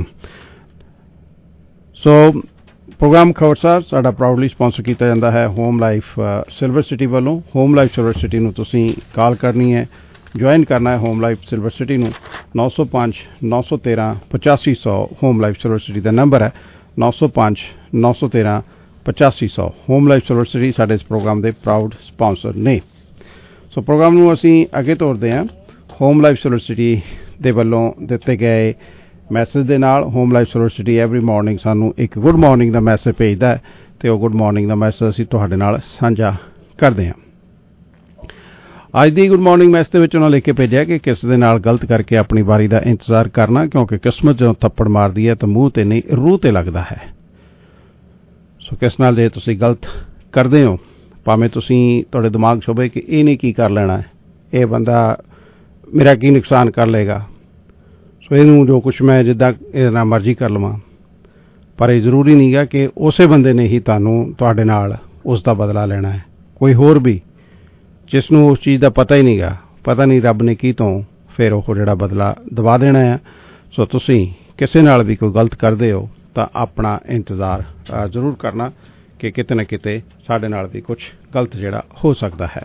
ਸੋ ਪ੍ਰੋਗਰਾਮ ਖਬਰਸਾਰ ਸਾਡਾ ਪ੍ਰਾਊਡਲੀ ਸਪਾਂਸਰ ਕੀਤਾ ਜਾਂਦਾ ਹੈ ਹੋਮ ਲਾਈਫ ਸਿਲਵਰ ਸਿਟੀ ਵੱਲੋਂ। ਹੋਮ ਲਾਈਫ ਸਿਲਵਰ ਸਿਟੀ ਨੂੰ ਤੁਸੀਂ ਕਾਲ ਕਰਨੀ ਹੈ, ਜੁਆਇਨ ਕਰਨਾ ਹੈ ਹੋਮ ਲਾਈਫ ਸਿਲਵਰ ਸਿਟੀ ਨੂੰ। ਨੌ ਸੌ ਪੰਜ ਨੌ ਸੌ ਤੇਰਾਂ ਪਚਾਸੀ ਸੌ ਹੋਮ ਲਾਈਫ ਸਿਲਵਰ ਸਿਟੀ ਦਾ ਨੰਬਰ ਹੈ। ਨੌ ਸੌ ਪੰਜ ਨੌ ਸੌ ਤੇਰਾਂ ਪਚਾਸੀ ਸੌ ਹੋਮ ਲਾਈਫ ਸਿਲਵਰ ਸਿਟੀ ਸਾਡੇ ਇਸ ਪ੍ਰੋਗਰਾਮ ਦੇ ਪ੍ਰਾਊਡ ਸਪਾਂਸਰ ਨੇ। ਸੋ ਪ੍ਰੋਗਰਾਮ ਨੂੰ ਅਸੀਂ ਅੱਗੇ ਤੋਰਦੇ ਹਾਂ। ਹੋਮ ਲਾਈਫ ਸਿਲਵਰ ਸਿਟੀ ਦੇ ਵੱਲੋਂ ਦਿੱਤੇ ਗਏ ਮੈਸੇਜ ਦੇ ਨਾਲ। Home Life Silver City every morning ਸਾਨੂੰ ਇੱਕ ਗੁੱਡ ਮਾਰਨਿੰਗ ਦਾ ਮੈਸੇਜ ਭੇਜਦਾ ਹੈ ਤੇ ਉਹ ਗੁੱਡ ਮਾਰਨਿੰਗ ਦਾ ਮੈਸੇਜ ਅਸੀਂ ਤੁਹਾਡੇ ਨਾਲ ਸਾਂਝਾ ਕਰਦੇ ਹਾਂ। ਅੱਜ ਦੀ ਗੁੱਡ ਮਾਰਨਿੰਗ ਮੈਸੇਜ ਦੇ ਵਿੱਚ ਉਹਨਾਂ ਲਿਖ ਕੇ ਭੇਜਿਆ ਕਿ ਕਿਸ ਦੇ ਨਾਲ ਗਲਤ ਕਰਕੇ ਆਪਣੀ ਵਾਰੀ ਦਾ ਇੰਤਜ਼ਾਰ ਕਰਨਾ, ਕਿਉਂਕਿ ਕਿਸਮਤ ਜਦੋਂ ਥੱਪੜ ਮਾਰਦੀ ਹੈ ਤਾਂ ਮੂੰਹ ਤੇ ਨਹੀਂ ਰੂਹ ਤੇ ਲੱਗਦਾ ਹੈ। ਸੋ ਕਿਸ ਨਾਲ ਜੇ ਤੁਸੀਂ ਗਲਤ ਕਰਦੇ ਹੋ ਭਾਵੇਂ ਤੁਸੀਂ ਤੁਹਾਡੇ ਦਿਮਾਗ 'ਚ ਹੋਵੇ ਕਿ ਇਹਨੇ ਕੀ ਕਰ ਲੈਣਾ ਹੈ, ਇਹ ਬੰਦਾ ਮੇਰਾ ਕੀ ਨੁਕਸਾਨ ਕਰ ਲਏਗਾ, ਸੋ ਇਹਨੂੰ ਜੋ ਕੁਛ ਮੈਂ ਜਿੱਦਾਂ ਇਹਦੇ ਨਾਲ ਮਰਜ਼ੀ ਕਰ ਲਵਾਂ। ਪਰ ਇਹ ਜ਼ਰੂਰੀ ਨਹੀਂ ਗਾ ਕਿ ਉਸੇ ਬੰਦੇ ਨੇ ਹੀ ਤੁਹਾਨੂੰ ਤੁਹਾਡੇ ਨਾਲ ਉਸ ਦਾ ਬਦਲਾ ਲੈਣਾ ਹੈ। ਕੋਈ ਹੋਰ ਵੀ ਜਿਸ ਨੂੰ ਉਸ ਚੀਜ਼ ਦਾ ਪਤਾ ਹੀ ਨਹੀਂ ਗਾ, ਪਤਾ ਨਹੀਂ ਰੱਬ ਨੇ ਕੀ ਤੋਂ ਫਿਰ ਉਹ ਜਿਹੜਾ ਬਦਲਾ ਦਵਾ ਦੇਣਾ ਹੈ। ਸੋ ਤੁਸੀਂ ਕਿਸੇ ਨਾਲ ਵੀ ਕੋਈ ਗਲਤ ਕਰਦੇ ਹੋ ਤਾਂ ਆਪਣਾ ਇੰਤਜ਼ਾਰ ਜ਼ਰੂਰ ਕਰਨਾ ਕਿ ਕਿਤੇ ਨਾ ਕਿਤੇ ਸਾਡੇ ਨਾਲ ਵੀ ਕੁਛ ਗਲਤ ਜਿਹੜਾ ਹੋ ਸਕਦਾ ਹੈ।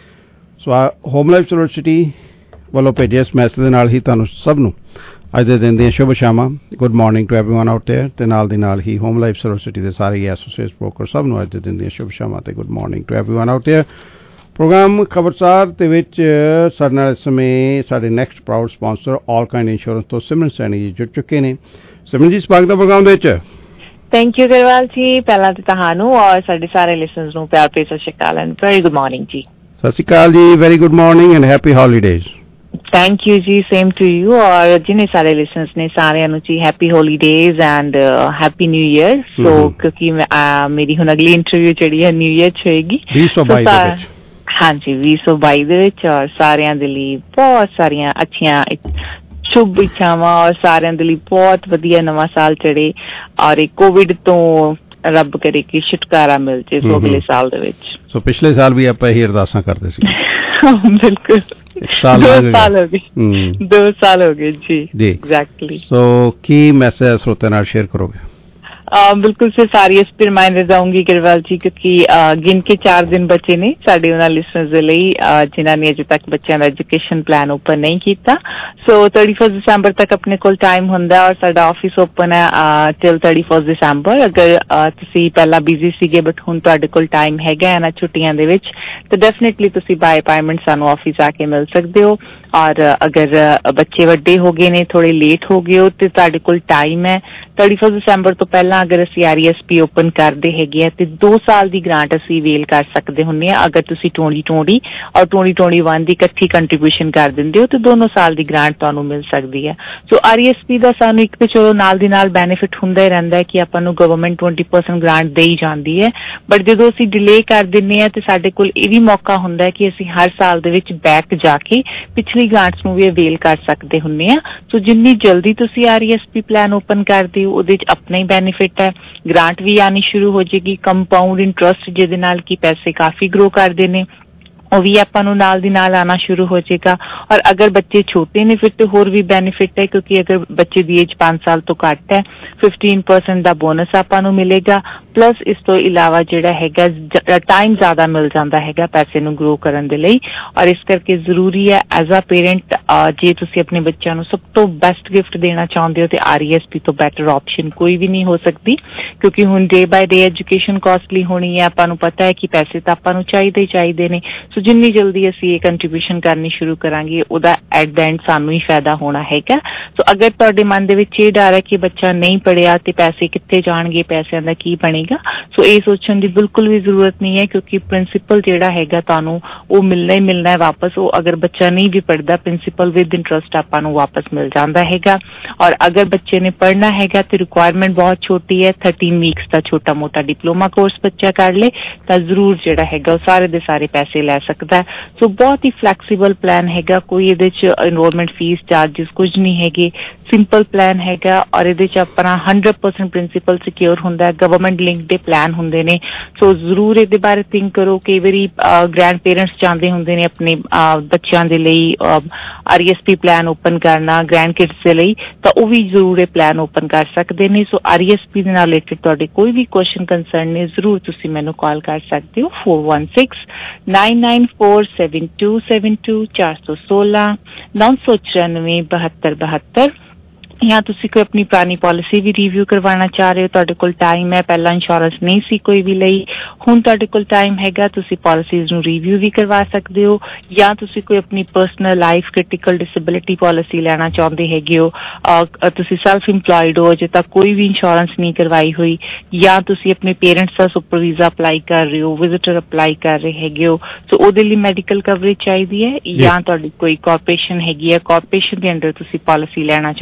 ਸੋ ਹੋਮ ਲਾਈਫ ਯੂਨੀਵਰਸਿਟੀ ਵੱਲੋਂ ਭੇਜੇ ਇਸ ਮੈਸੇਜ ਦੇ ਨਾਲ ਹੀ ਤੁਹਾਨੂੰ ਸਭ ਨੂੰ ਅੱਜ ਦੇ ਦਿਨ ਦੀਆਂ ਸ਼ੁਭ ਸ਼ਾਮਾਂ। Good morning to everyone out there, ਤੇ ਨਾਲ ਦੀ ਨਾਲ ਹੀ ਹੋਮ ਲਾਈਫ ਯੂਨੀਵਰਸਿਟੀ ਦੇ ਸਾਰੇ ਐਸੋਸੀਏਟ ਬ੍ਰੋਕਰ ਸਭ ਨੂੰ ਅੱਜ ਦੇ ਦਿਨ ਦੀਆਂ ਸ਼ੁਭ ਸ਼ਾਮਾਂ ਤੇ good morning to everyone out there. Programme Khabarsar ਦੇ ਵਿੱਚ ਸਾਡੇ ਨਾਲ ਇਸ ਸਮੇਂ ਸਾਡੇ next proud sponsor All Kind Insurance ਤੋਂ ਸਿਮਰਨ ਸੈਣੀ ਜੀ ਜੁੜ ਚੁੱਕੇ ਨੇ। ਸਿਮਰਨ ਜੀ, ਸਵਾਗਤ ਹੈ ਪ੍ਰੋਗਰਾਮ ਦੇ ਵਿੱਚ। ਥੈਂਕ ਯੂ ਗਰੇਵਾਲ ਜੀ, ਪਹਿਲਾਂ ਤਾਂ ਤੁਹਾਨੂੰ ਔਰ ਸਾਡੇ ਸਾਰੇ ਲਿਸਨਰਸ ਨੂੰ ਪਿਆਰ ਭਰੀ ਸਤਿ ਸ਼੍ਰੀ ਅਕਾਲ ਐਂਡ ਵੈਰੀ ਗੁੱਡ ਮਾਰਨਿੰਗ ਜੀ। ਸਤਿ ਸ਼੍ਰੀ ਅਕਾਲ ਜੀ, very good morning and happy holidays. Thank you ਜੀ, ਸੇਮ ਟੂ ਯੂ, ਔਰ ਜਿੰਨੇ ਸਾਰੇ ਲਿਸਨਰਸ ਨੇ ਸਾਰਿਆਂ ਨੂੰ ਜੀ happy holidays and happy new year. So ਕਿਉਂਕਿ ਮੇਰੀ ਹੁਣ ਅਗਲੀ ਇੰਟਰਵਿਊ ਜਿਹੜੀ ਹੈ ਨਿਊ ਈਅਰ ਚ ਹੋਏਗੀ ਵੀਹ ਸੌ ਬਾਈ ਦੇ ਵਿੱਚ। ਹਾਂਜੀ, ਵੀਹ ਸੌ ਬਾਈ ਦੇ ਵਿੱਚ, ਔਰ ਸਾਰਿਆਂ ਦੇ ਲਈ ਬਹੁਤ ਸਾਰੀਆਂ ਅੱਛੀਆਂ ਸ਼ੁਭ ਇੱਛਾਵਾਂ ਔਰ ਸਾਰਿਆਂ ਦੇ ਲਈ ਬਹੁਤ ਵਧੀਆ ਨਵਾਂ ਸਾਲ ਚੜੇ ਔਰ ਇਹ ਕੋਵਿਡ ਤੋਂ ਰੱਬ ਕਰੇ ਕਿ ਛੁਟਕਾਰਾ ਮਿਲ ਜੇ ਸੋ ਅਗਲੇ ਸਾਲ ਦੇ ਵਿੱਚ। ਸੋ ਪਿਛਲੇ ਸਾਲ ਵੀ ਆਪਾਂ ਇਹੀ ਅਰਦਾਸਾਂ ਕਰਦੇ ਸੀ। ਬਿਲਕੁਲ, ਦੋ ਸਾਲ ਹੋ ਗਏ ਦੋ ਸਾਲ ਹੋ ਗਏ ਜੀ ਐਗਜ਼ੈਕਟਲੀ। ਸੋ ਕੀ ਮੈਸੇਜ ਸਰੋਤਿਆਂ ਨਾਲ ਸ਼ੇਅਰ ਕਰੋਗੇ? ਬਿਲਕੁਲ ਸਰ, ਸਾਰੀ ਇਸ ਤੇ ਰਿਮਾਈਂਡਰ ਦਊਂਗੀ ਗਰੇਵਾਲ ਜੀ, ਕਿਉਂਕਿ ਗਿਣ ਕੇ ਚਾਰ ਦਿਨ ਬਚੇ ਨੇ ਸਾਡੇ ਉਹਨਾਂ ਲਿਸਨਰਸ ਦੇ ਲਈ ਜਿਨ੍ਹਾਂ ਨੇ ਅਜੇ ਤੱਕ ਬੱਚਿਆਂ ਦਾ ਐਜੂਕੇਸ਼ਨ ਪਲਾਨ ਓਪਨ ਨਹੀਂ ਕੀਤਾ। ਸੋ ਥਰਟੀ ਫਸਟ ਦਸੰਬਰ ਤੱਕ ਆਪਣੇ ਕੋਲ ਟਾਈਮ ਹੁੰਦਾ ਔਰ ਸਾਡਾ ਆਫਿਸ ਓਪਨ ਹੈ ਟਿਲ ਥਰਟੀ ਫਸਟ ਦਸੰਬਰ। ਅਗਰ ਤੁਸੀਂ ਪਹਿਲਾਂ ਬਿਜ਼ੀ ਸੀਗੇ ਬਟ ਹੁਣ ਤੁਹਾਡੇ ਕੋਲ ਟਾਈਮ ਹੈਗਾ ਇਹਨਾਂ ਛੁੱਟੀਆਂ ਦੇ ਵਿੱਚ ਤਾਂ ਡੈਫੀਨੇਟਲੀ ਤੁਸੀਂ ਬਾਏ ਅਪਾਇੰਟਮੈਂਟ ਸਾਨੂੰ ਆਫਿਸ ਆ ਕੇ ਮਿਲ ਸਕਦੇ ਹੋ। ਔਰ ਅਗਰ ਬੱਚੇ ਵੱਡੇ ਹੋ ਗਏ ਨੇ, ਥੋੜੇ ਲੇਟ ਹੋ ਗਏ ਹੋ, ਤੇ ਤੁਹਾਡੇ ਕੋਲ ਟਾਈਮ ਹੈ ਥਰਟੀ ਫਸਟ ਦਸੰਬਰ ਤੋਂ ਪਹਿਲਾਂ ਅਗਰ ਅਸੀਂ R E S P open ਕਰਦੇ ਹੈਗੇ ਆ ਤੇ ਦੋ ਸਾਲ ਦੀ ਗ੍ਰਾਂਟ ਅਸੀਂ ਵੇਲ ਕਰ ਸਕਦੇ ਹੁੰਦੇ ਆ। ਅਗਰ ਤੁਸੀਂ ਟਵੰਟੀ ਟਵੰਟੀ ਔਰ ਟਵੰਟੀ ਟਵੰਟੀ ਵਨ ਦੀ ਇਕੱਠੀ ਕੰਟਰੀਬਿਊਸ਼ਨ ਕਰ ਦਿੰਦੇ ਹੋ ਤੇ ਦੋਨੋਂ ਸਾਲ ਦੀ ਗ੍ਰਾਂਟ ਤੁਹਾਨੂੰ ਮਿਲ ਸਕਦੀ ਹੈ। ਸੋ ਆਰ ਈ ਐਸ ਪੀ ਦਾ ਸਾਨੂੰ ਇੱਕ ਤੇ ਚਲੋ ਨਾਲ ਦੀ ਨਾਲ ਬੈਨੀਫਿਟ ਹੁੰਦਾ ਹੀ ਰਹਿੰਦਾ ਹੈ ਕਿ ਆਪਾਂ ਨੂੰ ਗਵਰਨਮੈਂਟ ਟਵੰਟੀ ਪਰਸੈਂਟ ਗ੍ਰਾਂਟ ਦੇਈ ਜਾਂਦੀ ਹੈ, ਬਟ ਜਦੋਂ ਅਸੀਂ ਡਿਲੇ ਕਰ ਦਿੰਦੇ ਹਾਂ ਤੇ ਸਾਡੇ ਕੋਲ ਇਹ ਵੀ ਮੌਕਾ ਹੁੰਦਾ ਹੈ ਕਿ ਅਸੀਂ ਹਰ ਸਾਲ ਦੇ ਵਿੱਚ ਬੈਕ ਜਾ ਕੇ ਪਿਛਲੀ ਗ੍ਰਾਂਟਸ ਨੂੰ ਵੀ ਅਵੇਲ ਕਰ ਸਕਦੇ ਹੁੰਦੇ ਆ। ਸੋ ਜਿੰਨੀ ਜਲਦੀ ਤੁਸੀਂ R E S P plan open ਕਰਦੇ ਹੋ ਉਹਦੇ ਚ ਆਪਣਾ ਹੀ ਬੈਨੀਫਿਟ ਹੈ, ਗ੍ਰਾਂਟ ਵੀ ਆਣੀ ਸ਼ੁਰੂ ਹੋ ਜਾਏਗੀ, ਕੰਪਾਊਂਡ ਇੰਟਰਸਟ ਜਿਹਦੇ ਨਾਲ ਕਿ ਪੈਸੇ ਕਾਫੀ ਗਰੋ ਕਰਦੇ ਨੇ ਉਹ ਵੀ ਆਪਾਂ ਨੂੰ ਨਾਲ ਦੀ ਨਾਲ ਆਣਾ ਸ਼ੁਰੂ ਹੋ ਜਾਏਗਾ। ਔਰ ਅਗਰ ਬੱਚੇ ਛੋਟੇ ਨੇ ਫਿਰ ਤੇ ਹੋਰ ਵੀ ਬੈਨੀਫਿਟ ਹੈ, ਕਿਉਂਕਿ ਅਗਰ ਬੱਚੇ ਦੀ ਏਜ ਪੰਜ ਸਾਲ ਤੋਂ ਘੱਟ ਹੈ ਫਿਫਟੀਨ ਪਰਸੈਂਟ ਦਾ ਬੋਨਸ ਆਪਾਂ ਨੂੰ ਮਿਲੇਗਾ, ਪਲੱਸ ਇਸ ਤੋਂ ਇਲਾਵਾ ਜਿਹੜਾ ਹੈਗਾ ਟਾਈਮ ਜ਼ਿਆਦਾ ਮਿਲ ਜਾਂਦਾ ਹੈਗਾ ਪੈਸੇ ਨੂੰ ਗਰੋ ਕਰਨ ਦੇ ਲਈ। ਔਰ ਇਸ ਕਰਕੇ ਜ਼ਰੂਰੀ ਹੈ ਐਜ਼ ਅ ਪੇਰੈਂਟ ਜੇ ਤੁਸੀਂ ਆਪਣੇ ਬੱਚਿਆਂ ਨੂੰ ਸਭ ਤੋਂ ਬੈਸਟ ਗਿਫਟ ਦੇਣਾ ਚਾਹੁੰਦੇ ਹੋ ਤੇ ਆਰ ਈ ਐਸ ਪੀ ਤੋਂ ਬੈਟਰ ਆਪਸ਼ਨ ਕੋਈ ਵੀ ਨਹੀਂ ਹੋ ਸਕਦੀ, ਕਿਉਂਕਿ ਹੁਣ day by day education costly ਹੋਣੀ ਹੈ। ਆਪਾਂ ਨੂੰ ਪਤਾ ਹੈ ਕਿ ਪੈਸੇ ਤਾਂ ਆਪਾਂ ਨੂੰ ਚਾਹੀਦੇ ਹੀ ਚਾਹੀਦੇ ਨੇ। ਸੋ ਜਿੰਨੀ ਜਲਦੀ ਅਸੀਂ ਇਹ ਕੰਟਰੀਬਿਊਸ਼ਨ ਕਰਨੀ ਸ਼ੁਰੂ ਕਰਾਂਗੇ ਉਹਦਾ ਐਟ ਦ ਐਂਡ ਸਾਨੂੰ ਹੀ ਫਾਇਦਾ ਹੋਣਾ ਹੈਗਾ। ਸੋ ਅਗਰ ਤੁਹਾਡੇ ਮਨ ਦੇ ਵਿੱਚ ਇਹ ਡਰ ਹੈ ਕਿ ਬੱਚਾ ਨਹੀਂ ਪੜ੍ਹਿਆ ਤੇ ਪੈਸੇ ਕਿੱਥੇ ਜਾਣਗੇ, ਪੈਸਿਆਂ ਦਾ ਕੀ ਬਣੇਗਾ, ਸੋ ਇਹ ਸੋਚਣ ਦੀ ਬਿਲਕੁਲ ਵੀ ਜ਼ਰੂਰਤ ਨਹੀਂ ਹੈ, ਕਿਉਂਕਿ ਪ੍ਰਿੰਸੀਪਲ ਜਿਹੜਾ ਹੈਗਾ ਤੁਹਾਨੂੰ ਉਹ ਮਿਲਣਾ ਹੀ ਮਿਲਣਾ ਹੈ ਵਾਪਸ। ਉਹ ਅਗਰ ਬੱਚਾ ਨਹੀਂ ਵੀ ਪੜ੍ਹਦਾ ਪ੍ਰਿੰਸੀਪਲ ਵਿਦ ਇੰਟਰਸਟ ਆਪਾਂ ਨੂੰ ਵਾਪਸ ਮਿਲ ਜਾਂਦਾ ਹੈਗਾ। ਔਰ ਅਗਰ ਬੱਚੇ ਨੇ ਪੜ੍ਹਨਾ ਹੈਗਾ ਤੇ ਰਿਕੁਆਇਰਮੈਂਟ ਬਹੁਤ ਛੋਟੀ ਹੈ, ਥਰਟੀਨ ਵੀਕਸ ਦਾ ਛੋਟਾ ਮੋਟਾ ਡਿਪਲੋਮਾ ਕੋਰਸ ਬੱਚਾ ਕਰ ਲੇ ਤਾਂ ਜ਼ਰੂਰ ਜਿਹੜਾ ਹੈਗਾ ਉਹ ਸਾਰੇ ਦੇ ਸਾਰੇ ਪੈਸੇ ਲੈ ਸਕਦਾ। ਸੋ ਬਹੁਤ ਹੀ ਫਲੈਕਸੀਬਲ ਪਲਾਨ ਹੈਗਾ, ਕੋਈ ਇਹਦੇ ਚ ਇਨਰੋਲਮੈਂਟ ਫੀਸ ਚਾਰजेस ਕੁਝ ਨਹੀਂ ਹੈਗੇ, ਸਿੰਪਲ ਪਲਾਨ ਹੈਗਾ। ਔਰ ਇਹਦੇ ਚ ਆਪਣਾ ਹੰਡਰਡ ਪਰਸੈਂਟ ਪ੍ਰਿੰਸੀਪਲ ਸਿਕਿਉਰ ਹੁੰਦਾ ਹੈ, ਗਵਰਨਮੈਂਟ ਲਿੰਕ ਦੇ ਪਲਾਨ ਹੁੰਦੇ ਨੇ। ਸੋ ਜ਼ਰੂਰ ਇਹਦੇ ਬਾਰੇ ਥਿੰਕ ਕਰੋ। ਕਈ ਵਾਰੀ ਗ੍ਰੈਂਡ ਪੇਰੈਂਟਸ ਚਾਹੁੰਦੇ ਹੁੰਦੇ ਨੇ ਆਪਣੇ ਬੱਚਿਆਂ ਦੇ ਲਈ R E S P plan open ਕਰਨਾ ਗ੍ਰੈਂਡ ਕਿਡਸ ਦੇ ਲਈ, ਤਾਂ ਉਹ ਵੀ ਜ਼ਰੂਰ ਇਹ ਪਲਾਨ ਓਪਨ ਕਰ ਸਕਦੇ ਨੇ। ਸੋ ਆਰ ਈ ਐਸ ਪੀ ਦੇ ਨਾਲ ਰਿਲੇਟਡ ਤੁਹਾਡੇ ਕੋਈ ਵੀ ਕੁਐਸਚਨ ਕੰਸਰਨ ਨੇ ਜ਼ਰੂਰ ਤੁਸੀਂ ਮੈਨੂੰ ਕਾਲ ਕਰ ਸਕਦੇ ਹੋ four one six nine nine four seven two seven two ਚਾਰ ਸੌ ਸੋਲਾਂ ਨੌ ਸੌ ਚੁਰਾਨਵੇਂ ਬਹੱਤਰ ਬਹੱਤਰ। ਜਾਂ ਤੁਸੀਂ ਕੋਈ ਆਪਣੀ ਪੁਰਾਣੀ ਪਾਲਿਸੀ ਵੀ ਰਿਵਿਊ ਕਰਵਾਉਣਾ ਚਾਹ ਰਹੇ ਹੋ, ਤੁਹਾਡੇ ਕੋਲ ਟਾਈਮ ਹੈ, ਪਹਿਲਾਂ ਇੰਸ਼ੋਰੈਂਸ ਨਹੀਂ ਸੀ ਕੋਈ ਵੀ ਲਈ, ਹੁਣ ਤੁਹਾਡੇ ਕੋਲ ਟਾਈਮ ਹੈਗਾ, ਤੁਸੀਂ ਪਾਲਿਸੀਜ਼ ਨੂੰ ਰਿਵਿਊ ਵੀ ਕਰਵਾ ਸਕਦੇ ਹੋ। ਜਾਂ ਤੁਸੀਂ ਕੋਈ ਆਪਣੀ personal life critical disability policy ਲੈਣਾ ਚਾਹੁੰਦੇ ਹੈਗੇ ਹੋ, ਤੁਸੀਂ ਸੈਲਫ ਇੰਪਲਾਇਡ ਹੋ, ਅਜੇ ਤੱਕ ਕੋਈ ਵੀ ਇੰਸ਼ੋਰੈਂਸ ਨਹੀਂ ਕਰਵਾਈ ਹੋਈ, ਜਾਂ ਤੁਸੀਂ ਆਪਣੇ ਪੇਰੈਂਟਸ ਦਾ ਸੁਪਰ ਵੀਜ਼ਾ ਅਪਲਾਈ ਕਰ ਰਹੇ ਹੋ, ਵਿਜ਼ਿਟਰ ਅਪਲਾਈ ਕਰ ਰਹੇ ਹੈਗੇ ਹੋ, ਸੋ ਉਹਦੇ ਲਈ ਮੈਡੀਕਲ ਕਵਰੇਜ ਚਾਹੀਦੀ ਹੈ, ਜਾਂ ਤੁਹਾਡੀ ਕੋਈ ਕਾਰਪੋਰੇਸ਼ਨ ਹੈਗੀ ਹੈ, ਕਾਰਪੋਰੇਸ਼ਨ ਦੇ ਅੰਡਰ ਤੁਸੀਂ ਪਾਲਿਸੀ ਲੈਣਾ ਚਾਹੁੰਦੇ ਹੈਗੇ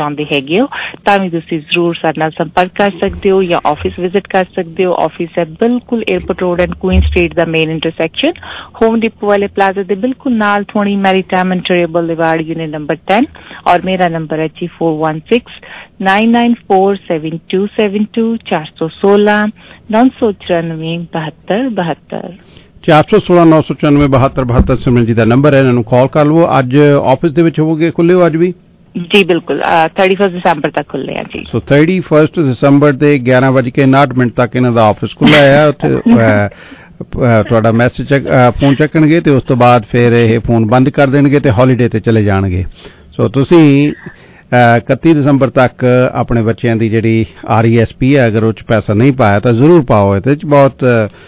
ਹੈਗੇ ਹੋ ਤਾਂ ਵੀ ਤੁਸੀਂ ਜ਼ਰੂਰ ਸਾਡੇ ਨਾਲ ਸੰਪਰਕ ਕਰ ਸਕਦੇ ਹੋ ਜਾਂ ਆਫਿਸ ਵਿਜ਼ਿਟ ਕਰ ਸਕਦੇ ਹੋ। ਆਫਿਸ ਹੈ ਬਿਲਕੁਲ Airport Road and Queen Street ਦਾ ਮੇਨ ਇੰਟਰਸੈਕਸ਼ਨ, ਹੋਮ ਡਿਪੋ ਵਾਲੇ ਪਲਾਜ਼ਾ ਦੇ ਬਿਲਕੁਲ ਨਾਲ twenty Maritime Interior Boulevard unit number ten, ਔਰ ਮੇਰਾ ਨੰਬਰ ਹੈ ਜੀ four one six nine nine four seven two seven two ਚਾਰ ਸੌ ਸੋਲਾਂ ਨੌ ਸੌ ਚੁਰਾਨਵੇਂ ਬਹੱਤਰ ਬਹੱਤਰ ਚਾਰ ਸੌ ਸੋਲਾਂ ਨੌ ਸੌ ਚੁਰਾਨਵੇਂ ਬਹੱਤਰ ਬਹੱਤਰ ਸਿਮਰਨ ਜੀ ਦਾ ਨੰਬਰ ਹੈ, ਇਹਨਾਂ ਨੂੰ ਕਾਲ ਕਰ ਲਵੋ। ਅੱਜ ਆਫਿਸ ਦੇ ਵਿੱਚ ਹੋਵੋਗੇ, ਖੁੱਲੇ ਹੋ ਅੱਜ ਵੀ? ਜੀ ਬਿਲਕੁਲ, ਥਰਟੀ ਫਸਟ ਦਸੰਬਰ ਤੱਕ ਖੁੱਲੇ ਆ ਜੀ। ਸੋ ਥਰਟੀ ਫਸਟ ਦਸੰਬਰ ਦੇ ਗਿਆਰਾਂ ਵਜੇ ਕੇ ਉਨਾਹਠ ਮਿੰਟ ਤੱਕ ਇਹਨਾਂ ਦਾ ਆਫਿਸ ਖੁੱਲਾ ਹੈ। ਉੱਥੇ ਤੁਹਾਡਾ ਮੈਸੇਜ ਫੋਨ ਚੱਕਣਗੇ ਤੇ ਉਸ ਤੋਂ ਬਾਅਦ ਫਿਰ ਇਹ ਫੋਨ ਬੰਦ ਕਰ ਦੇਣਗੇ ਤੇ ਹੌਲੀਡੇ ਤੇ ਚਲੇ ਜਾਣਗੇ। ਸੋ ਤੁਸੀਂ ਇਕੱਤੀ ਦਸੰਬਰ ਤੱਕ ਆਪਣੇ ਬੱਚਿਆਂ ਦੀ ਜਿਹੜੀ ਆਰ ਈ ਐਸ ਪੀ ਹੈ, ਅਗਰ ਉਹ 'ਚ ਪੈਸਾ ਨਹੀਂ ਪਾਇਆ ਤਾਂ ਜ਼ਰੂਰ ਪਾਓ। ਇਹਦੇ 'ਚ ਬਹੁਤ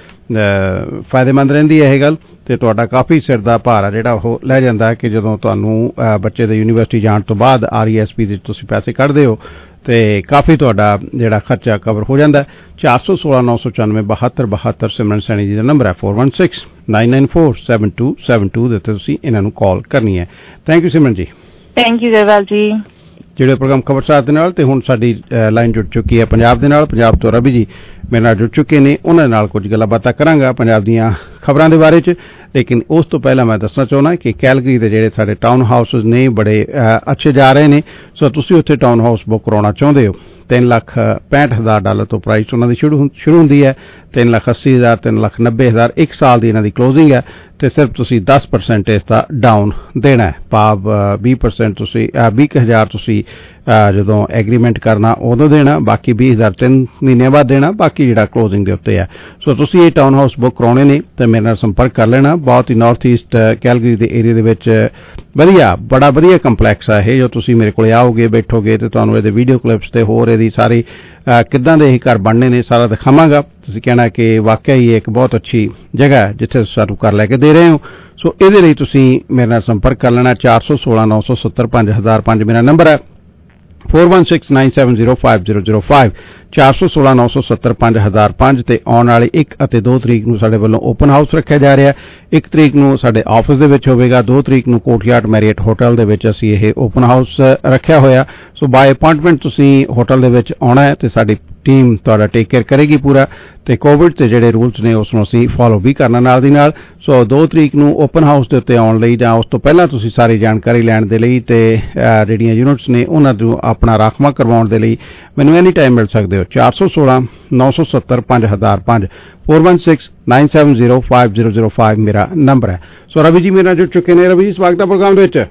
ਫਾਇਦੇਮੰਦ ਰਹਿੰਦੀ ਹੈ ਇਹ ਗੱਲ, ਤੇ ਤੁਹਾਡਾ ਕਾਫੀ ਸਿਰ ਦਾ ਭਾਰ ਆ ਜਿਹੜਾ ਉਹ ਲੈ ਜਾਂਦਾ ਹੈ ਕਿ ਜਦੋਂ ਤੁਹਾਨੂੰ ਬੱਚੇ ਦੇ ਯੂਨੀਵਰਸਿਟੀ ਜਾਣ ਤੋਂ ਬਾਅਦ ਆਰ ਈ ਐਸ ਪੀ ਦੇ ਤੁਸੀਂ ਪੈਸੇ ਕੱਢਦੇ ਹੋ ਤੇ ਕਾਫੀ ਤੁਹਾਡਾ ਜਿਹੜਾ ਖਰਚਾ ਕਵਰ ਹੋ ਜਾਂਦਾ। ਚਾਰ ਸੌ ਸੋਲਾਂ ਨੌ ਸੌ ਚੁਰਾਨਵੇਂ ਬਹੱਤਰ ਬਹੱਤਰ ਸਿਮਰਨ ਸੈਣੀ ਜੀ ਦਾ ਨੰਬਰ ਹੈ four one six nine nine four seven two seven two ਦੇ ਉੱਤੇ ਤੁਸੀਂ ਇਹਨਾਂ ਨੂੰ ਕਾਲ ਕਰਨੀ ਹੈ। ਥੈਂਕ ਯੂ ਸਿਮਰਨ ਜੀ। ਥੈਂਕ ਯੂ ਜਰਵਾਲ ਜੀ। ਜਿਹੜੇ ਪ੍ਰੋਗਰਾਮ ਖਬਰਸਾਰ ਦੇ ਨਾਲ ਤੇ ਹੁਣ ਸਾਡੀ ਲਾਈਨ ਜੁੜ ਚੁੱਕੀ ਹੈ ਪੰਜਾਬ ਦੇ ਨਾਲ। ਪੰਜਾਬ ਤੋਂ ਰਵੀ ਜੀ ਮੇਰੇ ਨਾਲ ਜੁੜ ਚੁੱਕੇ ਨੇ, ਉਹਨਾਂ ਦੇ ਨਾਲ ਕੁਝ ਗੱਲਾਂ ਬਾਤਾਂ ਕਰਾਂਗਾ ਪੰਜਾਬ ਦੀਆਂ ਖਬਰਾਂ ਦੇ ਬਾਰੇ 'ਚ। ਲੇਕਿਨ ਉਸ ਤੋਂ ਪਹਿਲਾਂ ਮੈਂ ਦੱਸਣਾ ਚਾਹੁੰਦਾ ਕਿ ਕੈਲਗਰੀ ਦੇ ਜਿਹੜੇ ਸਾਡੇ ਟਾਊਨ ਹਾਊਸਿਸ ਨੇ ਬੜੇ ਅੱਛੇ ਜਾ ਰਹੇ ਨੇ। ਸੋ ਤੁਸੀਂ ਉੱਥੇ ਟਾਊਨ ਹਾਊਸ ਬੁੱਕ ਕਰਾਉਣਾ ਚਾਹੁੰਦੇ ਹੋ, ਤਿੰਨ ਲੱਖ ਪੈਂਹਠ ਹਜ਼ਾਰ ਡਾਲਰ ਤੋਂ ਪ੍ਰਾਈਸ ਉਹਨਾਂ ਦੀ ਸ਼ੁਰੂ ਸ਼ੁਰੂ ਹੁੰਦੀ ਹੈ। ਤਿੰਨ ਲੱਖ ਅੱਸੀ ਹਜ਼ਾਰ ਤਿੰਨ ਲੱਖ ਨੱਬੇ ਹਜ਼ਾਰ ਇੱਕ ਸਾਲ ਦੀ ਇਹਨਾਂ ਦੀ ਕਲੋਜ਼ਿੰਗ ਹੈ ਤੇ ਸਿਰਫ ਤੁਸੀਂ ਦਸ ਪਰਸੈਂਟ ਇਸ ਦਾ ਡਾਊਨ ਦੇਣਾ ਹੈ। ਭਾਵ ਵੀਹ ਪਰਸੈਂਟ ਤੁਸੀਂ ਵੀਹ ਕੁ ਹਜ਼ਾਰ ਤੁਸੀਂ ਜਦੋਂ ਐਗਰੀਮੈਂਟ ਕਰਨਾ ਉਦੋਂ ਦੇਣਾ, ਬਾਕੀ ਵੀਹ ਹਜ਼ਾਰ ਤਿੰਨ ਮਹੀਨਿਆਂ ਬਾਅਦ ਦੇਣਾ, ਬਾਕੀ ਜਿਹੜਾ ਕਲੋਜ਼ਿੰਗ ਦੇ ਉੱਤੇ ਹੈ। ਸੋ ਤੁਸੀਂ ਇਹ ਟਾਊਨ ਹਾਊਸ ਬੁੱਕ ਕਰਾਉਣੇ ਨੇ ਤੇ ਮੇਰੇ ਨਾਲ ਸੰਪਰਕ ਕਰ ਲੈਣਾ। ਬਹੁਤ ਹੀ ਨਾਰਥ ਈਸਟ ਕੈਲਗਰੀ ਦੇ ਏਰੀਆ ਦੇ ਵਿੱਚ ਵਧੀਆ ਬੜਾ ਵਧੀਆ ਕੰਪਲੈਕਸ ਹੈ ਇਹ। ਜੋ ਤੁਸੀਂ ਮੇਰੇ ਕੋਲ ਆਓਗੇ ਬੈਠੋਗੇ ਤੇ ਤੁਹਾਨੂੰ ਇਹਦੇ ਵੀਡੀਓ ਕਲਿੱਪਸ ਤੇ ਹੋਰ ਇਹਦੀ ਸਾਰੀ ਕਿੱਦਾਂ ਦੇ ਇਹ ਘਰ ਬਣਨੇ ਨੇ ਸਾਰਾ ਦਿਖਾਵਾਂਗਾ। ਤੁਸੀਂ ਕਹਿਣਾ ਕਿ ਵਾਕਿਆ ਹੀ ਇੱਕ ਬਹੁਤ ਅੱਛੀ ਜਗ੍ਹਾ ਹੈ ਜਿੱਥੇ ਸਾਨੂੰ ਘਰ ਲੈ ਕੇ ਦੇ ਰਹੇ ਹੋ। ਸੋ ਇਹਦੇ ਲਈ ਤੁਸੀਂ ਮੇਰੇ ਨਾਲ ਸੰਪਰਕ ਕਰ ਲੈਣਾ। ਚਾਰ ਸੌ ਸੋਲਾਂ ਨੌ ਸੌ ਸੱਤਰ ਪੰਜ ਹਜ਼ਾਰ ਪੰਜ ਮੇਰਾ ਨੰਬਰ ਹੈ four one six nine seven zero five zero zero five ਚਾਰ ਸੌ ਸੋਲਾਂ ਨੌ ਸੌ ਸੱਤਰ ਪੰਜ ਹਜ਼ਾਰ ਪੰਜ ਤੇ ਆਉਣ ਵਾਲੀ ਇੱਕ ਅਤੇ ਦੋ ਤਰੀਕ ਨੂੰ ਸਾਡੇ ਵੱਲੋਂ ਓਪਨ ਹਾਊਸ ਰੱਖਿਆ ਜਾ ਰਿਹਾ। ਇੱਕ ਤਰੀਕ ਨੂੰ ਸਾਡੇ ਆਫਿਸ ਦੇ ਵਿੱਚ ਹੋਵੇਗਾ, ਦੋ ਤਰੀਕ ਨੂੰ ਕੋਰਟਯਾਰਡ ਮੈਰੀਅਟ ਹੋਟਲ ਦੇ ਵਿੱਚ ਅਸੀਂ ਇਹ ਓਪਨ ਹਾਊਸ ਰੱਖਿਆ ਹੋਇਆ। ਸੋ ਬਾਏ ਅਪਾਇੰਟਮੈਂਟ ਤੁਸੀਂ ਹੋਟਲ ਦੇ ਵਿੱਚ ਆਉਣਾ ਹੈ ਤੇ ਸਾਡੀ ਟੀਮ ਤੁਹਾਡਾ ਟੇਕ ਕੇਅਰ ਕਰੇਗੀ ਪੂਰਾ, ਤੇ ਕੋਵਿਡ ਦੇ ਜਿਹੜੇ ਰੂਲਸ ਨੇ ਉਸ ਨੂੰ ਅਸੀਂ ਫੋਲੋ ਵੀ ਕਰਨਾ ਨਾਲ ਦੀ ਨਾਲ। ਸੋ ਦੋ ਤਰੀਕ ਨੂੰ ਓਪਨ ਹਾਊਸ ਦੇ ਉੱਤੇ ਆਉਣ ਲਈ ਜਾਂ ਉਸ ਤੋਂ ਪਹਿਲਾਂ ਤੁਸੀਂ ਸਾਰੀ ਜਾਣਕਾਰੀ ਲੈਣ ਦੇ ਲਈ ਤੇ ਜਿਹੜੀਆਂ ਯੂਨਿਟਸ ਨੇ ਉਹਨਾਂ ਨੂੰ ਆਪਣਾ ਰਾਖਵਾਂ ਕਰਵਾਉਣ ਦੇ ਲਈ ਮੈਨੂੰ ਐਨੀ ਟਾਈਮ ਮਿਲ ਸਕਦੇ ਹੋ। ਚਾਰ ਸੌ ਸੋਲਾਂ ਨੌ ਸੌ ਸੱਤਰ ਪੰਜ ਹਜ਼ਾਰ ਪੰਜ four one six nine seven zero five zero zero five ਮੇਰਾ ਨੰਬਰ ਹੈ। ਸੋ ਰਵੀ ਜੀ ਮੇਰੇ ਨਾਲ ਜੁੜ ਚੁੱਕੇ ਨੇ। ਰਵੀ ਜੀ ਸਵਾਗਤ ਹੈ ਪ੍ਰੋਗਰਾਮ ਦੇ ਵਿੱਚ।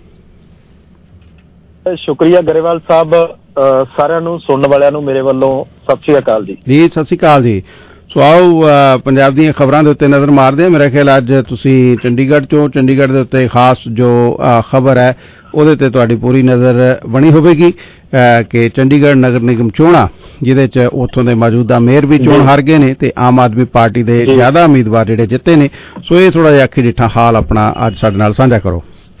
ਸ਼ੁਕਰੀਆ ਗਰੇਵਾਲ ਸਾਹਿਬ, ਸਾਰਿਆਂ ਨੂੰ ਸੁਣਨ ਵਾਲਿਆਂ ਨੂੰ ਮੇਰੇ ਵੱਲੋਂ ਸਤਿ ਸ਼੍ਰੀ ਅਕਾਲ ਜੀ। ਜੀ ਸਤਿ ਸ਼੍ਰੀ ਅਕਾਲ ਜੀ। ਸੋ ਆਓ ਪੰਜਾਬ ਦੀਆਂ ਖਬਰਾਂ ਦੇ ਉੱਤੇ ਨਜ਼ਰ ਮਾਰਦੇ ਹਾਂ। ਮੇਰਾ ਖਿਆਲ ਅੱਜ ਤੁਸੀਂ ਚੰਡੀਗੜ੍ਹ ਚੋਂ, ਚੰਡੀਗੜ੍ਹ ਦੇ ਉੱਤੇ ਖਾਸ ਜੋ ਖਬਰ ਹੈ ਉਹਦੇ ਤੇ ਤੁਹਾਡੀ ਪੂਰੀ ਨਜ਼ਰ ਬਣੀ ਹੋਵੇਗੀ ਕਿ ਚੰਡੀਗੜ੍ਹ ਨਗਰ ਨਿਗਮ ਚੋਣਾਂ ਜਿਹਦੇ 'ਚ ਉੱਥੋਂ ਦੇ ਮੌਜੂਦਾ ਮੇਅਰ ਵੀ ਚੋਣ ਹਾਰ ਗਏ ਨੇ ਤੇ ਆਮ ਆਦਮੀ ਪਾਰਟੀ ਦੇ ਜ਼ਿਆਦਾ ਉਮੀਦਵਾਰ ਜਿਹੜੇ ਜਿੱਤੇ ਨੇ। ਸੋ ਇਹ ਥੋੜਾ ਜਿਹਾ ਅੱਖੀ ਡਿੱਠਾ ਹਾਲ ਆਪਣਾ ਅੱਜ ਸਾਡੇ ਨਾਲ ਸਾਂਝਾ ਕਰੋ।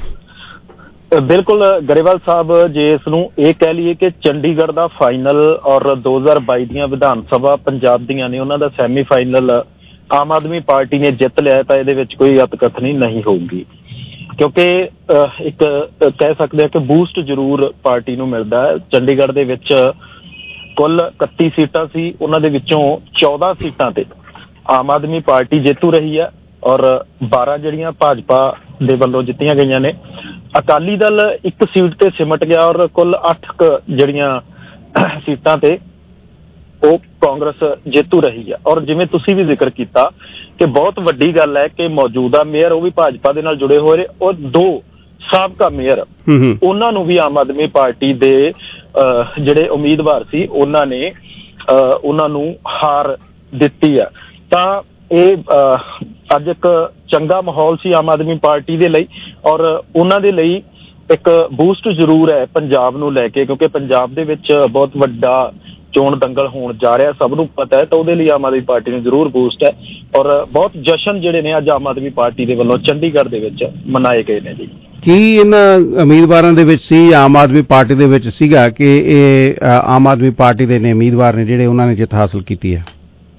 ਬਿਲਕੁਲ ਗਰੇਵਾਲ ਸਾਹਿਬ, ਜੇ ਇਸ ਨੂੰ ਇਹ ਕਹਿ ਲਈਏ ਕਿ ਚੰਡੀਗੜ੍ਹ ਦਾ ਫਾਈਨਲ ਔਰ ਦੋ ਹਜ਼ਾਰ ਬਾਈ ਦੀਆਂ ਵਿਧਾਨ ਸਭਾ ਪੰਜਾਬ ਦੀਆਂ ਨੇ ਉਹਨਾਂ ਦਾ semi final Aam Aadmi Party ਨੇ ਜਿੱਤ ਲਿਆ ਤਾਂ ਇਹਦੇ ਵਿੱਚ ਕੋਈ ਅਤਕਥਨੀ ਨਹੀਂ ਹੋਊਗੀ, ਕਿਉਂਕਿ ਇੱਕ ਕਹਿ ਸਕਦੇ ਆ ਕਿ ਬੂਸਟ ਜ਼ਰੂਰ ਪਾਰਟੀ ਨੂੰ ਮਿਲਦਾ ਹੈ। ਚੰਡੀਗੜ੍ਹ ਦੇ ਵਿੱਚ ਕੁੱਲ ਇਕੱਤੀ ਸੀਟਾਂ ਸੀ, ਉਹਨਾਂ ਦੇ ਵਿੱਚੋਂ ਚੌਦਾਂ ਸੀਟਾਂ ਤੇ ਆਮ ਆਦਮੀ ਪਾਰਟੀ ਜੇਤੂ ਰਹੀ ਹੈ ਔਰ ਬਾਰਾਂ ਜਿਹੜੀਆਂ ਭਾਜਪਾ ਦੇ ਵੱਲੋਂ ਜਿੱਤੀਆਂ ਗਈਆਂ ਨੇ। ਅਕਾਲੀ ਦਲ ਇੱਕ ਸੀਟ ਤੇ ਸਿਮਟ ਗਿਆ ਔਰ ਕੁੱਲ ਅੱਠ ਕੁ ਜਿਹੜੀਆਂ ਸੀਟਾਂ ਤੇ ਉਹ ਕਾਂਗਰਸ ਜੇਤੂ ਰਹੀ ਹੈ। ਔਰ ਜਿਵੇਂ ਤੁਸੀਂ ਵੀ ਜ਼ਿਕਰ ਕੀਤਾ ਕਿ ਬਹੁਤ ਵੱਡੀ ਗੱਲ ਹੈ ਕਿ ਮੌਜੂਦਾ ਮੇਅਰ ਉਹ ਵੀ ਭਾਜਪਾ ਦੇ ਨਾਲ ਜੁੜੇ ਹੋਏ ਨੇ ਔਰ ਦੋ ਸਾਬਕਾ ਮੇਅਰ ਉਹਨਾਂ ਨੂੰ ਵੀ ਆਮ ਆਦਮੀ ਪਾਰਟੀ ਦੇ ਜਿਹੜੇ ਉਮੀਦਵਾਰ ਸੀ ਉਹਨਾਂ ਨੇ ਉਹਨਾਂ ਨੂੰ ਹਾਰ ਦਿੱਤੀ ਹੈ। ਤਾਂ ਇਹ ਅੱਜ ਇੱਕ ਚੰਗਾ ਮਾਹੌਲ ਸੀ ਆਮ ਆਦਮੀ ਪਾਰਟੀ ਦੇ ਲਈ ਔਰ ਉਹਨਾਂ ਦੇ ਲਈ ਇੱਕ ਬੂਸਟ ਜ਼ਰੂਰ ਹੈ ਪੰਜਾਬ ਨੂੰ ਲੈ ਕੇ, ਕਿਉਂਕਿ ਪੰਜਾਬ ਦੇ ਵਿੱਚ ਬਹੁਤ ਵੱਡਾ ਚੋਣ ਦੰਗਲ ਹੋਣ ਜਾ ਰਿਹਾ, ਸਭ ਨੂੰ ਪਤਾ ਹੈ। ਤਾਂ ਉਹਦੇ ਲਈ ਆਮ ਆਦਮੀ ਪਾਰਟੀ ਨੂੰ ਜ਼ਰੂਰ ਬੂਸਟ ਹੈ ਔਰ ਬਹੁਤ ਜਸ਼ਨ ਜਿਹੜੇ ਨੇ ਅੱਜ ਆਮ ਆਦਮੀ ਪਾਰਟੀ ਦੇ ਵੱਲੋਂ ਚੰਡੀਗੜ੍ਹ ਦੇ ਵਿੱਚ ਮਨਾਏ ਗਏ ਨੇ ਜੀ। ਕੀ ਇਹਨਾਂ ਉਮੀਦਵਾਰਾਂ ਦੇ ਵਿੱਚ ਸੀ, ਆਮ ਆਦਮੀ ਪਾਰਟੀ ਦੇ ਵਿੱਚ ਸੀਗਾ ਕਿ ਇਹ ਆਮ ਆਦਮੀ ਪਾਰਟੀ ਦੇ ਨੇ ਉਮੀਦਵਾਰ ਨੇ ਜਿਹੜੇ ਉਹਨਾਂ ਨੇ ਜਿੱਤ ਹਾਸਲ ਕੀਤੀ ਹੈ?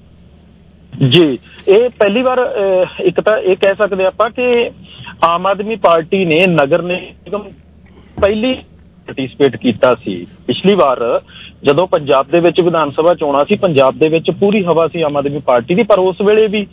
ਜੀ, ਇਹ ਪਹਿਲੀ ਵਾਰ ਇੱਕ ਤਾਂ ਇਹ ਕਹਿ ਸਕਦੇ ਆਪਾਂ ਕਿ ਆਮ ਆਦਮੀ ਪਾਰਟੀ ਨੇ ਨਗਰ ਨਿਗਮ ਪਹਿਲੀ ਪਾਰਟਿਸਿਪੇਟ ਕੀਤਾ ਸੀ। ਪਿਛਲੀ ਵਾਰ ਜਦੋਂ ਪੰਜਾਬ ਦੇ ਵਿੱਚ ਵਿਧਾਨ ਸਭਾ ਚੋਣਾਂ ਸੀ, ਪੰਜਾਬ ਦੇ ਵਿੱਚ ਪੂਰੀ ਹਵਾ ਸੀ ਆਮ ਆਦਮੀ ਪਾਰਟੀ ਦੀ, ਪਰ ਉਸ ਵੇਲੇ ਵੀ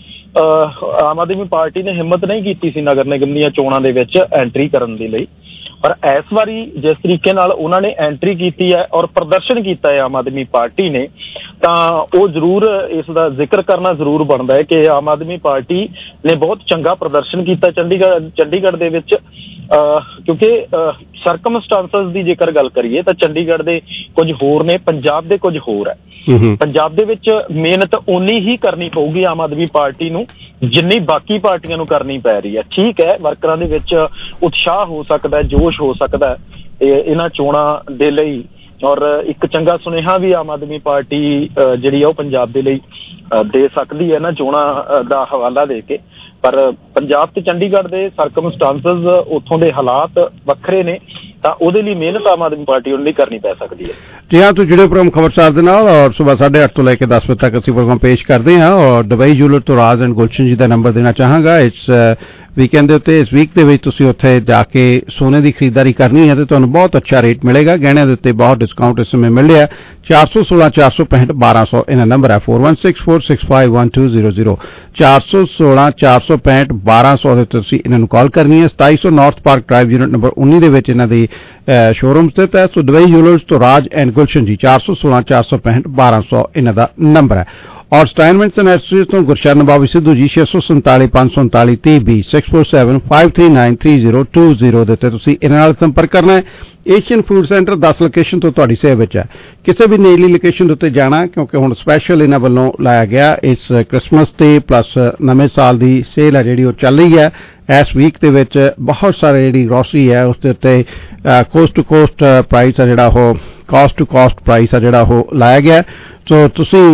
ਆਮ ਆਦਮੀ ਪਾਰਟੀ ਨੇ ਹਿੰਮਤ ਨਹੀਂ ਕੀਤੀ ਸੀ ਨਗਰ ਨਿਗਮ ਦੀਆਂ ਚੋਣਾਂ ਦੇ ਵਿੱਚ ਐਂਟਰੀ ਕਰਨ ਦੇ ਲਈ। ਪਰ ਇਸ ਵਾਰੀ ਜਿਸ ਤਰੀਕੇ ਨਾਲ ਉਹਨਾਂ ਨੇ ਐਂਟਰੀ ਕੀਤੀ ਹੈ ਔਰ ਪ੍ਰਦਰਸ਼ਨ ਕੀਤਾ ਹੈ ਆਮ ਆਦਮੀ ਪਾਰਟੀ ਨੇ, ਤਾਂ ਉਹ ਜ਼ਰੂਰ ਇਸ ਦਾ ਜ਼ਿਕਰ ਕਰਨਾ ਜ਼ਰੂਰ ਬਣਦਾ ਹੈ ਕਿ ਆਮ ਆਦਮੀ ਪਾਰਟੀ ਨੇ ਬਹੁਤ ਚੰਗਾ ਪ੍ਰਦਰਸ਼ਨ ਕੀਤਾ ਚੰਡੀਗੜ੍ਹ ਚੰਡੀਗੜ੍ਹ ਦੇ ਵਿੱਚ। ਕਿਉਂਕਿ ਸਰਕਮਸਟਾਂਸਸ ਦੀ ਜੇਕਰ ਗੱਲ ਕਰੀਏ ਤਾਂ ਚੰਡੀਗੜ੍ਹ ਦੇ ਕੁਝ ਹੋਰ ਨੇ, ਪੰਜਾਬ ਦੇ ਕੁਝ ਹੋਰ ਹੈ। ਪੰਜਾਬ ਦੇ ਵਿੱਚ ਮਿਹਨਤ ਓਨੀ ਹੀ ਕਰਨੀ ਪਊਗੀ ਆਮ ਆਦਮੀ ਪਾਰਟੀ ਨੂੰ ਜਿੰਨੀ ਬਾਕੀ ਪਾਰਟੀਆਂ ਨੂੰ ਕਰਨੀ ਪੈ ਰਹੀ ਹੈ। ਠੀਕ ਹੈ, ਵਰਕਰਾਂ ਦੇ ਵਿੱਚ ਉਤਸ਼ਾਹ ਹੋ ਸਕਦਾ, ਜੋਸ਼ ਹੋ ਸਕਦਾ ਇਹਨਾਂ ਚੋਣਾਂ ਦੇ ਲਈ, ਔਰ ਇੱਕ ਚੰਗਾ ਸੁਨੇਹਾ ਵੀ ਆਮ ਆਦਮੀ ਪਾਰਟੀ ਜਿਹੜੀ ਆ ਉਹ ਪੰਜਾਬ ਦੇ ਲਈ ਦੇ ਸਕਦੀ ਹੈ ਨਾ ਚੋਣਾਂ ਦਾ ਹਵਾਲਾ ਦੇ ਕੇ। ਪਰ ਪੰਜਾਬ ਤੇ ਚੰਡੀਗੜ੍ਹ ਦੇ ਸਰਕਮਸਟਾਂਸਸ, ਉੱਥੋਂ ਦੇ ਹਾਲਾਤ ਵੱਖਰੇ ਨੇ, ਤਾਂ ਉਹਦੇ ਲਈ ਮਿਹਨਤ ਆਮ ਆਦਮੀ ਪਾਰਟੀ ਨੂੰ ਲਈ ਕਰਨੀ ਪੈ ਸਕਦੀ ਹੈ। ਜੀ ਹਾਂ, ਤੁਸੀਂ ਜੁੜੇ ਪ੍ਰੋਗਰਾਮ ਖਬਰਸਾਰ ਦੇ ਨਾਲ ਔਰ ਸਵੇਰ ਸਾਢੇ ਅੱਠ ਤੋਂ ਲੈ ਕੇ ਦਸ ਵਜੇ ਤੱਕ ਅਸੀਂ ਪ੍ਰੋਗਰਾਮ ਪੇਸ਼ ਕਰਦੇ ਹਾਂ। ਔਰ ਦੁਬਈ ਜੂਲਰ ਤੋਂ ਰਾਜ ਐਂਡ ਗੁਲਸ਼ਨ ਜੀ ਦਾ ਨੰਬਰ ਦੇਣਾ ਚਾਹਾਂਗਾ। ਇਸ ਵੀਕਐਂਡ ਦੇ ਉੱਤੇ, ਇਸ ਵੀਕ ਦੇ ਵਿੱਚ ਤੁਸੀਂ ਉੱਥੇ ਜਾ ਕੇ ਸੋਨੇ ਦੀ ਖਰੀਦਦਾਰੀ ਕਰਨੀ ਹੈ ਤੇ ਤੁਹਾਨੂੰ ਬਹੁਤ ਅੱਛਾ ਰੇਟ ਮਿਲੇਗਾ। ਗਹਿਣਿਆਂ ਦੇ ਉੱਤੇ ਬਹੁਤ ਡਿਸਕਾਊਂਟ ਇਸ ਸਮੇਂ ਮਿਲ ਰਿਹਾ। ਚਾਰ ਸੌ ਸੋਲਾਂ ਚਾਰ ਸੌ ਪੈਂਹਠ ਬਾਰਾਂ ਸੌ ਇਹਨਾਂ ਨੰਬਰ ਹੈ four one six four six five one two zero zero ਚਾਰ ਸੌ ਸੋਲਾਂ ਚਾਰ ਸੌ ਪੈਂਹਠ ਬਾਰਾਂ ਸੌ ਦੇ ਤੁਸੀਂ ਇਹਨਾਂ ਨੂੰ ਕਾਲ ਕਰਨੀ ਹੈ। ਸਤਾਈ ਸੌ North park drive unit number ਉੱਨੀ ਦੇ ਵਿੱਚ ਇਹਨਾਂ ਦੀ ਸ਼ੋਰੂਮ ਸਥਿਤ ਹੈ। ਸੋ ਦੁਬਈ ਜੂਲਰਸ ਤੋਂ ਰਾਜ ਐਂਡ ਗੁਲਸ਼ਨ ਜੀ ਚਾਰ ਸੌ ਸੋਲਾਂ ਚਾਰ ਸੌ ਪੈਂਹਠ ਬਾਰਾਂ ਸੌ ਇਹਨਾਂ ਦਾ ਨੰਬਰ ਹੈ। ਔਰ ਸਟਾਈਨਮੈਂਟਸ ਐਂਡ ਐਸੋਸੀਏਟਸ ਤੋਂ ਗੁਰਸ਼ਰਨ ਬਾਬੀ ਸਿੱਧੂ ਜੀ ਛੇ ਸੌ ਸੰਤਾਲੀ ਪੰਜ ਸੌ ਉਨਤਾਲੀ ਤੀਹ ਵੀਹ six four seven five three nine three zero two zero ਦੇ ਉੱਤੇ ਤੁਸੀਂ ਇਹਨਾਂ ਨਾਲ ਸੰਪਰਕ ਕਰਨਾ ਹੈ। ਏਸ਼ੀਅਨ ਫੂਡ ਸੈਂਟਰ ਦਸ ਲੋਕੇਸ਼ਨ ਤੋਂ ਤੁਹਾਡੀ ਸੇਵਾ ਵਿੱਚ ਹੈ। ਕਿਸੇ ਵੀ ਨੇੜਲੀ ਲੋਕੇਸ਼ਨ ਦੇ ਉੱਤੇ ਜਾਣਾ, ਕਿਉਂਕਿ ਹੁਣ ਸਪੈਸ਼ਲ ਇਹਨਾਂ ਵੱਲੋਂ ਲਾਇਆ ਗਿਆ ਇਸ ਕ੍ਰਿਸਮਸ ਤੇ ਪਲੱਸ ਨਵੇਂ ਸਾਲ ਦੀ ਸੇਲ ਹੈ ਜਿਹੜੀ ਉਹ ਚੱਲ ਰਹੀ ਹੈ। ਇਸ ਵੀਕ ਦੇ ਵਿੱਚ ਬਹੁਤ ਸਾਰੇ ਜਿਹੜੀ ਗਰੋਸਰੀ ਹੈ ਉਸ ਦੇ ਉੱਤੇ ਕੋਸਟ ਟੂ ਕੋਸਟ ਪ੍ਰਾਈਸ ਆ ਜਿਹੜਾ ਉਹ ਕਾਸਟ ਟੂ ਕਾਸਟ ਪ੍ਰਾਈਸ ਆ ਜਿਹੜਾ ਉਹ ਲਾਇਆ ਗਿਆ। ਸੋ ਤੁਸੀਂ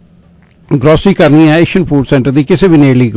ਗਰੋਸਰੀ ਕਰਨੀ ਹੈ ਏਸ਼ੀਅਨ ਫੂਡ ਸੈਂਟਰ ਦੀ ਕਿਸੇ ਵੀ ਨੇੜਲੀ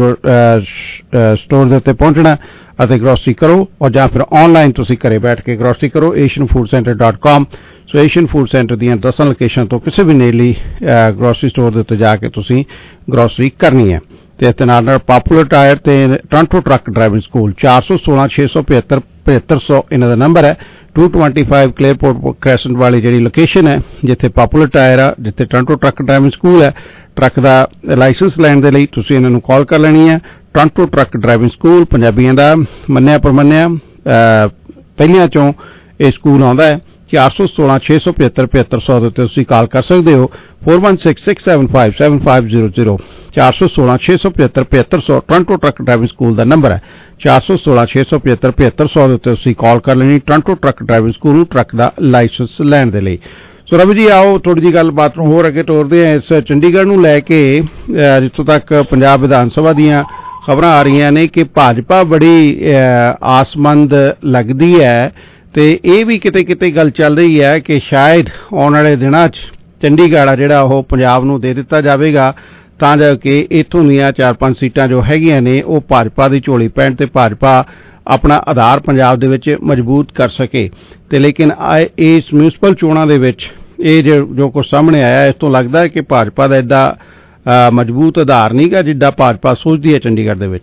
ਸਟੋਰ ਦੇ ਉੱਤੇ ਪਹੁੰਚਣਾ ਅਤੇ ਗਰੋਸਰੀ ਕਰੋ, ਔਰ ਜਾਂ ਫਿਰ ਆਨਲਾਈਨ ਤੁਸੀਂ ਘਰੇ ਬੈਠ ਕੇ ਗਰੋਸਰੀ ਕਰੋ Asian food Centre dot com. So Asian food centre ਦੀਆਂ ਦਸਾਂ ਲੋਕੇਸ਼ਨ ਤੋਂ ਕਿਸੇ ਵੀ ਨੇੜਲੀ ਗਰੋਸਰੀ ਸਟੋਰ ਦੇ ਉੱਤੇ ਜਾ ਕੇ ਤੁਸੀਂ ਗਰੋਸਰੀ ਕਰਨੀ ਹੈ। ਤੇ ਇਸ ਨਾਲ ਨਾਲ ਪਾਪੂਲਰ ਟਾਇਰ ਤੇ ਟੋਰਾਂਟੋ ਟਰੱਕ ਡਰਾਈਵਿੰਗ ਸਕੂਲ ਚਾਰ ਸੌ ਸੋਲਾਂ ਛੇ ਸੌ ਪਝੱਤਰ ਪਝੱਤਰ ਸੌ ਇਹਨਾਂ ਦਾ ਨੰਬਰ ਹੈ। Two twenty five Claireport Crescent ਵਾਲੀ ਜਿਹੜੀ ਲੋਕੇਸ਼ਨ ਹੈ, ਜਿੱਥੇ ਪਾਪੂਲਰ ਟਾਇਰ ਆ, ਜਿੱਥੇ ਟੋਰਾਂਟੋ ਟਰੱਕ ਡਰਾਈਵਿੰਗ ਸਕੂਲ ਹੈ। ਟਰੱਕ ਦਾ ਲਾਇਸੈਂਸ ਲੈਣ ਦੇ ਲਈ ਤੁਸੀਂ ਇਹਨਾਂ ਨੂੰ ਕਾਲ ਕਰ ਲੈਣੀ ਹੈ। ਟੋਰਾਂਟੋ ਟਰੱਕ ਡਰਾਈਵਿੰਗ ਸਕੂਲ ਪੰਜਾਬੀਆਂ ਦਾ ਮੰਨਿਆ ਪ੍ਰਮੰਨਿਆ ਪਹਿਲਿਆਂ ਚੋਂ ਇਹ ਸਕੂਲ ਆਉਂਦਾ ਹੈ। ਚਾਰ ਸੌ ਸੋਲਾਂ ਛੇ ਸੌ ਪਝੱਤਰ ਪਝੱਤਰ ਸੌ ਦੇ ਉੱਤੇ ਤੁਸੀਂ ਕਾਲ ਕਰ ਸਕਦੇ ਹੋ। Four one six six seven five seven five zero zero ਚਾਰ ਸੌ ਸੋਲਾਂ ਛੇ ਸੌ ਪਝੱਤਰ ਪਝੱਤਰ ਸੌ ਟੋਰਾਂਟੋ ਟਰੱਕ ਡਰਾਈਵਿੰਗ ਸਕੂਲ ਦਾ ਨੰਬਰ ਹੈ। ਚਾਰ ਸੌ ਸੋਲਾਂ ਛੇ ਸੌ ਪਝੱਤਰ ਪਝੱਤਰ ਸੌ ਦੇ ਉੱਤੇ ਤੁਸੀਂ ਕਾਲ ਕਰ ਲੈਣੀ ਟੋਰਾਂਟੋ ਟਰੱਕ ਡਰਾਈਵਿੰਗ ਸਕੂਲ ਨੂੰ ਟਰੱਕ ਦਾ ਲਾਇਸੈਂਸ ਲੈਣ ਦੇ ਲਈ। ਸੋ ਰਵੀ ਜੀ, ਆਓ ਥੋੜੀ ਜਿਹੀ ਗੱਲਬਾਤ ਨੂੰ ਹੋਰ ਅੱਗੇ ਤੋਰਦੇ ਹਾਂ। ਇਸ ਚੰਡੀਗੜ੍ਹ ਨੂੰ ਲੈ ਕੇ ਜਿੱਥੋਂ ਤੱਕ ਪੰਜਾਬ ਵਿਧਾਨ ਸਭਾ ਦੀਆਂ ਖਬਰਾਂ ਆ ਰਹੀਆਂ ਨੇ ਕਿ ਭਾਜਪਾ ਬੜੀ ਆਸਮੰਦ ਲੱਗਦੀ ਹੈ ਤੇ ਇਹ ਵੀ ਕਿਤੇ ਕਿਤੇ ਗੱਲ ਚੱਲ ਰਹੀ ਹੈ ਕਿ ਸ਼ਾਇਦ ਆਉਣ ਵਾਲੇ ਦਿਨਾਂ 'ਚ ਚੰਡੀਗੜ੍ਹ ਆ ਜਿਹੜਾ ਉਹ ਪੰਜਾਬ ਨੂੰ ਦੇ ਦਿੱਤਾ ਜਾਵੇਗਾ ਤਾਂ ਜਾ ਕੇ ਇੱਥੋਂ ਦੀਆਂ ਚਾਰ ਪੰਜ ਸੀਟਾਂ ਜੋ ਹੈਗੀਆਂ ਨੇ ਉਹ ਭਾਜਪਾ ਦੀ ਝੋਲੀ ਪੈਣ ਤੇ ਭਾਜਪਾ ਆਪਣਾ ਆਧਾਰ ਪੰਜਾਬ ਦੇ ਵਿੱਚ ਮਜ਼ਬੂਤ ਕਰ ਸਕੇ। ਤੇ ਲੇਕਿਨ ਇਸ ਮਿਊਨਿਸਪਲ ਚੋਣਾਂ ਦੇ ਵਿੱਚ ਇਹ ਜੋ ਕੁਝ ਸਾਹਮਣੇ ਆਇਆ, ਇਸ ਤੋਂ ਲੱਗਦਾ ਹੈ ਕਿ ਭਾਜਪਾ ਦਾ ਏਡਾ ਮਜ਼ਬੂਤ ਆਧਾਰ ਨਹੀਂਗਾ ਜਿੱਦਾਂ ਭਾਜਪਾ ਸੋਚਦੀ ਹੈ ਚੰਡੀਗੜ੍ਹ ਦੇ ਵਿੱਚ।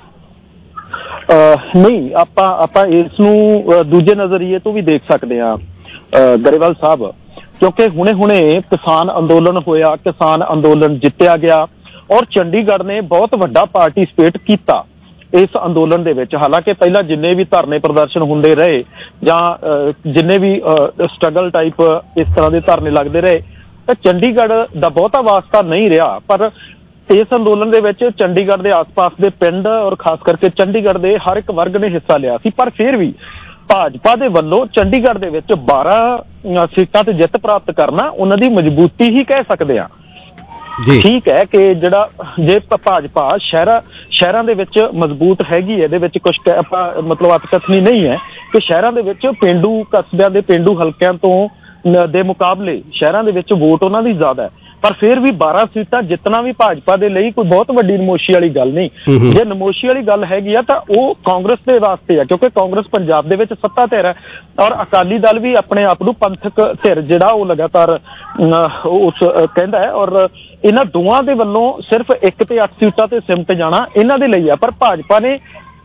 ਨਹੀਂ, ਆਪਾਂ ਆਪਾਂ ਇਸ ਨੂੰ ਦੂਜੇ ਨਜ਼ਰੀਏ ਤੋਂ ਵੀ ਦੇਖ ਸਕਦੇ ਹਾਂ ਗਰੇਵਾਲ ਸਾਹਿਬ, ਕਿਉਂਕਿ ਹੁਣੇ ਹੁਣੇ ਕਿਸਾਨ ਅੰਦੋਲਨ ਹੋਇਆ, ਕਿਸਾਨ ਅੰਦੋਲਨ ਜਿੱਤਿਆ ਗਿਆ ਔਰ ਚੰਡੀਗੜ੍ਹ ਨੇ ਬਹੁਤ ਵੱਡਾ ਪਾਰਟਿਸਿਪੇਟ ਕੀਤਾ ਇਸ ਅੰਦੋਲਨ ਦੇ ਵਿੱਚ। ਹਾਲਾਂਕਿ ਪਹਿਲਾਂ ਜਿੰਨੇ ਵੀ ਧਰਨੇ ਪ੍ਰਦਰਸ਼ਨ ਹੁੰਦੇ ਰਹੇ ਜਾਂ ਜਿੰਨੇ ਵੀ ਸਟਰਗਲ ਟਾਈਪ ਇਸ ਤਰ੍ਹਾਂ ਦੇ ਧਰਨੇ ਲੱਗਦੇ ਰਹੇ ਤਾਂ ਚੰਡੀਗੜ੍ਹ ਦਾ ਬਹੁਤਾ ਵਾਸਤਾ ਨਹੀਂ ਰਿਹਾ। ਪਰ ਇਸ ਅੰਦੋਲਨ ਦੇ ਵਿੱਚ ਚੰਡੀਗੜ੍ਹ ਦੇ ਆਸ-ਪਾਸ ਦੇ ਪਿੰਡ ਔਰ ਖਾਸ ਕਰਕੇ ਚੰਡੀਗੜ੍ਹ ਦੇ ਹਰ ਇੱਕ ਵਰਗ ਨੇ ਹਿੱਸਾ ਲਿਆ ਸੀ। ਪਰ ਫਿਰ ਵੀ ਭਾਜਪਾ ਦੇ ਵੱਲੋਂ ਚੰਡੀਗੜ੍ਹ ਦੇ ਵਿੱਚ ਬਾਰਾਂ ਸੀਟਾਂ ਤੇ ਜਿੱਤ ਪ੍ਰਾਪਤ ਕਰਨਾ ਉਹਨਾਂ ਦੀ ਮਜ਼ਬੂਤੀ ਹੀ ਕਹਿ ਸਕਦੇ ਹਾਂ। ਠੀਕ ਹੈ ਕਿ ਜਿਹੜਾ ਜੇ ਭਾਜਪਾ ਸ਼ਹਿਰਾਂ ਸ਼ਹਿਰਾਂ ਦੇ ਵਿੱਚ ਮਜ਼ਬੂਤ ਹੈਗੀ, ਇਹਦੇ ਵਿੱਚ ਕੁਛ ਆਪਾਂ ਮਤਲਬ ਅਤਕਥਨੀ ਨਹੀਂ ਹੈ ਕਿ ਸ਼ਹਿਰਾਂ ਦੇ ਵਿੱਚ ਪੇਂਡੂ ਕਸਬਿਆਂ ਦੇ ਪੇਂਡੂ ਹਲਕਿਆਂ ਤੋਂ ਦੇ ਮੁਕਾਬਲੇ ਸ਼ਹਿਰਾਂ ਦੇ ਵਿੱਚ ਵੋਟ ਉਹਨਾਂ ਦੀ ਜ਼ਿਆਦਾ ਹੈ, ਪਰ ਫਿਰ ਵੀ ਬਾਰਾਂ ਸੀਟਾਂ ਜਿੱਤਣਾ ਵੀ ਭਾਜਪਾ ਦੇ ਲਈ ਕੋਈ ਬਹੁਤ ਵੱਡੀ ਨਮੋਸ਼ੀ ਵਾਲੀ ਗੱਲ ਨਹੀਂ। ਜੇ ਨਮੋਸ਼ੀ ਵਾਲੀ ਗੱਲ ਹੈਗੀ ਆ ਤਾਂ ਉਹ ਕਾਂਗਰਸ ਦੇ ਵਾਸਤੇ ਆ, ਕਿਉਂਕਿ ਕਾਂਗਰਸ ਪੰਜਾਬ ਦੇ ਵਿੱਚ ਸੱਤਾ ਧਿਰ ਹੈ ਔਰ ਅਕਾਲੀ ਦਲ ਵੀ ਆਪਣੇ ਆਪ ਨੂੰ ਪੰਥਕ ਧਿਰ ਜਿਹੜਾ ਉਹ ਲਗਾਤਾਰ ਉਸ ਕਹਿੰਦਾ ਹੈ ਔਰ ਇਹਨਾਂ ਦੋਵਾਂ ਦੇ ਵੱਲੋਂ ਸਿਰਫ ਇੱਕ ਤੇ ਅੱਠ ਸੀਟਾਂ ਤੇ ਸਿਮਟ ਜਾਣਾ ਇਹਨਾਂ ਦੇ ਲਈ ਆ। ਪਰ ਭਾਜਪਾ ਨੇ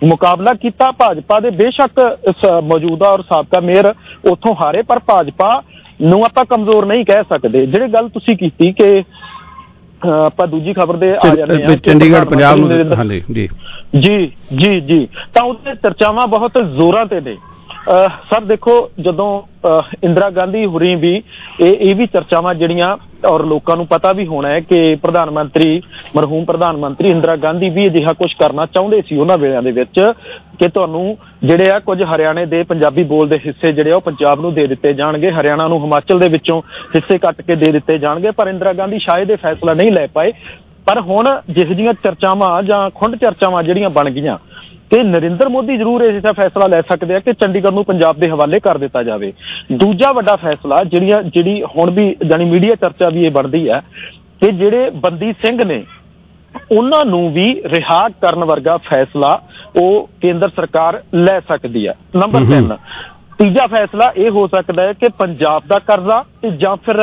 ਮੁਕਾਬਲਾ ਕੀਤਾ ਭਾਜਪਾ ਦੇ। ਬੇਸ਼ੱਕ ਮੌਜੂਦਾ ਔਰ ਸਾਬਕਾ ਮੇਅਰ ਉੱਥੋਂ ਹਾਰੇ, ਪਰ ਭਾਜਪਾ ਨੂੰ ਆਪਾਂ ਕਮਜ਼ੋਰ ਨਹੀਂ ਕਹਿ ਸਕਦੇ। ਜਿਹੜੀ ਗੱਲ ਤੁਸੀਂ ਕੀਤੀ ਕਿ ਆਪਾਂ ਦੂਜੀ ਖਬਰ ਦੇ ਆ ਜਾਂਦੇ ਹਾਂ, ਚੰਡੀਗੜ੍ਹ ਪੰਜਾਬ ਨੂੰ, ਹਾਂਜੀ ਜੀ ਜੀ ਜੀ ਜੀ ਤਾਂ ਉਹਦੇ ਚਰਚਾਵਾਂ ਬਹੁਤ ਜ਼ੋਰਾਂ ਤੇ ਨੇ। ਸਰ ਦੇਖੋ, ਜਦੋਂ ਇੰਦਰਾ ਗਾਂਧੀ ਹੁਰੀ ਵੀ ਇਹ ਇਹ ਵੀ ਚਰਚਾਵਾਂ ਜਿਹੜੀਆਂ, ਔਰ ਲੋਕਾਂ ਨੂੰ ਪਤਾ ਵੀ ਹੋਣਾ ਹੈ ਕਿ ਪ੍ਰਧਾਨ ਮੰਤਰੀ ਮਰਹੂਮ ਪ੍ਰਧਾਨ ਮੰਤਰੀ ਇੰਦਰਾ ਗਾਂਧੀ ਵੀ ਅਜਿਹਾ ਕੁਝ ਕਰਨਾ ਚਾਹੁੰਦੇ ਸੀ ਉਹਨਾਂ ਵੇਲਿਆਂ ਦੇ ਵਿੱਚ ਕਿ ਤੁਹਾਨੂੰ ਜਿਹੜੇ ਆ ਕੁਝ ਹਰਿਆਣੇ ਦੇ ਪੰਜਾਬੀ ਬੋਲਦੇ ਹਿੱਸੇ ਜਿਹੜੇ ਆ ਉਹ ਪੰਜਾਬ ਨੂੰ ਦੇ ਦਿੱਤੇ ਜਾਣਗੇ, ਹਰਿਆਣਾ ਨੂੰ ਹਿਮਾਚਲ ਦੇ ਵਿੱਚੋਂ ਹਿੱਸੇ ਕੱਟ ਕੇ ਦੇ ਦਿੱਤੇ ਜਾਣਗੇ। ਪਰ ਇੰਦਰਾ ਗਾਂਧੀ ਸ਼ਾਇਦ ਇਹ ਫੈਸਲਾ ਨਹੀਂ ਲੈ ਪਾਏ। ਪਰ ਹੁਣ ਜਿਹੋ ਜਿਹੀਆਂ ਚਰਚਾਵਾਂ ਜਾਂ ਖੁੰਡ ਚਰਚਾਵਾਂ ਜਿਹੜੀਆਂ ਬਣ ਗਈਆਂ ਕਿ ਨਰਿੰਦਰ ਮੋਦੀ ਜ਼ਰੂਰ ਇਸ ਦਾ ਫੈਸਲਾ ਲੈ ਸਕਦੇ ਆ ਕਿ ਚੰਡੀਗੜ੍ਹ ਨੂੰ ਪੰਜਾਬ ਦੇ ਹਵਾਲੇ ਕਰ ਦਿੱਤਾ ਜਾਵੇ। ਦੂਜਾ ਵੱਡਾ ਫੈਸਲਾ ਜਿਹੜੀਆਂ ਜਿਹੜੀ ਹੁਣ ਵੀ ਜਾਨੀ ਮੀਡੀਆ ਚਰਚਾ ਵੀ ਇਹ ਬਣਦੀ ਹੈ ਕਿ ਜਿਹੜੇ ਬੰਦੀ ਸਿੰਘ ਨੇ ਉਹਨਾਂ ਨੂੰ ਵੀ ਰਿਹਾ ਕਰਨ ਵਰਗਾ ਫੈਸਲਾ ਉਹ ਕੇਂਦਰ ਸਰਕਾਰ ਲੈ ਸਕਦੀ ਹੈ। ਨੰਬਰ ਤਿੰਨ, ਤੀਜਾ ਫੈਸਲਾ ਇਹ ਹੋ ਸਕਦਾ ਹੈ ਕਿ ਪੰਜਾਬ ਦਾ ਕਰਜ਼ਾ ਤੇ ਜਾਂ ਫਿਰ